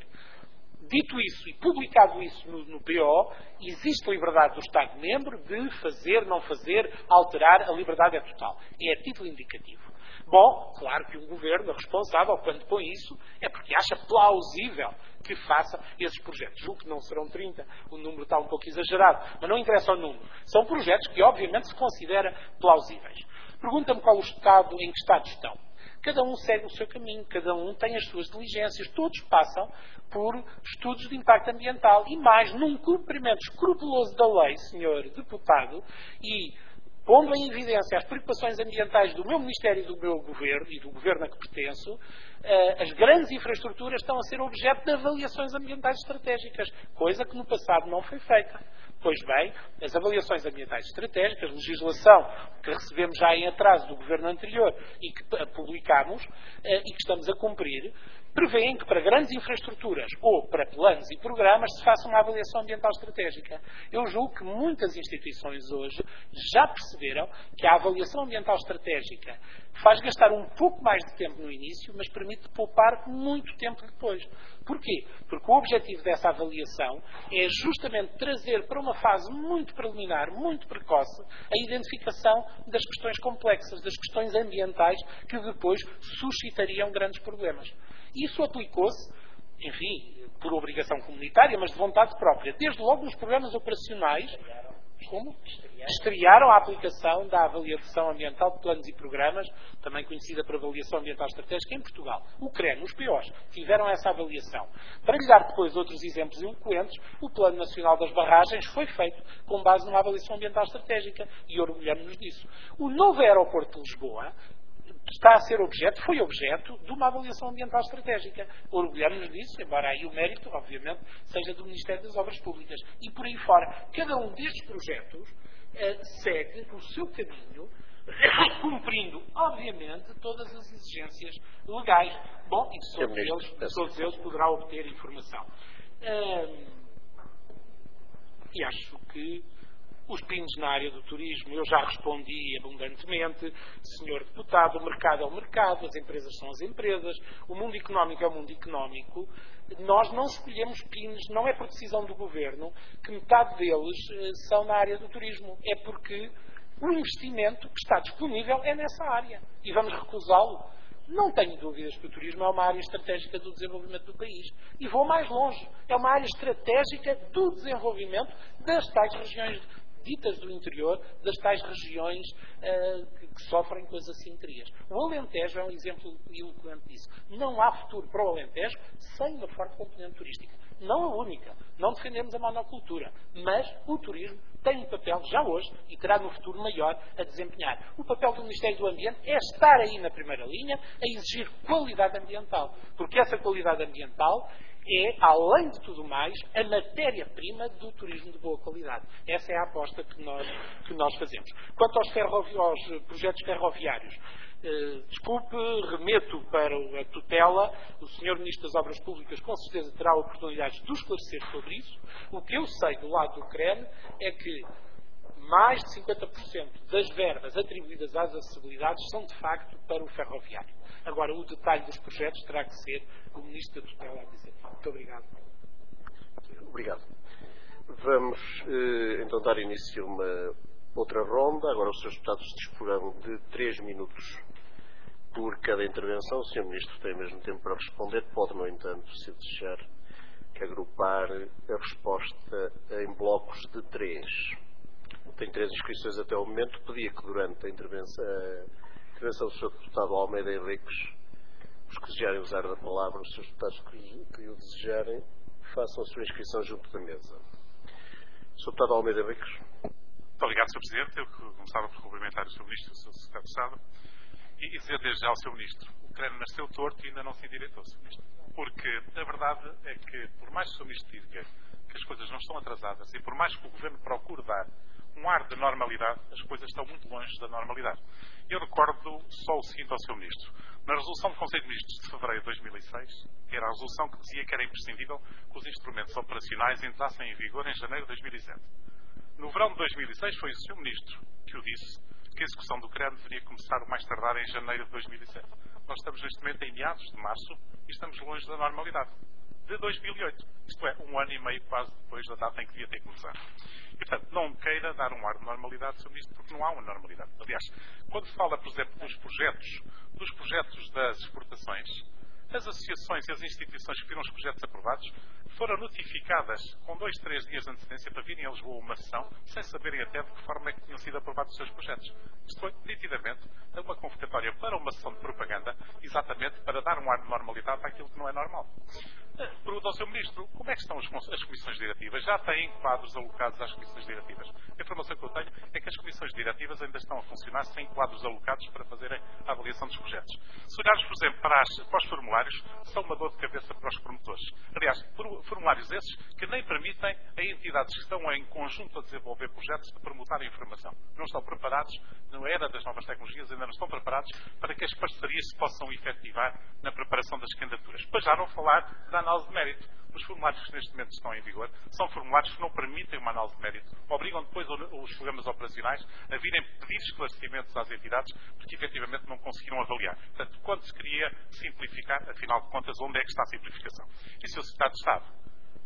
Dito isso e publicado isso no PO, existe liberdade do Estado-membro de fazer, não fazer, alterar, a liberdade é total. É a título indicativo. Bom, claro que o Governo responsável, quando põe isso, é porque acha plausível que faça esses projetos. Julgo que não serão 30, o número está um pouco exagerado, mas não interessa o número. São projetos que, obviamente, se considera plausíveis. Pergunta-me qual o estado, em que estado estão. Cada um segue o seu caminho, cada um tem as suas diligências, todos passam por estudos de impacto ambiental e mais num cumprimento escrupuloso da lei, senhor deputado, e pondo em evidência as preocupações ambientais do meu Ministério e do meu Governo, e do Governo a que pertenço, as grandes infraestruturas estão a ser objeto de avaliações ambientais estratégicas, coisa que no passado não foi feita. Pois bem, as avaliações ambientais estratégicas, legislação que recebemos já em atraso do Governo anterior e que publicámos e que estamos a cumprir, prevêem que para grandes infraestruturas ou para planos e programas se faça uma avaliação ambiental estratégica. Eu julgo que muitas instituições hoje já perceberam que a avaliação ambiental estratégica faz gastar um pouco mais de tempo no início, mas permite poupar muito tempo depois. Porquê? Porque o objetivo dessa avaliação é justamente trazer para uma fase muito preliminar, muito precoce, a identificação das questões complexas, das questões ambientais que depois suscitariam grandes problemas. Isso aplicou-se, enfim, por obrigação comunitária, mas de vontade própria. Desde logo nos programas operacionais, como estrearam a aplicação da avaliação ambiental de planos e programas, também conhecida por avaliação ambiental estratégica, em Portugal. O CREM, os POs, tiveram essa avaliação. Para lhe dar depois outros exemplos eloquentes, o Plano Nacional das Barragens foi feito com base numa avaliação ambiental estratégica e orgulhamos-nos disso. O novo aeroporto de Lisboa está a ser foi objeto de uma avaliação ambiental estratégica. Orgulhamos-nos disso, embora aí o mérito, obviamente, seja do Ministério das Obras Públicas. E por aí fora, cada um destes projetos segue o seu caminho, cumprindo, obviamente, todas as exigências legais. Bom, e de todos eles poderá obter informação. E acho que os pinos na área do turismo, eu já respondi abundantemente, senhor deputado, o mercado é o mercado, as empresas são as empresas, o mundo económico é o mundo económico. Nós não escolhemos pinos, não é por decisão do Governo, que metade deles são na área do turismo. É porque o investimento que está disponível é nessa área. E vamos recusá-lo. Não tenho dúvidas que o turismo é uma área estratégica do desenvolvimento do país. E vou mais longe. É uma área estratégica do desenvolvimento das tais regiões ditas do interior, das tais regiões que sofrem com as assimetrias. O Alentejo é um exemplo eloquente disso. Não há futuro para o Alentejo sem uma forte componente turística. Não a única. Não defendemos a monocultura. Mas o turismo tem um papel, já hoje, e terá no futuro maior a desempenhar. O papel do Ministério do Ambiente é estar aí na primeira linha a exigir qualidade ambiental. Porque essa qualidade ambiental é, além de tudo mais, a matéria-prima do turismo de boa qualidade. Essa é a aposta que nós fazemos. Quanto aos projetos ferroviários, desculpe, remeto para a tutela. O Sr. Ministro das Obras Públicas com certeza terá a oportunidade de esclarecer sobre isso. O que eu sei do lado do CREN é que mais de 50% das verbas atribuídas às acessibilidades são, de facto, para o ferroviário. Agora, o detalhe dos projetos terá que ser o Ministro da Tutela a dizer. Muito obrigado. Obrigado. Vamos, então, dar início a uma outra ronda. Agora, os Srs. Deputados disporão de 3 minutos por cada intervenção. O Sr. Ministro tem mesmo tempo para responder. Pode, no entanto, se desejar, agrupar a resposta em blocos de 3. Tem 3 inscrições até o momento. Pedia que durante a intervenção do Sr. Deputado Almeida Henriques, os que desejarem usar a palavra, os Srs. Deputados que o desejarem, façam a sua inscrição junto da mesa. Sr. Deputado Almeida Henriques. Muito obrigado, Sr. Presidente. Eu começava por cumprimentar o Sr. Ministro, o Sr. Secretário de Estado, e dizer desde já ao Sr. Ministro, o CREN nasceu torto e ainda não se endireitou, Sr. Ministro. Porque a verdade é que, por mais que o Sr. Ministro diga que as coisas não estão atrasadas e por mais que o Governo procure dar um ar de normalidade, as coisas estão muito longe da normalidade. Eu recordo só o seguinte ao Sr. Ministro. Na resolução do Conselho de Ministros de fevereiro de 2006, que era a resolução que dizia que era imprescindível que os instrumentos operacionais entrassem em vigor em janeiro de 2007. No verão de 2006 foi o Sr. Ministro que o disse, que a execução do CREN deveria começar o mais tardar em janeiro de 2007. Nós estamos neste momento em meados de março e estamos longe da normalidade. De 2008. Isto é, 1 ano e meio quase depois da data em que devia ter começado. E, portanto, não queira dar um ar de normalidade, Sr. Ministro, porque não há uma normalidade. Aliás, quando se fala, por exemplo, dos projetos das exportações, as associações e as instituições que viram os projetos aprovados foram notificadas com 2, 3 dias de antecedência para virem a Lisboa uma sessão, sem saberem até de que forma é que tinham sido aprovados os seus projetos. Isto foi, nitidamente, uma convocatória para uma sessão de propaganda, exatamente para dar um ar de normalidade àquilo que não é normal. Pergunto ao Sr. Ministro, como é que estão as comissões diretivas? Já têm quadros alocados às comissões diretivas? A informação que eu tenho é que as comissões diretivas ainda estão a funcionar sem quadros alocados para fazerem a avaliação dos projetos. Se olharmos, por exemplo, para os formulários, são uma dor de cabeça para os promotores. Aliás, formulários esses que nem permitem a entidades que estão em conjunto a desenvolver projetos de permutar a informação. Não estão preparados, na era das novas tecnologias, ainda não estão preparados para que as parcerias se possam efetivar na preparação das candidaturas. Para já não falar da análise de mérito. Os formulários que neste momento estão em vigor são formulários que não permitem uma análise de mérito. Obrigam depois os programas operacionais a virem pedir esclarecimentos às entidades porque efetivamente não conseguiram avaliar. Portanto, quando se queria simplificar, afinal de contas, onde é que está a simplificação? E se o Secretário de Estado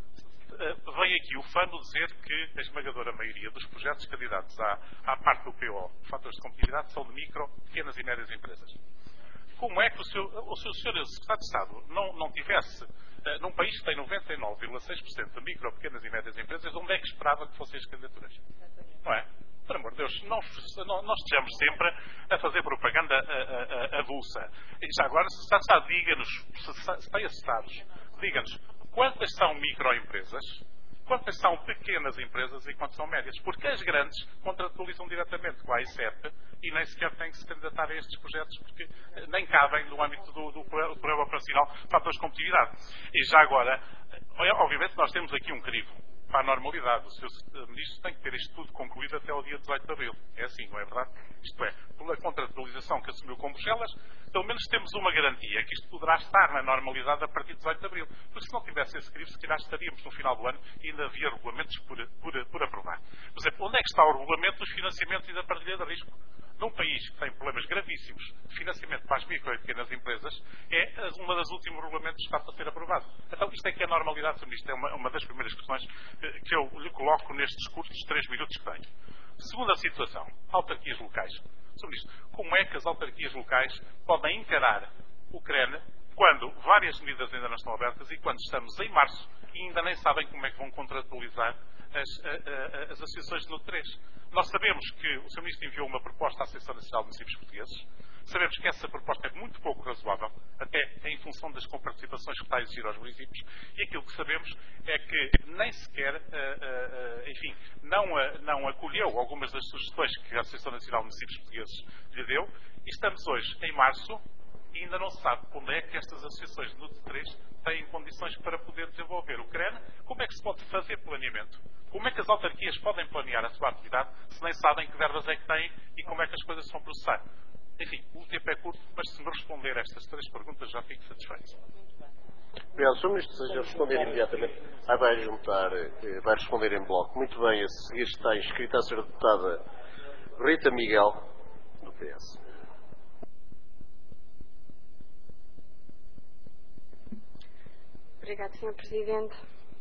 vem aqui o FANO dizer que a esmagadora maioria dos projetos candidatos à parte do PO, fatores de competitividade, são de micro, pequenas e médias empresas. Como é que o Sr. Secretário de Estado não tivesse, num país que tem 99,6% de micro, pequenas e médias empresas, onde é que esperava que fossem as candidaturas? Não é? Por amor de Deus, não estejamos sempre a fazer propaganda avulsa. E já agora, se o Secretário de Estado diga-nos, se tem assestados, diga-nos quantas são microempresas, quantas são pequenas empresas e quantas são médias. Porque as grandes contratualizam diretamente com a AICEP e nem sequer têm que se candidatar a estes projetos porque nem cabem no âmbito do programa operacional de fatores de competitividade. E já agora, obviamente nós temos aqui um crivo para a normalidade. O Sr. Ministro tem que ter isto tudo concluído até ao dia 18 de abril. É assim, não é verdade? Isto é, pela contratualização que assumiu com Bruxelas, pelo menos temos uma garantia que isto poderá estar na normalidade a partir de 18 de abril. Porque se não tivesse esse crivo, se calhar estaríamos no final do ano e ainda havia regulamentos por aprovar. Por exemplo, onde é que está o regulamento dos financiamentos e da partilha de risco? Num país que tem problemas gravíssimos de financiamento para as micro e pequenas empresas, é uma das últimos regulamentos que está para ser aprovado. Então, isto é que é a normalidade, Sr. Ministro. É uma das primeiras questões que eu lhe coloco nestes curtos 3 minutos que tenho. Segunda situação, autarquias locais. Sr. Ministro, como é que as autarquias locais podem encarar o CREN quando várias medidas ainda não estão abertas e quando estamos em março e ainda nem sabem como é que vão contratualizar as associações de NUT 3? Nós sabemos que o Sr. Ministro enviou uma proposta à Associação Nacional de Municípios Portugueses. Sabemos que essa proposta é muito pouco razoável, até em função das comparticipações que está a exigir aos municípios, e aquilo que sabemos é que nem sequer, não acolheu algumas das sugestões que a Associação Nacional de Municípios Portugueses lhe deu, e estamos hoje em março e ainda não se sabe onde é que estas associações de NUT 3 têm condições para poder desenvolver o CREN, como é que se pode fazer planeamento. Como é que as autarquias podem planear a sua atividade se nem sabem que verbas é que têm e como é que as coisas se vão processar? Enfim, o tempo é curto, mas se me responder a estas 3 perguntas já fico satisfeito. Obrigado, Sr. Ministro. Seja responder imediatamente. Vai responder em bloco. Muito bem, a seguir está inscrita a Sra. Deputada Rita Miguel, do PS. Obrigada, Sr. Presidente.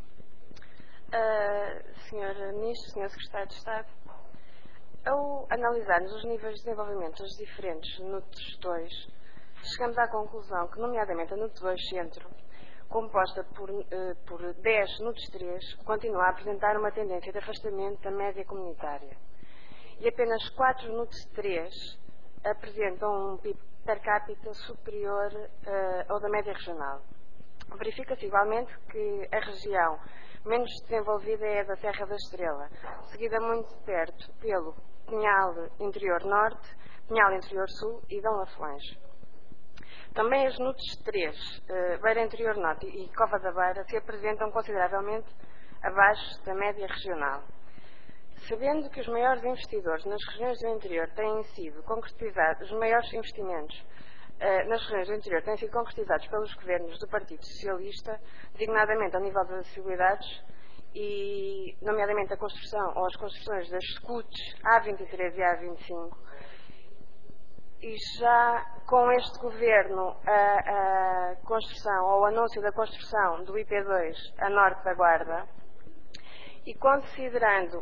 Sr. Ministro, Sr. Secretário de Estado, ao analisarmos os níveis de desenvolvimento dos diferentes NUTs 2, chegamos à conclusão que, nomeadamente, a NUT 2 Centro, composta por 10 NUTs 3, continua a apresentar uma tendência de afastamento da média comunitária. E apenas 4 NUTs 3 apresentam um PIB per capita superior ao da média regional. Verifica-se igualmente que a região menos desenvolvida é a da Serra da Estrela, seguida muito perto pelo Pinhal Interior Norte, Pinhal Interior Sul e Dão Lafelães. Também as NUTs 3, Beira Interior Norte e Cova da Beira, se apresentam consideravelmente abaixo da média regional. Sabendo que os maiores investidores nas regiões do interior têm sido concretizados, os maiores investimentos nas regiões do interior têm sido concretizados pelos governos do Partido Socialista, designadamente ao nível das acessibilidades e, nomeadamente, a construção ou as construções das SCUTs A23 e A25, e já com este governo a construção ou o anúncio da construção do IP2 a norte da Guarda, e considerando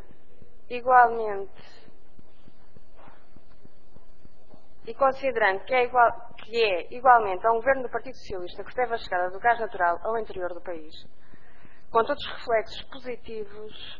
que é igualmente a um governo do Partido Socialista que esteve a chegada do gás natural ao interior do país, com todos os reflexos positivos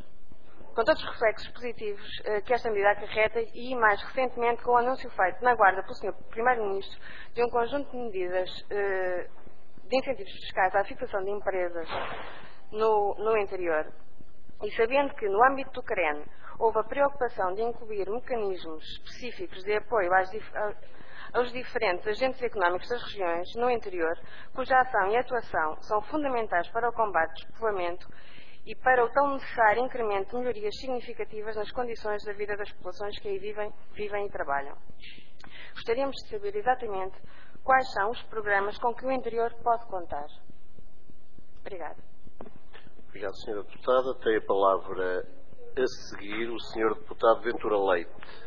que esta medida acarreta, e mais recentemente com o anúncio feito na Guarda pelo Sr. Primeiro-Ministro de um conjunto de medidas de incentivos fiscais à fixação de empresas no interior, e sabendo que no âmbito do CREN houve a preocupação de incluir mecanismos específicos de apoio aos diferentes agentes económicos das regiões no interior, cuja ação e atuação são fundamentais para o combate ao despovoamento e para o tão necessário incremento de melhorias significativas nas condições da vida das populações que aí vivem e trabalham. Gostaríamos de saber exatamente quais são os programas com que o interior pode contar. Obrigada. Obrigado, Sra. Deputada. Tem a palavra a seguir o Sr. Deputado Ventura Leite.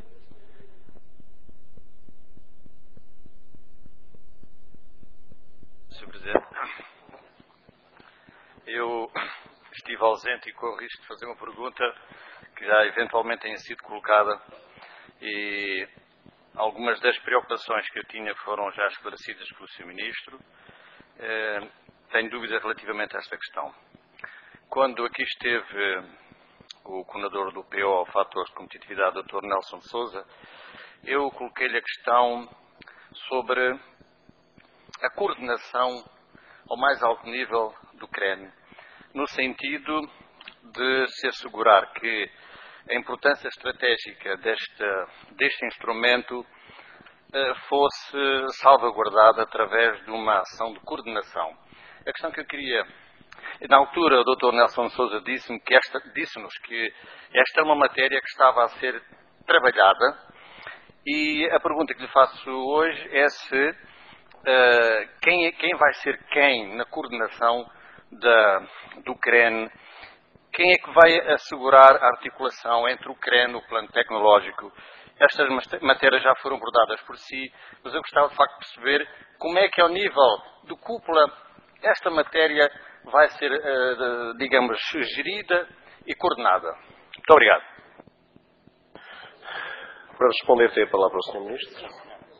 Sr. Presidente, eu estive ausente e corro o risco de fazer uma pergunta que já eventualmente tenha sido colocada, e algumas das preocupações que eu tinha foram já esclarecidas pelo Sr. Ministro. Tenho dúvidas relativamente a esta questão. Quando aqui esteve o coordenador do PO, Fatores de Competitividade, Dr. Nelson de Sousa, eu coloquei-lhe a questão sobre a coordenação ao mais alto nível do CREN, no sentido de se assegurar que a importância estratégica deste instrumento fosse salvaguardada através de uma ação de coordenação. A questão que eu queria... Na altura, o Dr. Nelson de Sousa disse-nos que esta é uma matéria que estava a ser trabalhada, e a pergunta que lhe faço hoje é se quem vai ser quem na coordenação do CREN, quem é que vai assegurar a articulação entre o CREN e o plano tecnológico. Estas matérias já foram abordadas por si, mas eu gostava de facto de perceber como é que ao nível de cúpula esta matéria vai ser, digamos, gerida e coordenada. Muito obrigado. Para responder, tem a palavra o Sr. Ministro.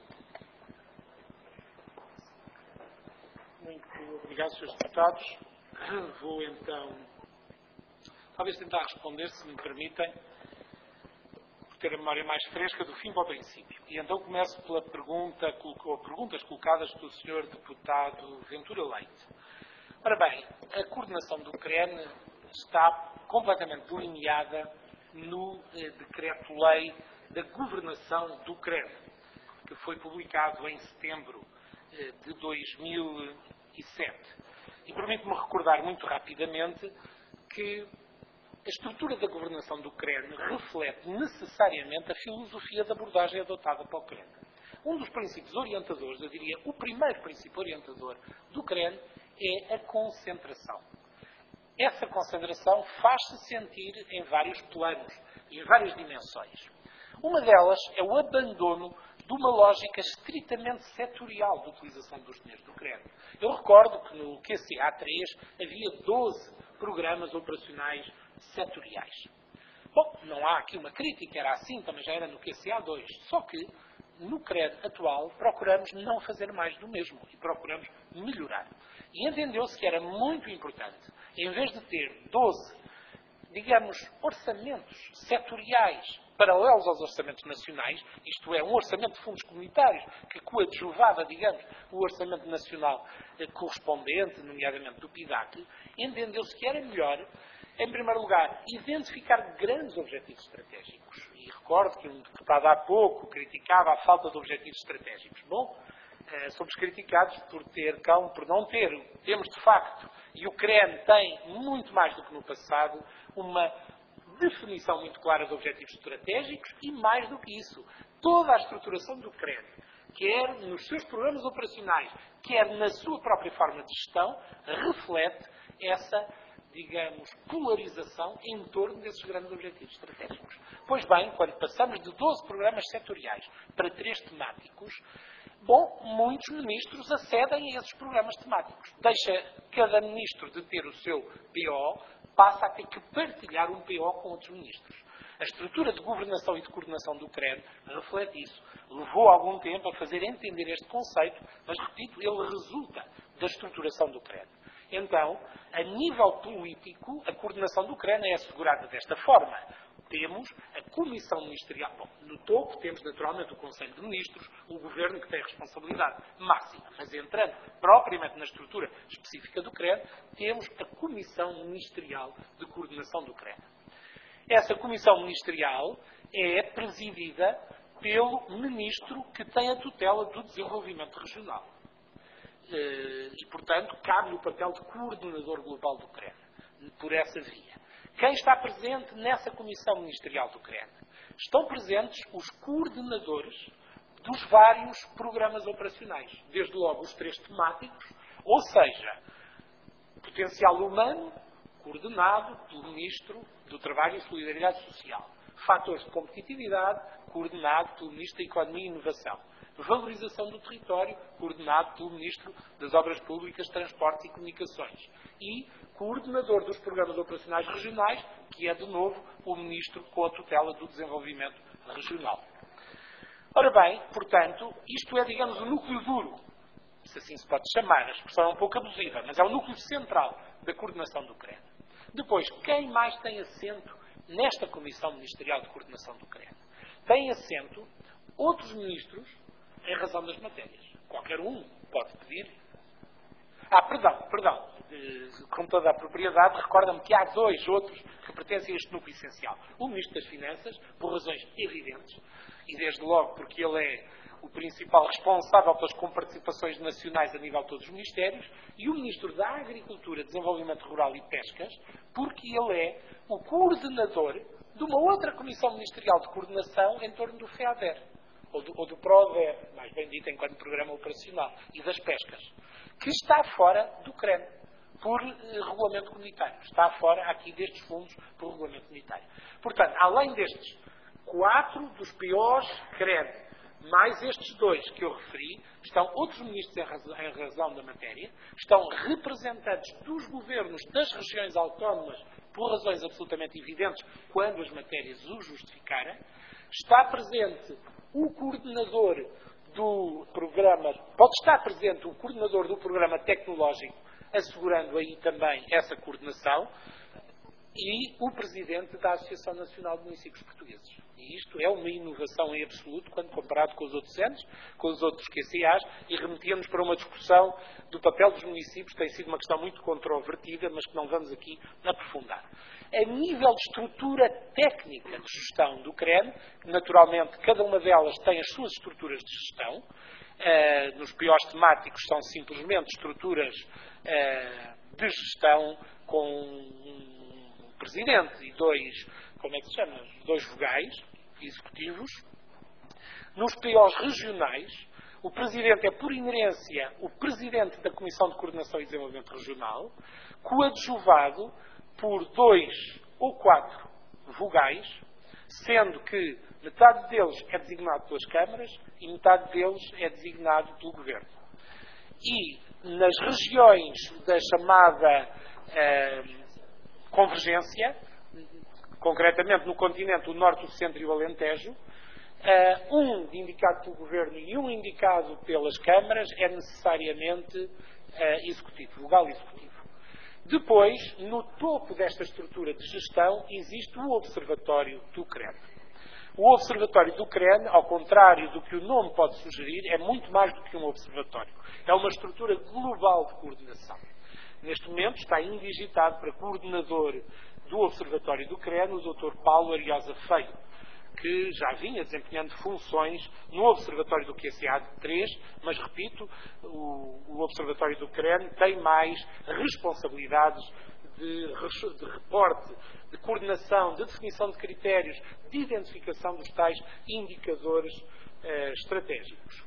Muito obrigado, Srs. Deputados. Vou então, talvez tentar responder, se me permitem, por ter a memória mais fresca do fim para o princípio. E então começo pela perguntas colocadas pelo Sr. Deputado Ventura Leite. Ora bem, a coordenação do CREN está completamente delineada no Decreto-Lei da Governação do CREN, que foi publicado em setembro de 2007. E permito-me recordar muito rapidamente que a estrutura da governação do CREN reflete necessariamente a filosofia de abordagem adotada para o CREN. Um dos princípios orientadores, eu diria o primeiro princípio orientador do CREN, é a concentração. Essa concentração faz-se sentir em vários planos e em várias dimensões. Uma delas é o abandono de uma lógica estritamente setorial de utilização dos dinheiros do CREN. Eu recordo que no QCA 3 havia 12 programas operacionais setoriais. Bom, não há aqui uma crítica, era assim, também já era no QCA 2. Só que, no CREN atual, procuramos não fazer mais do mesmo e procuramos melhorar. E entendeu-se que era muito importante, em vez de ter 12, digamos, orçamentos setoriais paralelos aos orçamentos nacionais, isto é, um orçamento de fundos comunitários que coadjuvava, digamos, o orçamento nacional correspondente, nomeadamente do PIDAC, entendeu-se que era melhor Em primeiro lugar, identificar grandes objetivos estratégicos. E recordo que um deputado há pouco criticava a falta de objetivos estratégicos. Bom, somos criticados por não ter. Temos, de facto, e o CREN tem, muito mais do que no passado, uma definição muito clara de objetivos estratégicos e, mais do que isso, toda a estruturação do CREN, quer nos seus programas operacionais, quer na sua própria forma de gestão, reflete essa, digamos, polarização em torno desses grandes objetivos estratégicos. Pois bem, quando passamos de 12 programas setoriais para 3 temáticos, bom, muitos ministros acedem a esses programas temáticos. Deixa cada ministro de ter o seu PO, passa a ter que partilhar um PO com outros ministros. A estrutura de governação e de coordenação do CREN reflete isso. Levou algum tempo a fazer entender este conceito, mas, repito, ele resulta da estruturação do CREN. Então, a nível político, a coordenação do CREN é assegurada desta forma. Temos a Comissão Ministerial. Bom, no topo temos naturalmente o Conselho de Ministros, o Governo que tem a responsabilidade máxima. Mas entrando propriamente na estrutura específica do CREN, temos a Comissão Ministerial de Coordenação do CREN. Essa Comissão Ministerial é presidida pelo Ministro que tem a tutela do Desenvolvimento Regional. E, portanto, cabe o papel de coordenador global do CREN, por essa via. Quem está presente nessa Comissão Ministerial do CREN? Estão presentes os coordenadores dos vários programas operacionais, desde logo os 3 temáticos, ou seja, potencial humano, coordenado pelo Ministro do Trabalho e Solidariedade Social. Fatores de competitividade, coordenado pelo Ministro da Economia e Inovação. Valorização do território, coordenado pelo Ministro das Obras Públicas, Transportes e Comunicações. E coordenador dos programas operacionais regionais, que é, de novo, o Ministro com a tutela do Desenvolvimento Regional. Ora bem, portanto, isto é, digamos, o núcleo duro, se assim se pode chamar, a expressão é um pouco abusiva, mas é o núcleo central da coordenação do CREN. Depois, quem mais tem assento nesta Comissão Ministerial de Coordenação do CREN? Tem assento outros ministros em razão das matérias. Qualquer um pode pedir. Perdão. Com toda a propriedade, recorda-me que há 2 outros que pertencem a este núcleo essencial. O Ministro das Finanças, por razões evidentes, e desde logo porque ele é o principal responsável pelas comparticipações nacionais a nível de todos os ministérios, e o Ministro da Agricultura, Desenvolvimento Rural e Pescas, porque ele é o coordenador de uma outra Comissão Ministerial de Coordenação em torno do FEADER, ou do PRODER, mais bem dito enquanto Programa Operacional, e das Pescas, que está fora do CREN, por regulamento comunitário. Está fora aqui destes fundos por regulamento comunitário. Portanto, além destes 4 dos POs CREN, mais estes 2 que eu referi, estão outros ministros em razão da matéria, estão representantes dos governos das regiões autónomas por razões absolutamente evidentes, quando as matérias o justificarem, está presente o coordenador do programa, pode estar presente o coordenador do programa tecnológico, assegurando aí também essa coordenação, e o Presidente da Associação Nacional de Municípios Portugueses. E isto é uma inovação em absoluto quando comparado com os outros anos, com os outros QCAs, e remetia-nos para uma discussão do papel dos municípios, que tem sido uma questão muito controvertida, mas que não vamos aqui aprofundar. A nível de estrutura técnica de gestão do CREN, naturalmente cada uma delas tem as suas estruturas de gestão. Nos POs temáticos são simplesmente estruturas de gestão com um presidente e 2 vogais executivos. Nos POs regionais, o presidente é, por inerência, o presidente da Comissão de Coordenação e Desenvolvimento Regional, coadjuvado por 2 ou 4 vogais, sendo que metade deles é designado pelas câmaras e metade deles é designado pelo Governo. E nas regiões da chamada convergência, concretamente no continente, o Norte, o Centro e o Alentejo, um indicado pelo Governo e um indicado pelas câmaras é necessariamente executivo, vogal executivo. Depois, no topo desta estrutura de gestão, existe o Observatório do CREN. O Observatório do CREN, ao contrário do que o nome pode sugerir, é muito mais do que um observatório. É uma estrutura global de coordenação. Neste momento está indigitado para coordenador do Observatório do CREN, o Dr. Paulo Ariosa Feio, que já vinha desempenhando funções no Observatório do QCA3, mas, repito, o Observatório do CREN tem mais responsabilidades de reporte, de coordenação, de definição de critérios, de identificação dos tais indicadores estratégicos.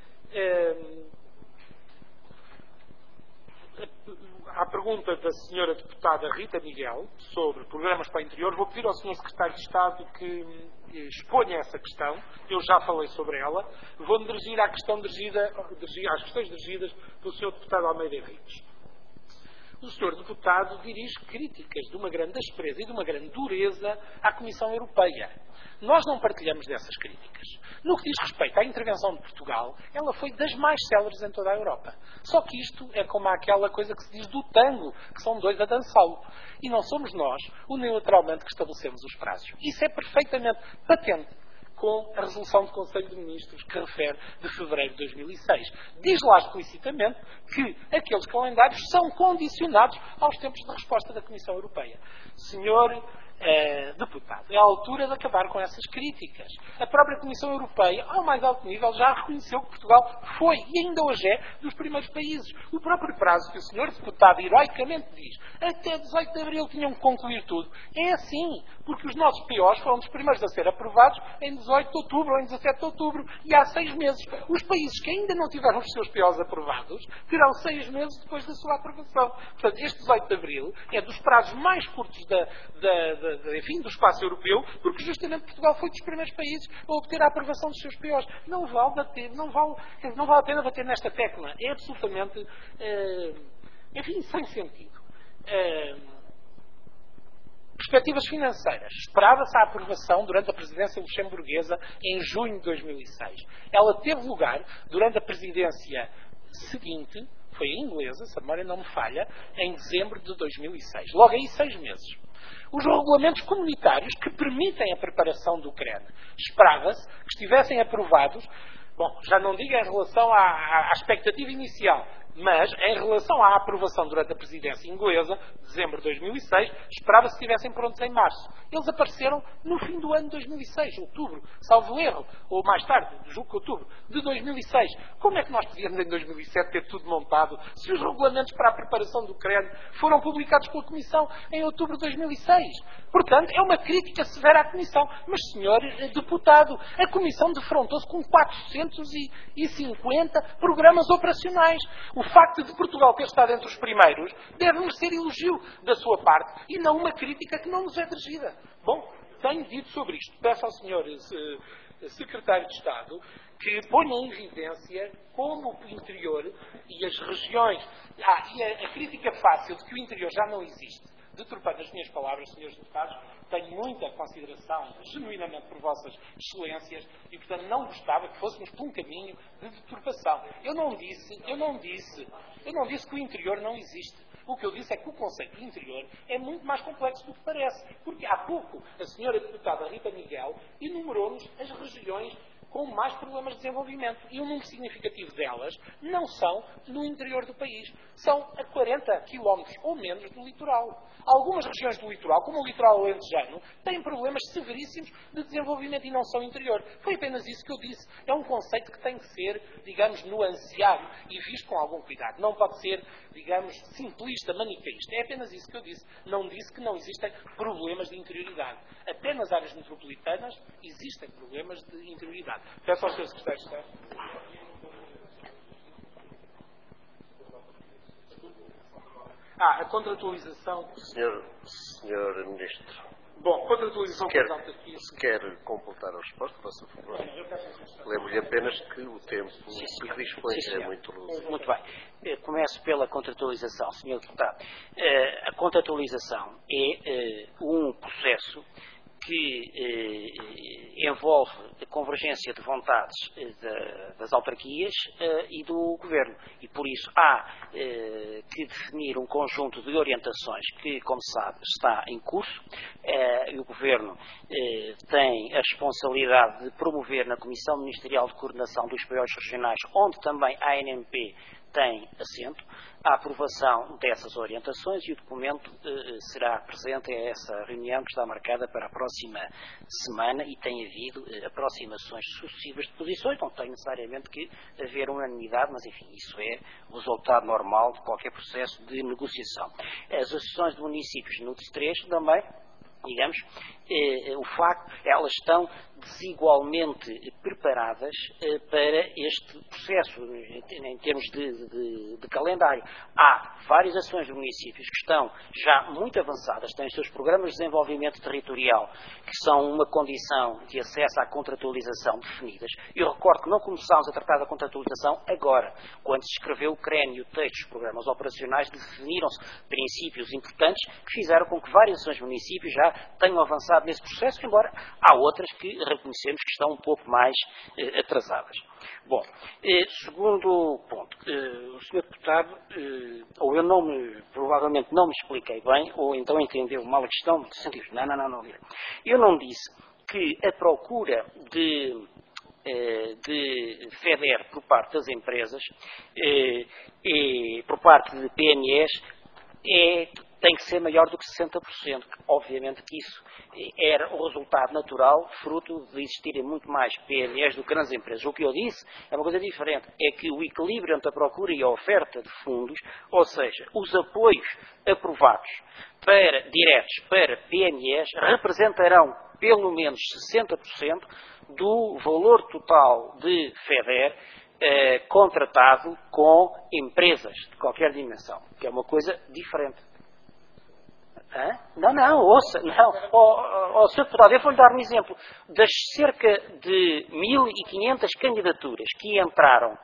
À pergunta da senhora deputada Rita Miguel sobre programas para o interior, vou pedir ao senhor secretário de Estado que exponha essa questão. Eu já falei sobre ela. Vou-me dirigir às questões dirigidas pelo senhor deputado Almeida Henriques. O senhor deputado dirige críticas de uma grande aspereza e de uma grande dureza à Comissão Europeia. Nós não partilhamos dessas críticas. No que diz respeito à intervenção de Portugal, ela foi das mais céleres em toda a Europa. Só que isto é como aquela coisa que se diz do tango, que são dois a dançá-lo. E não somos nós, unilateralmente, que estabelecemos os prazos. Isso é perfeitamente patente com a resolução do Conselho de Ministros que refere de fevereiro de 2006. Diz lá explicitamente que aqueles calendários são condicionados aos tempos de resposta da Comissão Europeia. Senhor deputado, é a altura de acabar com essas críticas. A própria Comissão Europeia, ao mais alto nível, já reconheceu que Portugal foi, e ainda hoje é, dos primeiros países. O próprio prazo que o senhor deputado heroicamente diz, até 18 de abril tinham que concluir tudo, é assim, porque os nossos POs foram dos primeiros a ser aprovados em 18 de outubro ou em 17 de outubro, e há 6 meses. Os países que ainda não tiveram os seus POs aprovados terão 6 meses depois da sua aprovação. Portanto, este 18 de abril é dos prazos mais curtos do espaço europeu, porque justamente Portugal foi dos primeiros países a obter a aprovação dos seus POs. Não vale a pena bater nesta tecla. É absolutamente, sem sentido. Perspectivas financeiras. Esperava-se a aprovação durante a presidência luxemburguesa em junho de 2006. Ela teve lugar durante a presidência seguinte, foi a inglesa, se a memória não me falha, em dezembro de 2006. Logo aí 6 meses. Os regulamentos comunitários que permitem a preparação do CREN, esperava-se que estivessem aprovados, já não digo em relação à expectativa inicial, mas em relação à aprovação durante a presidência inglesa, dezembro de 2006, esperava-se que estivessem prontos em março. Eles apareceram no fim do ano de 2006, outubro, salvo erro, ou mais tarde, julgo que outubro, de 2006. Como é que nós podíamos em 2007 ter tudo montado se os regulamentos para a preparação do CREN foram publicados pela Comissão em outubro de 2006? Portanto, é uma crítica severa à Comissão. Mas, senhor deputado, a Comissão defrontou-se com 450 programas operacionais. O facto de Portugal ter estado entre os primeiros deve merecer elogio da sua parte e não uma crítica que não nos é dirigida. Bom, tenho dito sobre isto. Peço ao senhor secretário de Estado que ponha em evidência como o interior e as regiões... e a crítica fácil de que o interior já não existe. Deturpando as minhas palavras, senhores deputados, tenho muita consideração, genuinamente, por vossas excelências e, portanto, não gostava que fôssemos por um caminho de deturpação. Eu não disse que o interior não existe. O que eu disse é que o conceito do interior é muito mais complexo do que parece. Porque há pouco a senhora deputada Rita Miguel enumerou-nos as regiões com mais problemas de desenvolvimento. E um número significativo delas não são no interior do país. São a 40 quilómetros ou menos do litoral. Algumas regiões do litoral, como o litoral alentejano, têm problemas severíssimos de desenvolvimento e não são interior. Foi apenas isso que eu disse. É um conceito que tem que ser, digamos, nuanceado e visto com algum cuidado. Não pode ser, digamos, simplista, maniqueísta. É apenas isso que eu disse. Não disse que não existem problemas de interioridade. Até nas áreas metropolitanas existem problemas de interioridade. Peço aos seus secretários de Estado. A contratualização... Senhor Ministro. Bom, contratualização... Se quer completar a resposta, faça o favor. Lembro-lhe apenas que o tempo que dispõe é muito reduzido. Muito bem. Começo pela contratualização, Sr. Deputado. A contratualização é um processo que envolve a convergência de vontades das autarquias e do Governo. E, por isso, há que definir um conjunto de orientações que, como sabe, está em curso. E o Governo tem a responsabilidade de promover na Comissão Ministerial de Coordenação dos POs Regionais, onde também a ANMP tem assento. a aprovação dessas orientações e o documento será presente a essa reunião que está marcada para a próxima semana e tem havido aproximações sucessivas de posições. Não tem necessariamente que haver unanimidade, mas enfim, isso é o resultado normal de qualquer processo de negociação. As associações de municípios no NUTS-3 também, digamos, o facto, elas estão desigualmente preparadas para este processo, em termos de calendário. Há várias ações de municípios que estão já muito avançadas, têm os seus programas de desenvolvimento territorial, que são uma condição de acesso à contratualização definidas. Eu recordo que não começámos a tratar da contratualização agora, quando se escreveu o CREN e o texto dos programas operacionais, definiram-se princípios importantes que fizeram com que várias ações de municípios já tenham avançado nesse processo, embora há outras que reconhecemos que estão um pouco mais atrasadas. Bom, segundo ponto, o Sr. Deputado, ou eu provavelmente não me expliquei bem, ou então entendeu mal a questão, no sentido, não, eu não disse que a procura de FEDER por parte das empresas e por parte de PMEs tem que ser maior do que 60%. Obviamente que isso era o resultado natural, fruto de existirem muito mais PMEs do que grandes empresas. O que eu disse é uma coisa diferente, é que o equilíbrio entre a procura e a oferta de fundos, ou seja, os apoios aprovados diretos para PMEs, representarão pelo menos 60% do valor total de FEDER contratado com empresas de qualquer dimensão, que é uma coisa diferente. Ouça, Sr. Deputado, eu vou-lhe dar um exemplo. Das cerca de 1.500 candidaturas que entraram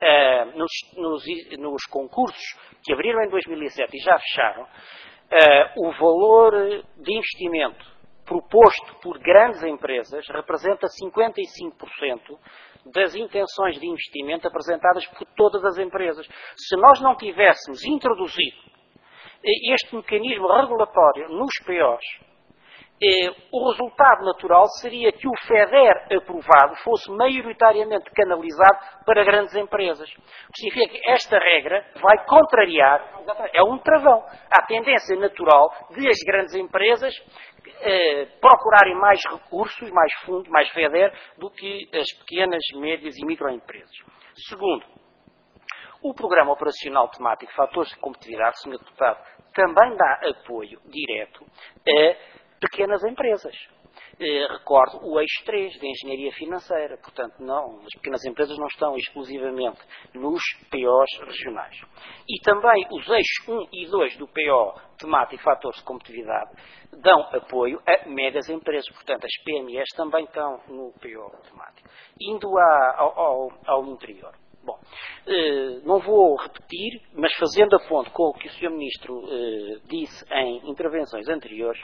nos concursos que abriram em 2007 e já fecharam, o valor de investimento proposto por grandes empresas representa 55% das intenções de investimento apresentadas por todas as empresas. Se nós não tivéssemos introduzido este mecanismo regulatório nos POs, o resultado natural seria que o FEDER aprovado fosse maioritariamente canalizado para grandes empresas. O que significa que esta regra vai contrariar, é um travão, a tendência natural de as grandes empresas procurarem mais recursos, mais fundos, mais FEDER, do que as pequenas, médias e microempresas. Segundo, o Programa Operacional Temático Fatores de Competitividade, Sr. Deputado, também dá apoio direto a pequenas empresas. Recordo o eixo 3 de Engenharia Financeira. Portanto, as pequenas empresas não estão exclusivamente nos POs regionais. E também os eixos 1 e 2 do PO Temático Fatores de Competitividade dão apoio a médias empresas. Portanto, as PMEs também estão no PO temático. Indo ao interior. Bom, não vou repetir, mas fazendo a ponto com o que o Sr. Ministro disse em intervenções anteriores,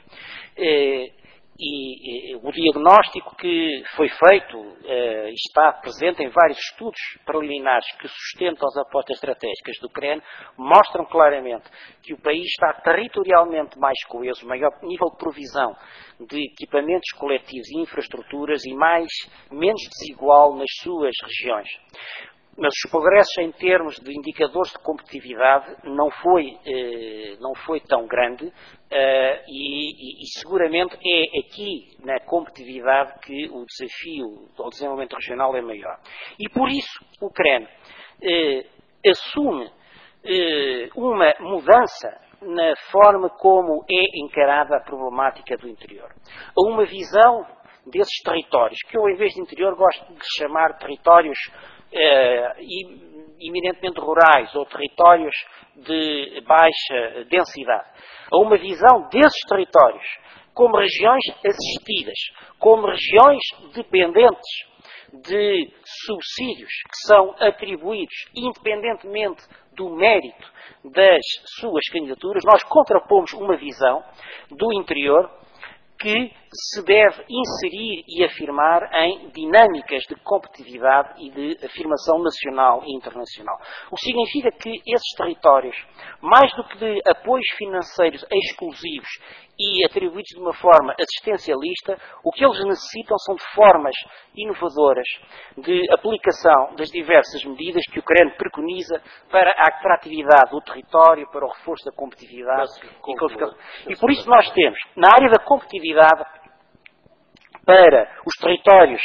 e o diagnóstico que foi feito está presente em vários estudos preliminares que sustentam as apostas estratégicas do CREN, mostram claramente que o país está territorialmente mais coeso, maior nível de provisão de equipamentos coletivos e infraestruturas e menos desigual nas suas regiões. Mas os progressos em termos de indicadores de competitividade não foi tão grande e seguramente é aqui na competitividade que o desafio ao desenvolvimento regional é maior. E por isso o CREN assume uma mudança na forma como é encarada a problemática do interior. Há uma visão desses territórios, que eu em vez de interior gosto de chamar territórios eminentemente rurais ou territórios de baixa densidade. Há uma visão desses territórios como regiões assistidas, como regiões dependentes de subsídios que são atribuídos independentemente do mérito das suas candidaturas. Nós contrapomos uma visão do interior que se deve inserir e afirmar em dinâmicas de competitividade e de afirmação nacional e internacional. O que significa que esses territórios, mais do que de apoios financeiros exclusivos e atribuídos de uma forma assistencialista, o que eles necessitam são de formas inovadoras de aplicação das diversas medidas que o CREN preconiza para a atratividade do território, para o reforço da competitividade e qualificação. E por isso nós temos, na área da competitividade, para os territórios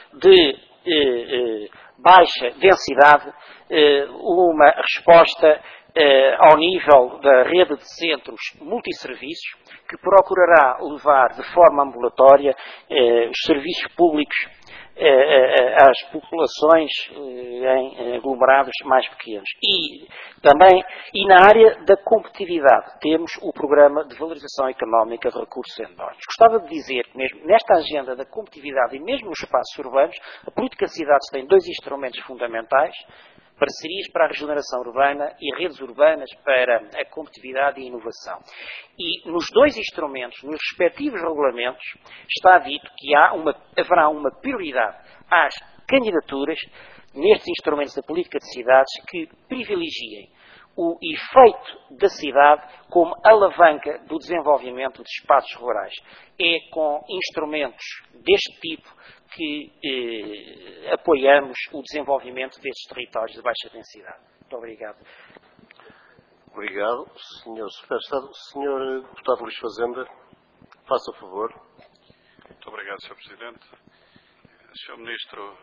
de baixa densidade, uma resposta ao nível da rede de centros multisserviços, que procurará levar de forma ambulatória os serviços públicos às populações em aglomerados mais pequenos. E na área da competitividade temos o Programa de Valorização Económica de Recursos Endógenos. Gostava de dizer que mesmo nesta agenda da competitividade e mesmo nos espaços urbanos, a política de cidades tem dois instrumentos fundamentais: parcerias para a regeneração urbana e redes urbanas para a competitividade e a inovação. E nos dois instrumentos, nos respectivos regulamentos, está dito que haverá uma prioridade às candidaturas nestes instrumentos da política de cidades que privilegiem o efeito da cidade como alavanca do desenvolvimento de espaços rurais. É com instrumentos deste tipo que apoiamos o desenvolvimento destes territórios de baixa densidade. Muito obrigado. Obrigado, Sr. Secretário. Sr. Deputado Luís Fazenda, faça o favor. Muito obrigado, Sr. Presidente. Sr. Ministro,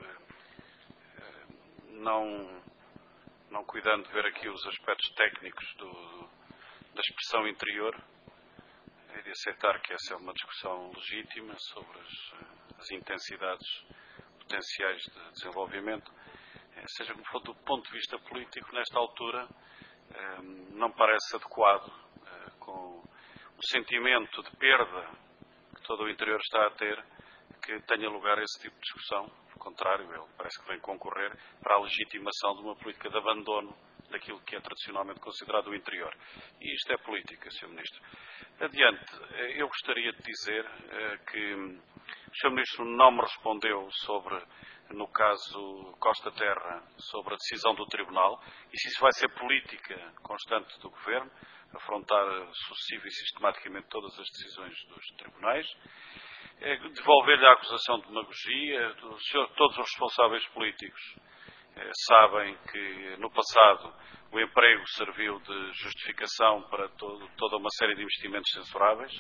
não cuidando de ver aqui os aspectos técnicos da expressão interior, é de aceitar que essa é uma discussão legítima sobre as intensidades potenciais de desenvolvimento. Seja como for, do ponto de vista político, nesta altura, não parece adequado, com o sentimento de perda que todo o interior está a ter, que tenha lugar esse tipo de discussão. Ao contrário, ele parece que vem concorrer para a legitimação de uma política de abandono daquilo que é tradicionalmente considerado o interior. E isto é política, Sr. Ministro. Adiante, eu gostaria de dizer que o Sr. Ministro não me respondeu sobre, no caso Costa Terra, sobre a decisão do Tribunal, e se isso vai ser política constante do Governo, afrontar sucessiva e sistematicamente todas as decisões dos tribunais, devolver-lhe a acusação de demagogia. Todos os responsáveis políticos sabem que no passado o emprego serviu de justificação para toda uma série de investimentos censuráveis,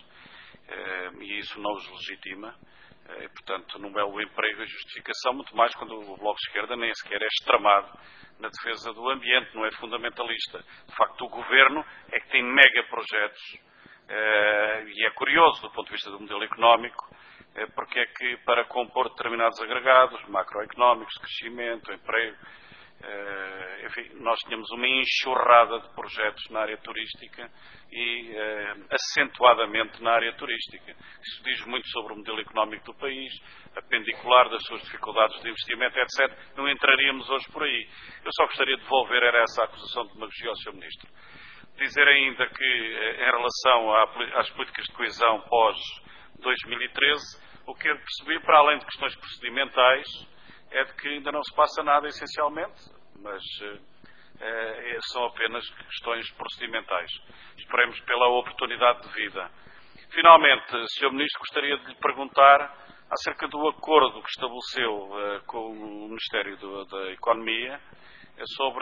e isso não os legitima. Portanto, não é o emprego a justificação, muito mais quando o Bloco de Esquerda nem sequer é extremado na defesa do ambiente, não é fundamentalista. De facto, o Governo é que tem mega projetos, e é curioso do ponto de vista do modelo económico, porque é que para compor determinados agregados macroeconómicos, crescimento, emprego, enfim, nós tínhamos uma enxurrada de projetos na área turística e acentuadamente na área turística. Isso diz muito sobre o modelo económico do país, apendicular das suas dificuldades de investimento, etc. Não entraríamos hoje por aí. Eu só gostaria de devolver essa acusação de demagogia ao Sr. Ministro. Dizer ainda que, em relação às políticas de coesão pós-2013, o que eu percebi, para além de questões procedimentais, é de que ainda não se passa nada essencialmente, mas são apenas questões procedimentais. Esperemos pela oportunidade de vida. Finalmente, Sr. Ministro, gostaria de lhe perguntar acerca do acordo que estabeleceu com o Ministério da Economia sobre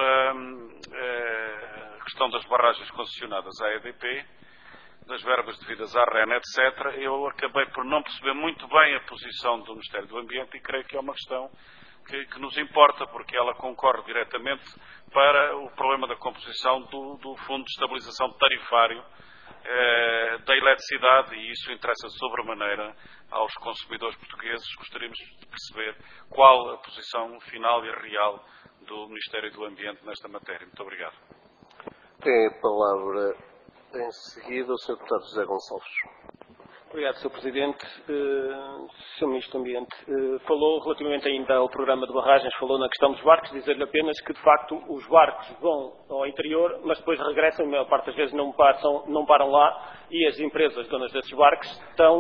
a questão das barragens concessionadas à EDP, das verbas devidas à REN, etc. Eu acabei por não perceber muito bem a posição do Ministério do Ambiente e creio que é uma questão que nos importa, porque ela concorre diretamente para o problema da composição do Fundo de Estabilização Tarifário da eletricidade, e isso interessa sobremaneira aos consumidores portugueses. Gostaríamos de perceber qual a posição final e real do Ministério do Ambiente nesta matéria. Muito obrigado. Tem a palavra em seguida o Sr. Deputado José Gonçalves. Obrigado, Sr. Presidente. Sr. Ministro do Ambiente, falou relativamente ainda ao programa de barragens, falou na questão dos barcos, dizer-lhe apenas que, de facto, os barcos vão ao interior, mas depois regressam, a maior parte das vezes não param lá, e as empresas donas desses barcos estão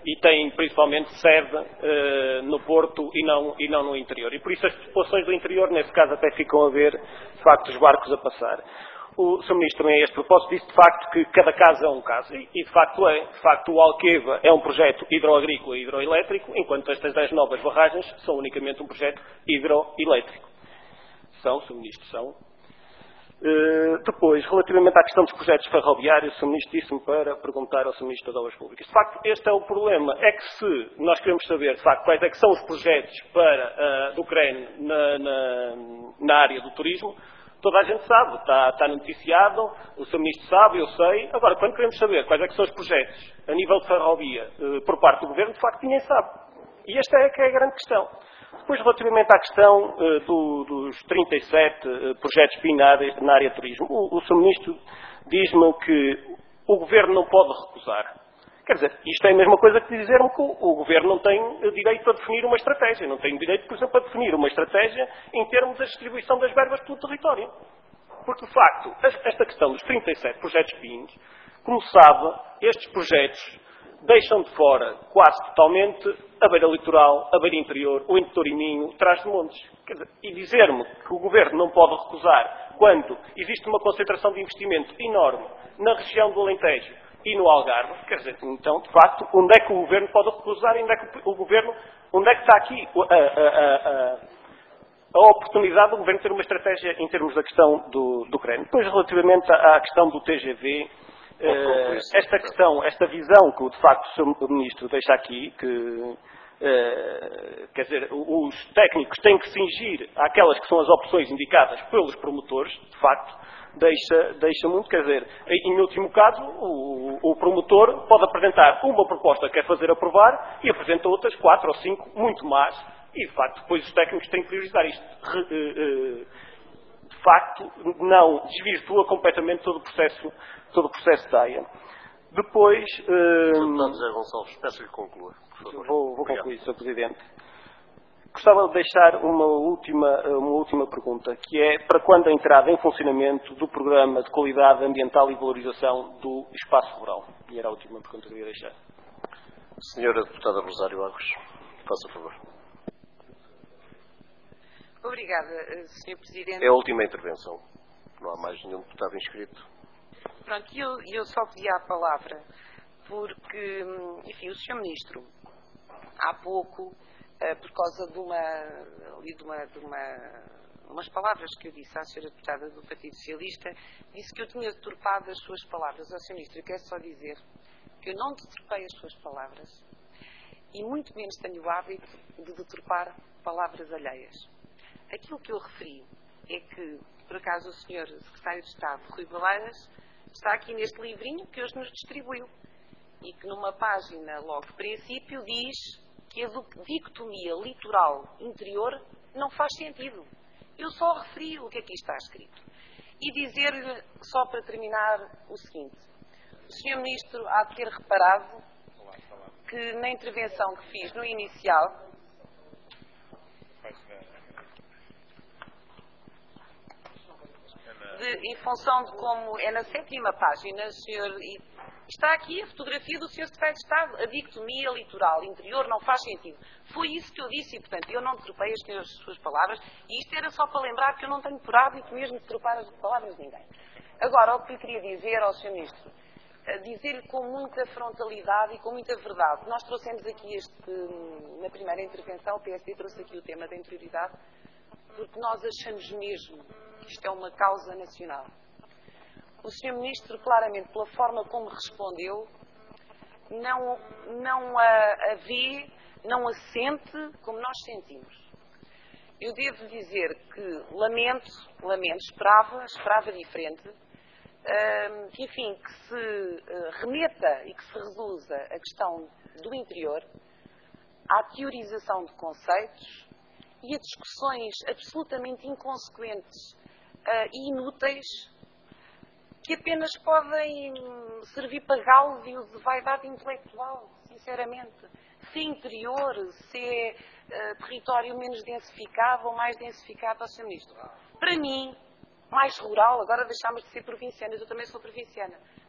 e têm principalmente sede no Porto e não no interior. E por isso as populações do interior, nesse caso, até ficam a ver, de facto, os barcos a passar. O Sr. Ministro também a este propósito disse, de facto, que cada caso é um caso. E de facto é. De facto, o Alqueva é um projeto hidroagrícola e hidroelétrico, enquanto estas 10 novas barragens são unicamente um projeto hidroelétrico. São, Sr. Ministro, são. Depois, relativamente à questão dos projetos ferroviários, o Sr. Ministro disse-me para perguntar ao Sr. Ministro das Obras Públicas. De facto, este é o problema. É que se nós queremos saber, de facto, quais é que são os projetos para do CREN na área do turismo, toda a gente sabe, está noticiado, o Sr. Ministro sabe, eu sei. Agora, quando queremos saber quais é que são os projetos a nível de ferrovia por parte do Governo, de facto, ninguém sabe. E esta é que é a grande questão. Depois, relativamente à questão dos 37 projetos PIN na área de turismo, o Sr. Ministro diz-me que o Governo não pode recusar. Quer dizer, isto é a mesma coisa que dizer-me que o Governo não tem direito a definir uma estratégia. Não tem direito, por exemplo, a definir uma estratégia em termos da distribuição das verbas pelo território. Porque, de facto, esta questão dos 37 projetos PIN, como sabe, estes projetos deixam de fora, quase totalmente, a beira litoral, a beira interior, o Entorno e Minho, Trás-os-Montes. E dizer-me que o Governo não pode recusar quando existe uma concentração de investimento enorme na região do Alentejo e no Algarve, quer dizer, então, de facto, onde é que o Governo pode recusar e onde é que está aqui a oportunidade do Governo ter uma estratégia em termos da questão do CREN. Depois, relativamente à questão do TGV, esta questão, esta visão que, de facto, o Sr. Ministro deixa aqui, que, quer dizer, os técnicos têm que se cingir àquelas que são as opções indicadas pelos promotores, de facto, deixa muito, quer dizer, em último caso, o promotor pode apresentar uma proposta que quer fazer aprovar e apresenta outras 4 ou 5, muito mais, e, de facto, depois os técnicos têm que priorizar isto. De facto, não desvirtua completamente todo o processo da AIA. Depois... Deputado José Gonçalves, peço que conclua, por favor. Vou concluir, Sr. Presidente. Gostava de deixar uma última pergunta, que é para quando a entrada em funcionamento do Programa de Qualidade Ambiental e Valorização do Espaço Rural? E era a última pergunta que eu ia deixar. Senhora Deputada Rosário Agos, faça favor. Obrigada, Sr. Presidente. É a última intervenção. Não há mais nenhum deputado inscrito. Pronto, eu só pedi a palavra porque, enfim, o Sr. Ministro, há pouco, por causa de umas palavras que eu disse à Sra. Deputada do Partido Socialista, disse que eu tinha deturpado as suas palavras. Ao Sr. Ministro, eu quero só dizer que eu não deturpei as suas palavras e muito menos tenho o hábito de deturpar palavras alheias. Aquilo que eu referi é que, por acaso, o Sr. Secretário de Estado, Rui Baleiras, está aqui neste livrinho que hoje nos distribuiu e que numa página logo de princípio diz que a dicotomia litoral-interior não faz sentido. Eu só referi o que aqui está escrito. E dizer-lhe, só para terminar, o seguinte. O Sr. Ministro há de ter reparado que na intervenção que fiz no inicial, em função de como é na 7ª página, senhor, está aqui a fotografia do Sr. Secretário de Estado. A dicotomia litoral-interior não faz sentido. Foi isso que eu disse e, portanto, eu não detropei as suas palavras e isto era só para lembrar que eu não tenho por hábito mesmo de detropar as palavras de ninguém. Agora, o que lhe queria dizer ao Sr. Ministro, dizer-lhe com muita frontalidade e com muita verdade. Nós trouxemos aqui na primeira intervenção, o PSD trouxe aqui o tema da interioridade, porque nós achamos mesmo que isto é uma causa nacional. O Sr. Ministro, claramente, pela forma como respondeu, não a vê, não a sente como nós sentimos. Eu devo dizer que lamento, esperava diferente, que, enfim, que se remeta e que se reduza a questão do interior à teorização de conceitos e a discussões absolutamente inconsequentes e inúteis que apenas podem servir para gáudio de vaidade intelectual, sinceramente. Se é interior, se é território menos densificado ou mais densificado, ao Sr. Ministro. Para mim, mais rural, agora deixámos de ser provincianas, eu também sou provinciana,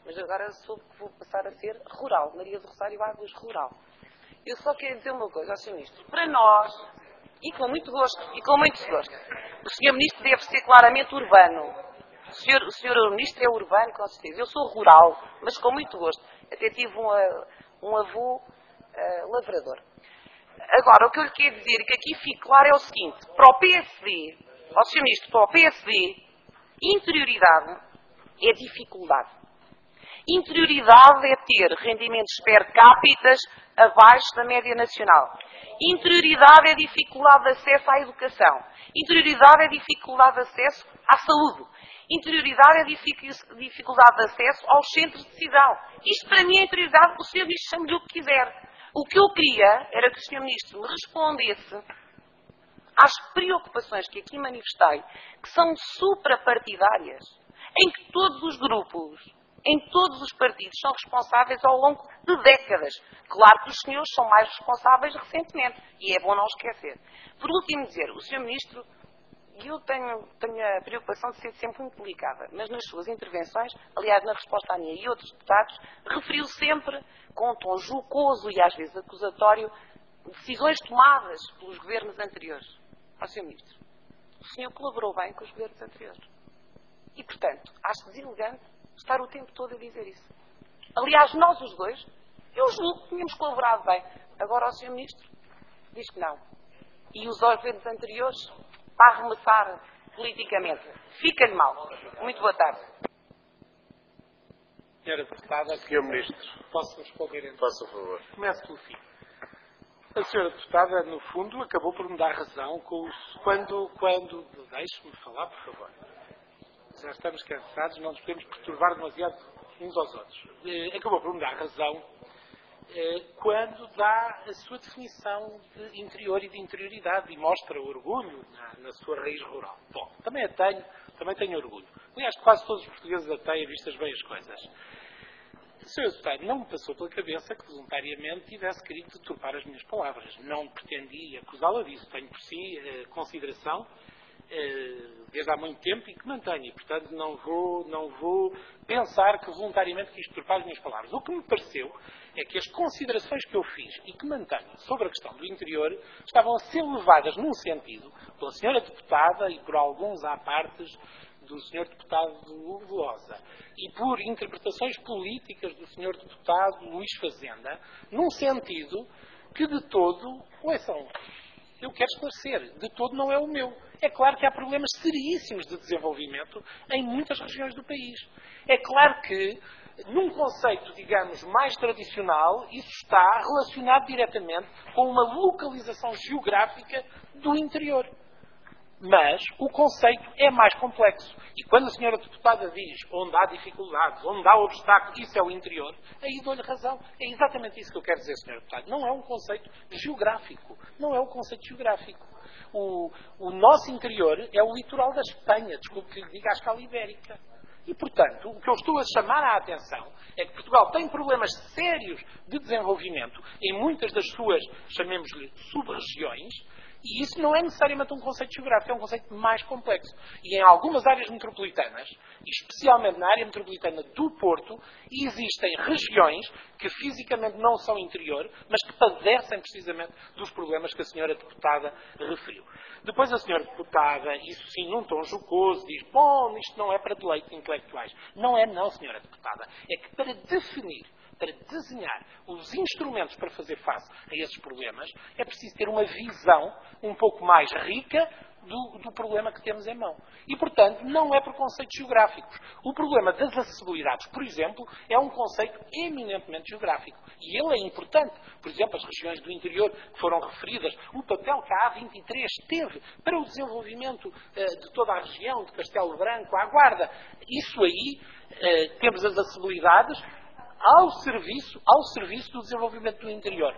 mas agora soube que vou passar a ser rural, Maria do Rosário Águas Rural. Eu só quero dizer uma coisa ao Sr. Ministro. Para nós, e com muito gosto, o Sr. Ministro deve ser claramente urbano. O Sr. Ministro é urbano, com certeza. Eu sou rural, mas com muito gosto. Até tive um avô lavrador. Agora, o que eu lhe quero dizer e que aqui fique claro é o seguinte. Para o PSD, ao Sr. Ministro, para o PSD, interioridade é dificuldade. Interioridade é ter rendimentos per capita abaixo da média nacional. Interioridade é dificuldade de acesso à educação. Interioridade é dificuldade de acesso à saúde. Interioridade é dificuldade de acesso aos centros de decisão. Isto para mim é interioridade, o Sr. Ministro chame-lhe o que quiser. O que eu queria era que o Sr. Ministro me respondesse às preocupações que aqui manifestei, que são suprapartidárias, em que todos os grupos, em todos os partidos, são responsáveis ao longo de décadas. Claro que os senhores são mais responsáveis recentemente, e é bom não esquecer. Por último dizer, o Sr. Ministro, e eu tenho a preocupação de ser sempre muito delicada, mas nas suas intervenções, aliás na resposta à minha e outros deputados, referiu sempre, com um tom jocoso e às vezes acusatório, decisões tomadas pelos governos anteriores. Ó Sr. Ministro, o senhor colaborou bem com os governos anteriores. E, portanto, acho deselegante estar o tempo todo a dizer isso. Aliás, nós os dois, eu julgo que tínhamos colaborado bem. Agora o Sr. Ministro diz que não. E os governos anteriores para arremessar politicamente. Fica-lhe mal. Muito boa tarde. Senhora Deputada, Sr. Ministro, posso responder então? faça favor. Começo pelo fim. A senhora Deputada, no fundo, acabou por me dar razão quando deixe-me falar, por favor. Já estamos cansados, não nos podemos perturbar demasiado uns aos outros. Acabou por me dar razão quando dá a sua definição de interior e de interioridade e mostra orgulho na sua raiz rural. Bom, também tenho orgulho. Aliás, quase todos os portugueses a têm, vistas bem as coisas. Sr. Deputado, não me passou pela cabeça que voluntariamente tivesse querido deturpar as minhas palavras. Não pretendi acusá-la disso. Tenho por si consideração desde há muito tempo e que mantenho. E, portanto, não vou pensar que voluntariamente quis deturpar as minhas palavras. O que me pareceu é que as considerações que eu fiz e que mantenho sobre a questão do interior estavam a ser levadas num sentido pela senhora deputada e por alguns à partes do Sr. Deputado Hugo Velosa e por interpretações políticas do Sr. Deputado Luís Fazenda, num sentido que de todo, ouçam, eu quero esclarecer, de todo não é o meu. É claro que há problemas seríssimos de desenvolvimento em muitas regiões do país. É claro que, num conceito, digamos, mais tradicional, isso está relacionado diretamente com uma localização geográfica do interior. Mas o conceito é mais complexo. E quando a senhora deputada diz onde há dificuldades, onde há obstáculos, isso é o interior, aí dou-lhe razão. É exatamente isso que eu quero dizer, senhora deputada. Não é um conceito geográfico. Não é um conceito geográfico. O nosso interior é o litoral da Espanha, desculpe que lhe diga, a escala ibérica. E, portanto, o que eu estou a chamar a atenção é que Portugal tem problemas sérios de desenvolvimento em muitas das suas, chamemos-lhe, sub-regiões. E isso não é necessariamente um conceito geográfico, é um conceito mais complexo. E em algumas áreas metropolitanas, e especialmente na área metropolitana do Porto, existem regiões que fisicamente não são interior, mas que padecem precisamente dos problemas que a senhora deputada referiu. Depois a senhora deputada, isso sim, num tom jocoso, diz, bom, isto não é para deleites intelectuais. Não é não, senhora deputada. É que para definir, para desenhar os instrumentos para fazer face a esses problemas, é preciso ter uma visão um pouco mais rica do problema que temos em mão. E, portanto, não é por conceitos geográficos. O problema das acessibilidades, por exemplo, é um conceito eminentemente geográfico. E ele é importante. Por exemplo, as regiões do interior que foram referidas, o papel que a A23 teve para o desenvolvimento de toda a região, de Castelo Branco, à Guarda. Isso aí, temos as acessibilidades ao serviço do desenvolvimento do interior.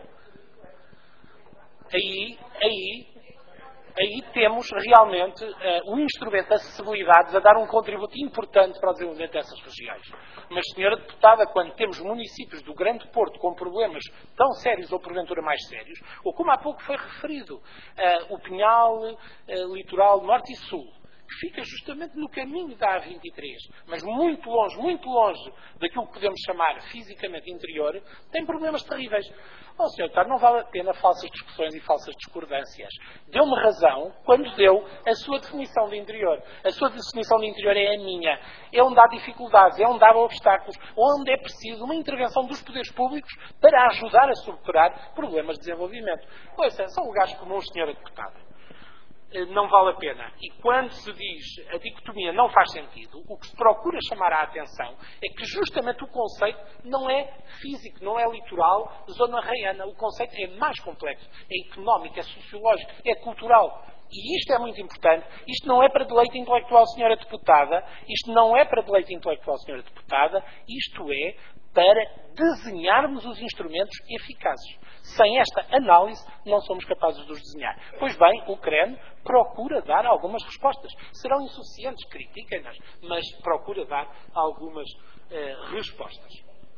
Aí temos realmente um instrumento de acessibilidades a dar um contributo importante para o desenvolvimento dessas regiões. Mas, senhora deputada, quando temos municípios do Grande Porto com problemas tão sérios ou porventura mais sérios, ou como há pouco foi referido, o Pinhal, Litoral Norte e Sul, que fica justamente no caminho da A23, mas muito longe daquilo que podemos chamar fisicamente interior, tem problemas terríveis. Bom, Sr. Deputado, não vale a pena falsas discussões e falsas discordâncias. Deu-me razão quando deu a sua definição de interior. A sua definição de interior é a minha. É onde há dificuldades, é onde há obstáculos, onde é preciso uma intervenção dos poderes públicos para ajudar a superar problemas de desenvolvimento. Pois são lugares comuns, Sra. Deputada. Não vale a pena. E quando se diz a dicotomia não faz sentido, o que se procura chamar a atenção é que justamente o conceito não é físico, não é litoral, zona raiana. O conceito é mais complexo, é económico, é sociológico, é cultural. E isto é muito importante. Isto não é para deleite intelectual, Sra. Deputada. Isto não é para deleite intelectual, Sra. Deputada. Isto é para desenharmos os instrumentos eficazes. Sem esta análise, não somos capazes de os desenhar. Pois bem, o CREN procura dar algumas respostas. Serão insuficientes, critiquem-nas, mas procura dar algumas respostas.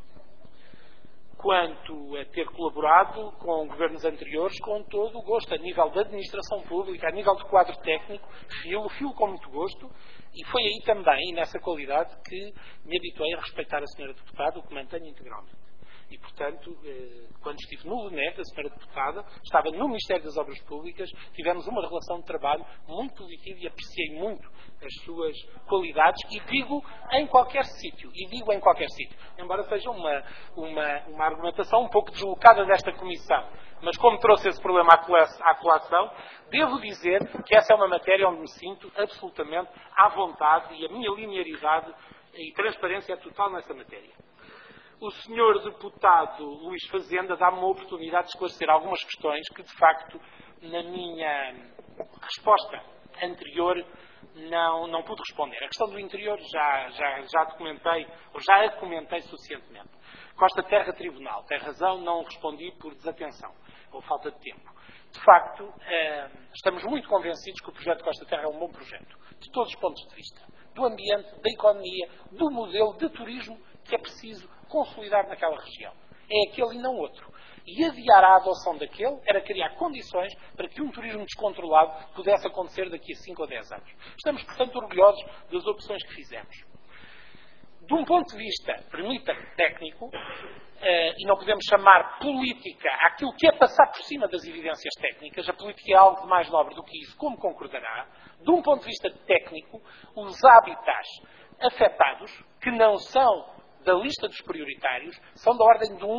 Quanto a ter colaborado com governos anteriores, com todo o gosto, a nível da administração pública, a nível de quadro técnico, filo com muito gosto, e foi aí também, nessa qualidade, que me habituei a respeitar a Sra. Deputada, o que mantenho integralmente. E, portanto, quando estive no LUNEC, a Sra. Deputada estava no Ministério das Obras Públicas, tivemos uma relação de trabalho muito positiva e apreciei muito as suas qualidades e digo em qualquer sítio, embora seja uma argumentação um pouco deslocada desta comissão, mas como trouxe esse problema à colação, devo dizer que essa é uma matéria onde me sinto absolutamente à vontade e a minha linearidade e transparência é total nessa matéria. O Sr. Deputado Luís Fazenda dá-me uma oportunidade de esclarecer algumas questões que, de facto, na minha resposta anterior não pude responder. A questão do interior já documentei, ou já a comentei suficientemente. Costa Terra Tribunal. Tem razão, não respondi por desatenção ou falta de tempo. De facto, estamos muito convencidos que o projeto Costa Terra é um bom projeto, de todos os pontos de vista. Do ambiente, da economia, do modelo de turismo que é preciso consolidar naquela região. É aquele e não outro. E adiar a adoção daquele era criar condições para que um turismo descontrolado pudesse acontecer daqui a 5 ou 10 anos. Estamos, portanto, orgulhosos das opções que fizemos. De um ponto de vista, permita-me, técnico, e não podemos chamar política aquilo que é passar por cima das evidências técnicas, a política é algo de mais nobre do que isso, como concordará. De um ponto de vista técnico, os habitats afetados, que não são da lista dos prioritários, são da ordem de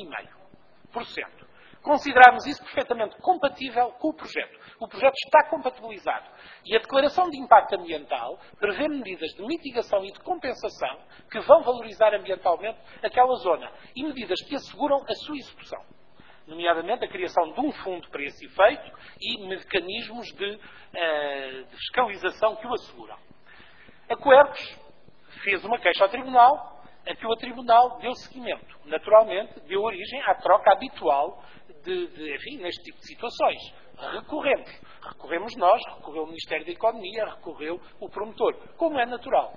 1,5%. Consideramos isso perfeitamente compatível com o projeto. O projeto está compatibilizado. E a declaração de impacto ambiental prevê medidas de mitigação e de compensação que vão valorizar ambientalmente aquela zona e medidas que asseguram a sua execução. Nomeadamente a criação de um fundo para esse efeito e mecanismos de fiscalização que o asseguram. A Coercos fez uma queixa ao Tribunal, a que o Tribunal deu seguimento. Naturalmente, deu origem à troca habitual enfim, neste tipo de situações. Recorremos nós, recorreu o Ministério da Economia, recorreu o promotor. Como é natural.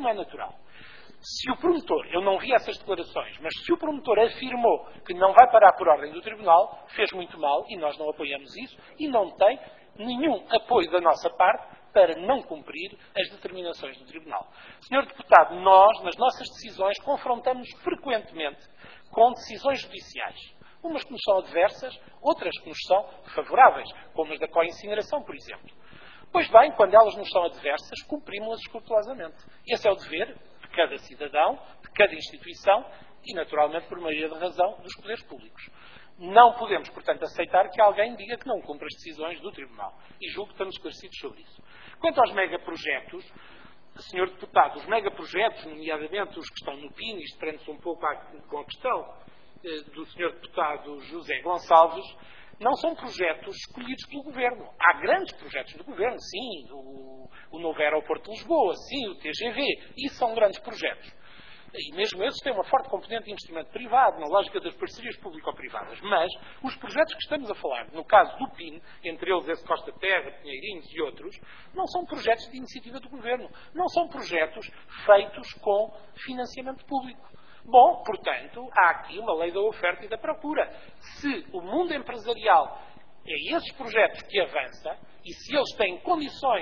Se o promotor, eu não vi essas declarações, mas se o promotor afirmou que não vai parar por ordem do Tribunal, fez muito mal e nós não apoiamos isso e não tem nenhum apoio da nossa parte para não cumprir as determinações do Tribunal. Sr. Deputado, nós, nas nossas decisões, confrontamos frequentemente com decisões judiciais. Umas que nos são adversas, outras que nos são favoráveis, como as da co-incineração, por exemplo. Pois bem, quando elas nos são adversas, cumprimos-las escrupulosamente. Esse é o dever de cada cidadão, de cada instituição e, naturalmente, por maioria de razão, dos poderes públicos. Não podemos, portanto, aceitar que alguém diga que não cumpre as decisões do Tribunal. E julgo que estamos esclarecidos sobre isso. Quanto aos megaprojetos, Sr. Deputado, os megaprojetos, nomeadamente os que estão no PIN, isto prende-se um pouco com a questão do Sr. Deputado José Gonçalves, não são projetos escolhidos pelo Governo. Há grandes projetos do Governo, sim, o novo aeroporto de Lisboa, sim, o TGV, isso são grandes projetos. E mesmo esses têm uma forte componente de investimento privado, na lógica das parcerias público-privadas. Mas os projetos que estamos a falar, no caso do PIN, entre eles esse Costa Terra, Pinheirinhos e outros, não são projetos de iniciativa do Governo. Não são projetos feitos com financiamento público. Bom, portanto, há aqui uma lei da oferta e da procura. Se o mundo empresarial é esses projetos que avança, e se eles têm condições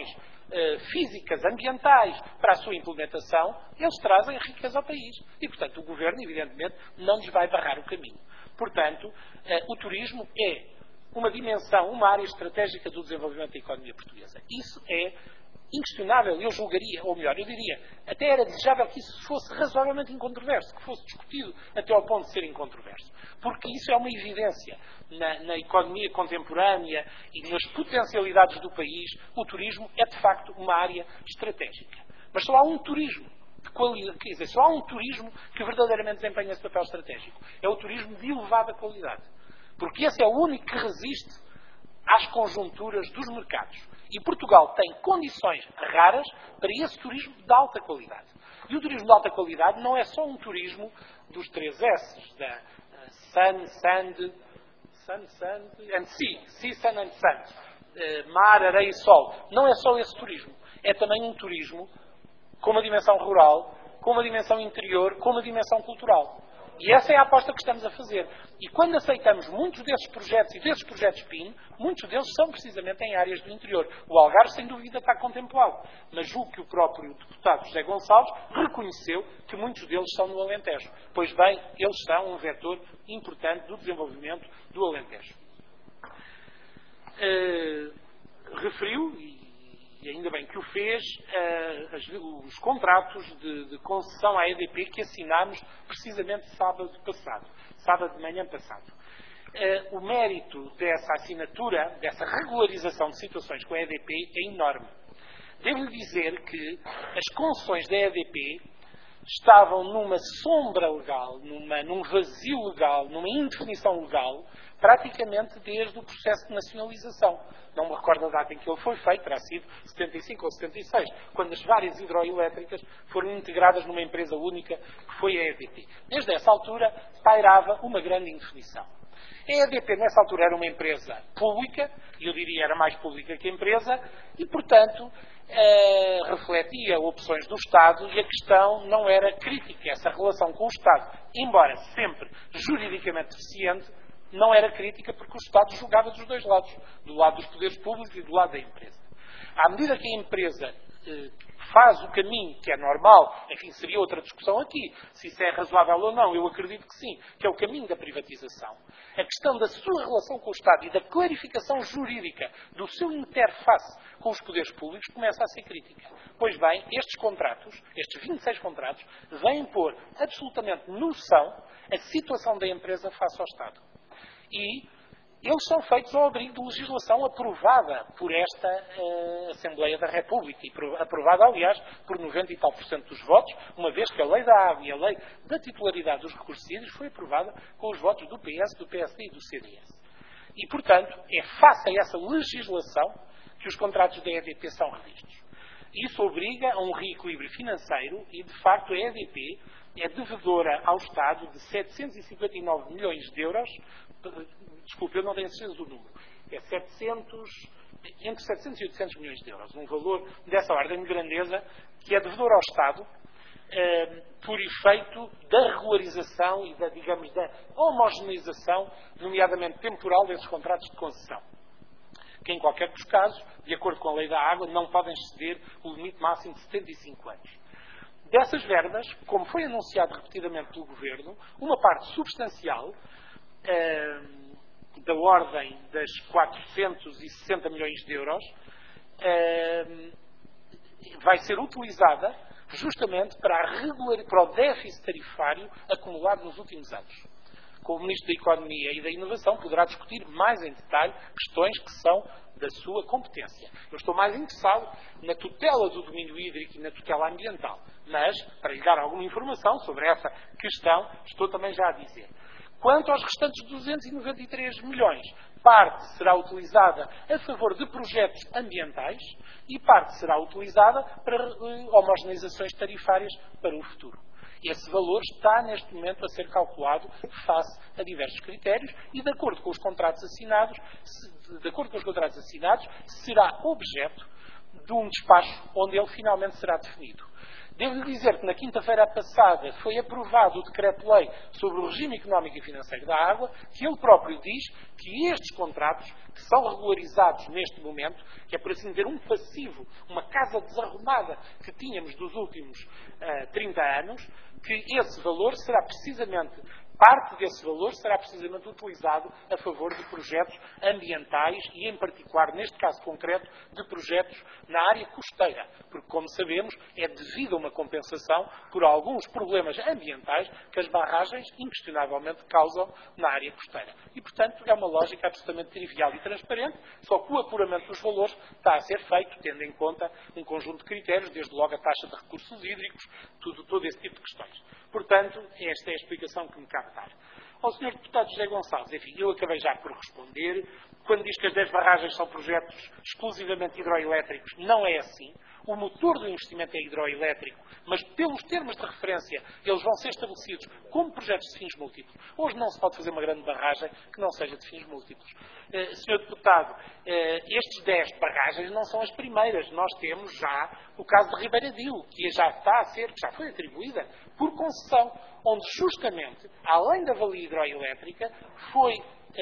físicas, ambientais, para a sua implementação, eles trazem riqueza ao país. E, portanto, o Governo, evidentemente, não lhes vai barrar o caminho. Portanto, o turismo é uma dimensão, uma área estratégica do desenvolvimento da economia portuguesa. Isso é inquestionável, eu julgaria, ou melhor, eu diria, até era desejável que isso fosse razoavelmente incontroverso, que fosse discutido até ao ponto de ser incontroverso. Porque isso é uma evidência na economia contemporânea e nas potencialidades do país. O turismo é, de facto, uma área estratégica. Mas só há um turismo de qualidade, quer dizer, só há um turismo que verdadeiramente desempenha esse papel estratégico. É o turismo de elevada qualidade. Porque esse é o único que resiste às conjunturas dos mercados. E Portugal tem condições raras para esse turismo de alta qualidade. E o turismo de alta qualidade não é só um turismo dos 3 S's, da Sun, Sand and Sea, Sun and Sand, mar, areia e sol. Não é só esse turismo. É também um turismo com uma dimensão rural, com uma dimensão interior, com uma dimensão cultural. E essa é a aposta que estamos a fazer. E quando aceitamos muitos desses projetos e desses projetos PIN, muitos deles são precisamente em áreas do interior. O Algarve, sem dúvida, está contemplado. Mas julgo que o próprio deputado José Gonçalves reconheceu que muitos deles são no Alentejo. Pois bem, eles são um vetor importante do desenvolvimento do Alentejo. Referiu, e ainda bem que o fez, os contratos de concessão à EDP que assinámos precisamente sábado de manhã passado. O mérito dessa assinatura, dessa regularização de situações com a EDP é enorme. Devo-lhe dizer que as concessões da EDP estavam numa sombra legal, num vazio legal, numa indefinição legal, praticamente desde o processo de nacionalização. Não me recordo a data em que ele foi feito, terá sido 75 ou 76, quando as várias hidroelétricas foram integradas numa empresa única, que foi a EDP. Desde essa altura, pairava uma grande indefinição. A EDP, nessa altura, era uma empresa pública, e eu diria era mais pública que a empresa, e, portanto, refletia opções do Estado, e a questão não era crítica. Essa relação com o Estado, embora sempre juridicamente deficiente, não era crítica porque o Estado julgava dos dois lados, do lado dos poderes públicos e do lado da empresa. À medida que a empresa faz o caminho que é normal, enfim, seria outra discussão aqui, se isso é razoável ou não, eu acredito que sim, que é o caminho da privatização. A questão da sua relação com o Estado e da clarificação jurídica do seu interface com os poderes públicos começa a ser crítica. Pois bem, estes contratos, estes 26 contratos, vêm pôr absolutamente noção a situação da empresa face ao Estado. E eles são feitos ao abrigo de legislação aprovada por esta Assembleia da República, e aprovada, aliás, por 90 e tal % dos votos, uma vez que a lei da água e a lei da titularidade dos recursos hídricos foi aprovada com os votos do PS, do PSD e do CDS. E, portanto, é face a essa legislação que os contratos da EDP são revistos. Isso obriga a um reequilíbrio financeiro e, de facto, a EDP é devedora ao Estado de 759 milhões de euros. Desculpe, eu não tenho certeza do número. É entre 700 e 800 milhões de euros. Um valor dessa ordem de grandeza que é devedor ao Estado por efeito da regularização e da homogeneização, nomeadamente temporal, desses contratos de concessão. Que, em qualquer dos casos, de acordo com a lei da água, não podem exceder o limite máximo de 75 anos. Dessas verbas, como foi anunciado repetidamente pelo Governo, uma parte substancial, da ordem das 460 milhões de euros, vai ser utilizada justamente para o déficit tarifário acumulado nos últimos anos. Com o Ministro da Economia e da Inovação poderá discutir mais em detalhe questões que são da sua competência. Eu estou mais interessado na tutela do domínio hídrico e na tutela ambiental. Mas, para lhe dar alguma informação sobre essa questão, estou também já a dizer. Quanto aos restantes 293 milhões, parte será utilizada a favor de projetos ambientais e parte será utilizada para homogeneizações tarifárias para o futuro. Esse valor está, neste momento, a ser calculado face a diversos critérios e, de acordo com os contratos assinados, será objeto de um despacho onde ele finalmente será definido. Devo-lhe dizer que na quinta-feira passada foi aprovado o decreto-lei sobre o regime económico e financeiro da água, que ele próprio diz que estes contratos, que são regularizados neste momento, que é, por assim dizer, um passivo, uma casa desarrumada que tínhamos dos últimos 30 anos, que esse valor será precisamente, parte desse valor será precisamente utilizado a favor de projetos ambientais e, em particular, neste caso concreto, de projetos na área costeira. Porque, como sabemos, é devido a uma compensação por alguns problemas ambientais que as barragens, inquestionavelmente, causam na área costeira. E, portanto, é uma lógica absolutamente trivial e transparente, só que o apuramento dos valores está a ser feito, tendo em conta um conjunto de critérios, desde logo a taxa de recursos hídricos, todo esse tipo de questões. Portanto, esta é a explicação que me cabe dar. Ao Sr. Deputado José Gonçalves, enfim, eu acabei já por responder. Quando diz que as 10 barragens são projetos exclusivamente hidroelétricos, não é assim. O motor do investimento é hidroelétrico, mas pelos termos de referência eles vão ser estabelecidos como projetos de fins múltiplos. Hoje não se pode fazer uma grande barragem que não seja de fins múltiplos. Sr. Deputado, estes 10 barragens não são as primeiras. Nós temos já o caso de Ribeiradil, que já foi atribuída por concessão, onde justamente, além da valia hidroelétrica, foi,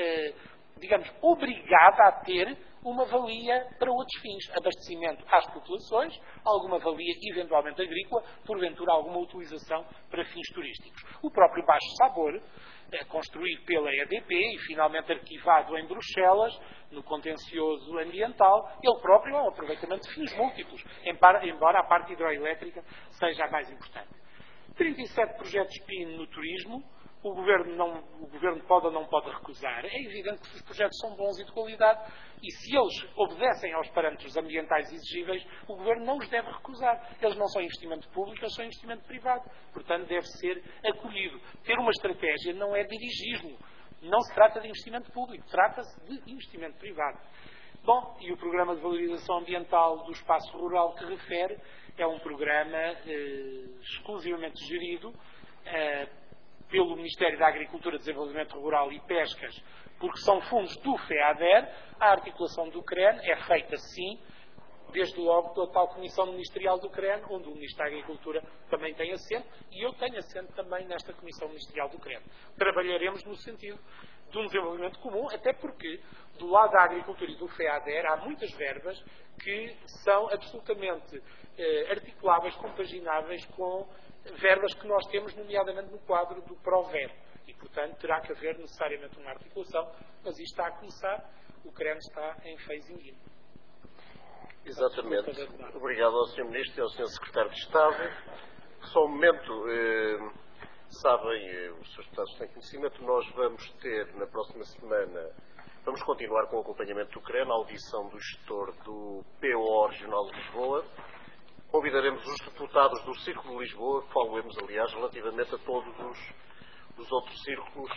obrigada a ter uma valia para outros fins, abastecimento às populações, alguma valia eventualmente agrícola, porventura alguma utilização para fins turísticos. O próprio Baixo Sabor, construído pela EDP e finalmente arquivado em Bruxelas, no contencioso ambiental, ele próprio é um aproveitamento de fins múltiplos, embora a parte hidroelétrica seja a mais importante. 37 projetos PIN no turismo. O Governo pode ou não pode recusar. É evidente que se os projetos são bons e de qualidade, e se eles obedecem aos parâmetros ambientais exigíveis, o Governo não os deve recusar. Eles não são investimento público, eles são investimento privado. Portanto, deve ser acolhido. Ter uma estratégia não é dirigismo. Não se trata de investimento público, trata-se de investimento privado. Bom, e o Programa de Valorização Ambiental do Espaço Rural que refere é um programa exclusivamente gerido pelo Ministério da Agricultura, Desenvolvimento Rural e Pescas, porque são fundos do FEADER. A articulação do CREN é feita, sim, desde logo pela tal Comissão Ministerial do CREN, onde o Ministro da Agricultura também tem assento, e eu tenho assento também nesta Comissão Ministerial do CREN. Trabalharemos no sentido de um desenvolvimento comum, até porque, do lado da agricultura e do FEADER, há muitas verbas que são absolutamente articuláveis, compagináveis com verbas que nós temos, nomeadamente no quadro do PROVER. E, portanto, terá que haver necessariamente uma articulação, mas isto está a começar, o CREN está em phasing in. Exatamente. Obrigado ao Sr. Ministro e ao Sr. Secretário de Estado. Só um momento, sabem, os Srs. Deputados têm conhecimento, nós vamos ter na próxima semana, vamos continuar com o acompanhamento do CREN, a audição do gestor do PO Regional de Lisboa. Convidaremos os deputados do Círculo de Lisboa, que falemos, aliás, relativamente a todos os outros círculos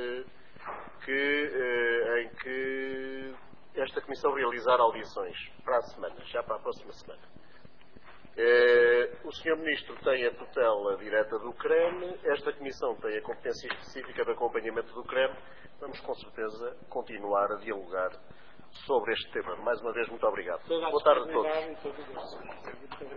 em que esta Comissão realizar audições para a semana, já para a próxima semana. O Sr. Ministro tem a tutela direta do CREN, esta Comissão tem a competência específica de acompanhamento do CREN. Vamos, com certeza, continuar a dialogar sobre este tema. Mais uma vez, muito obrigado. Boa tarde a todos.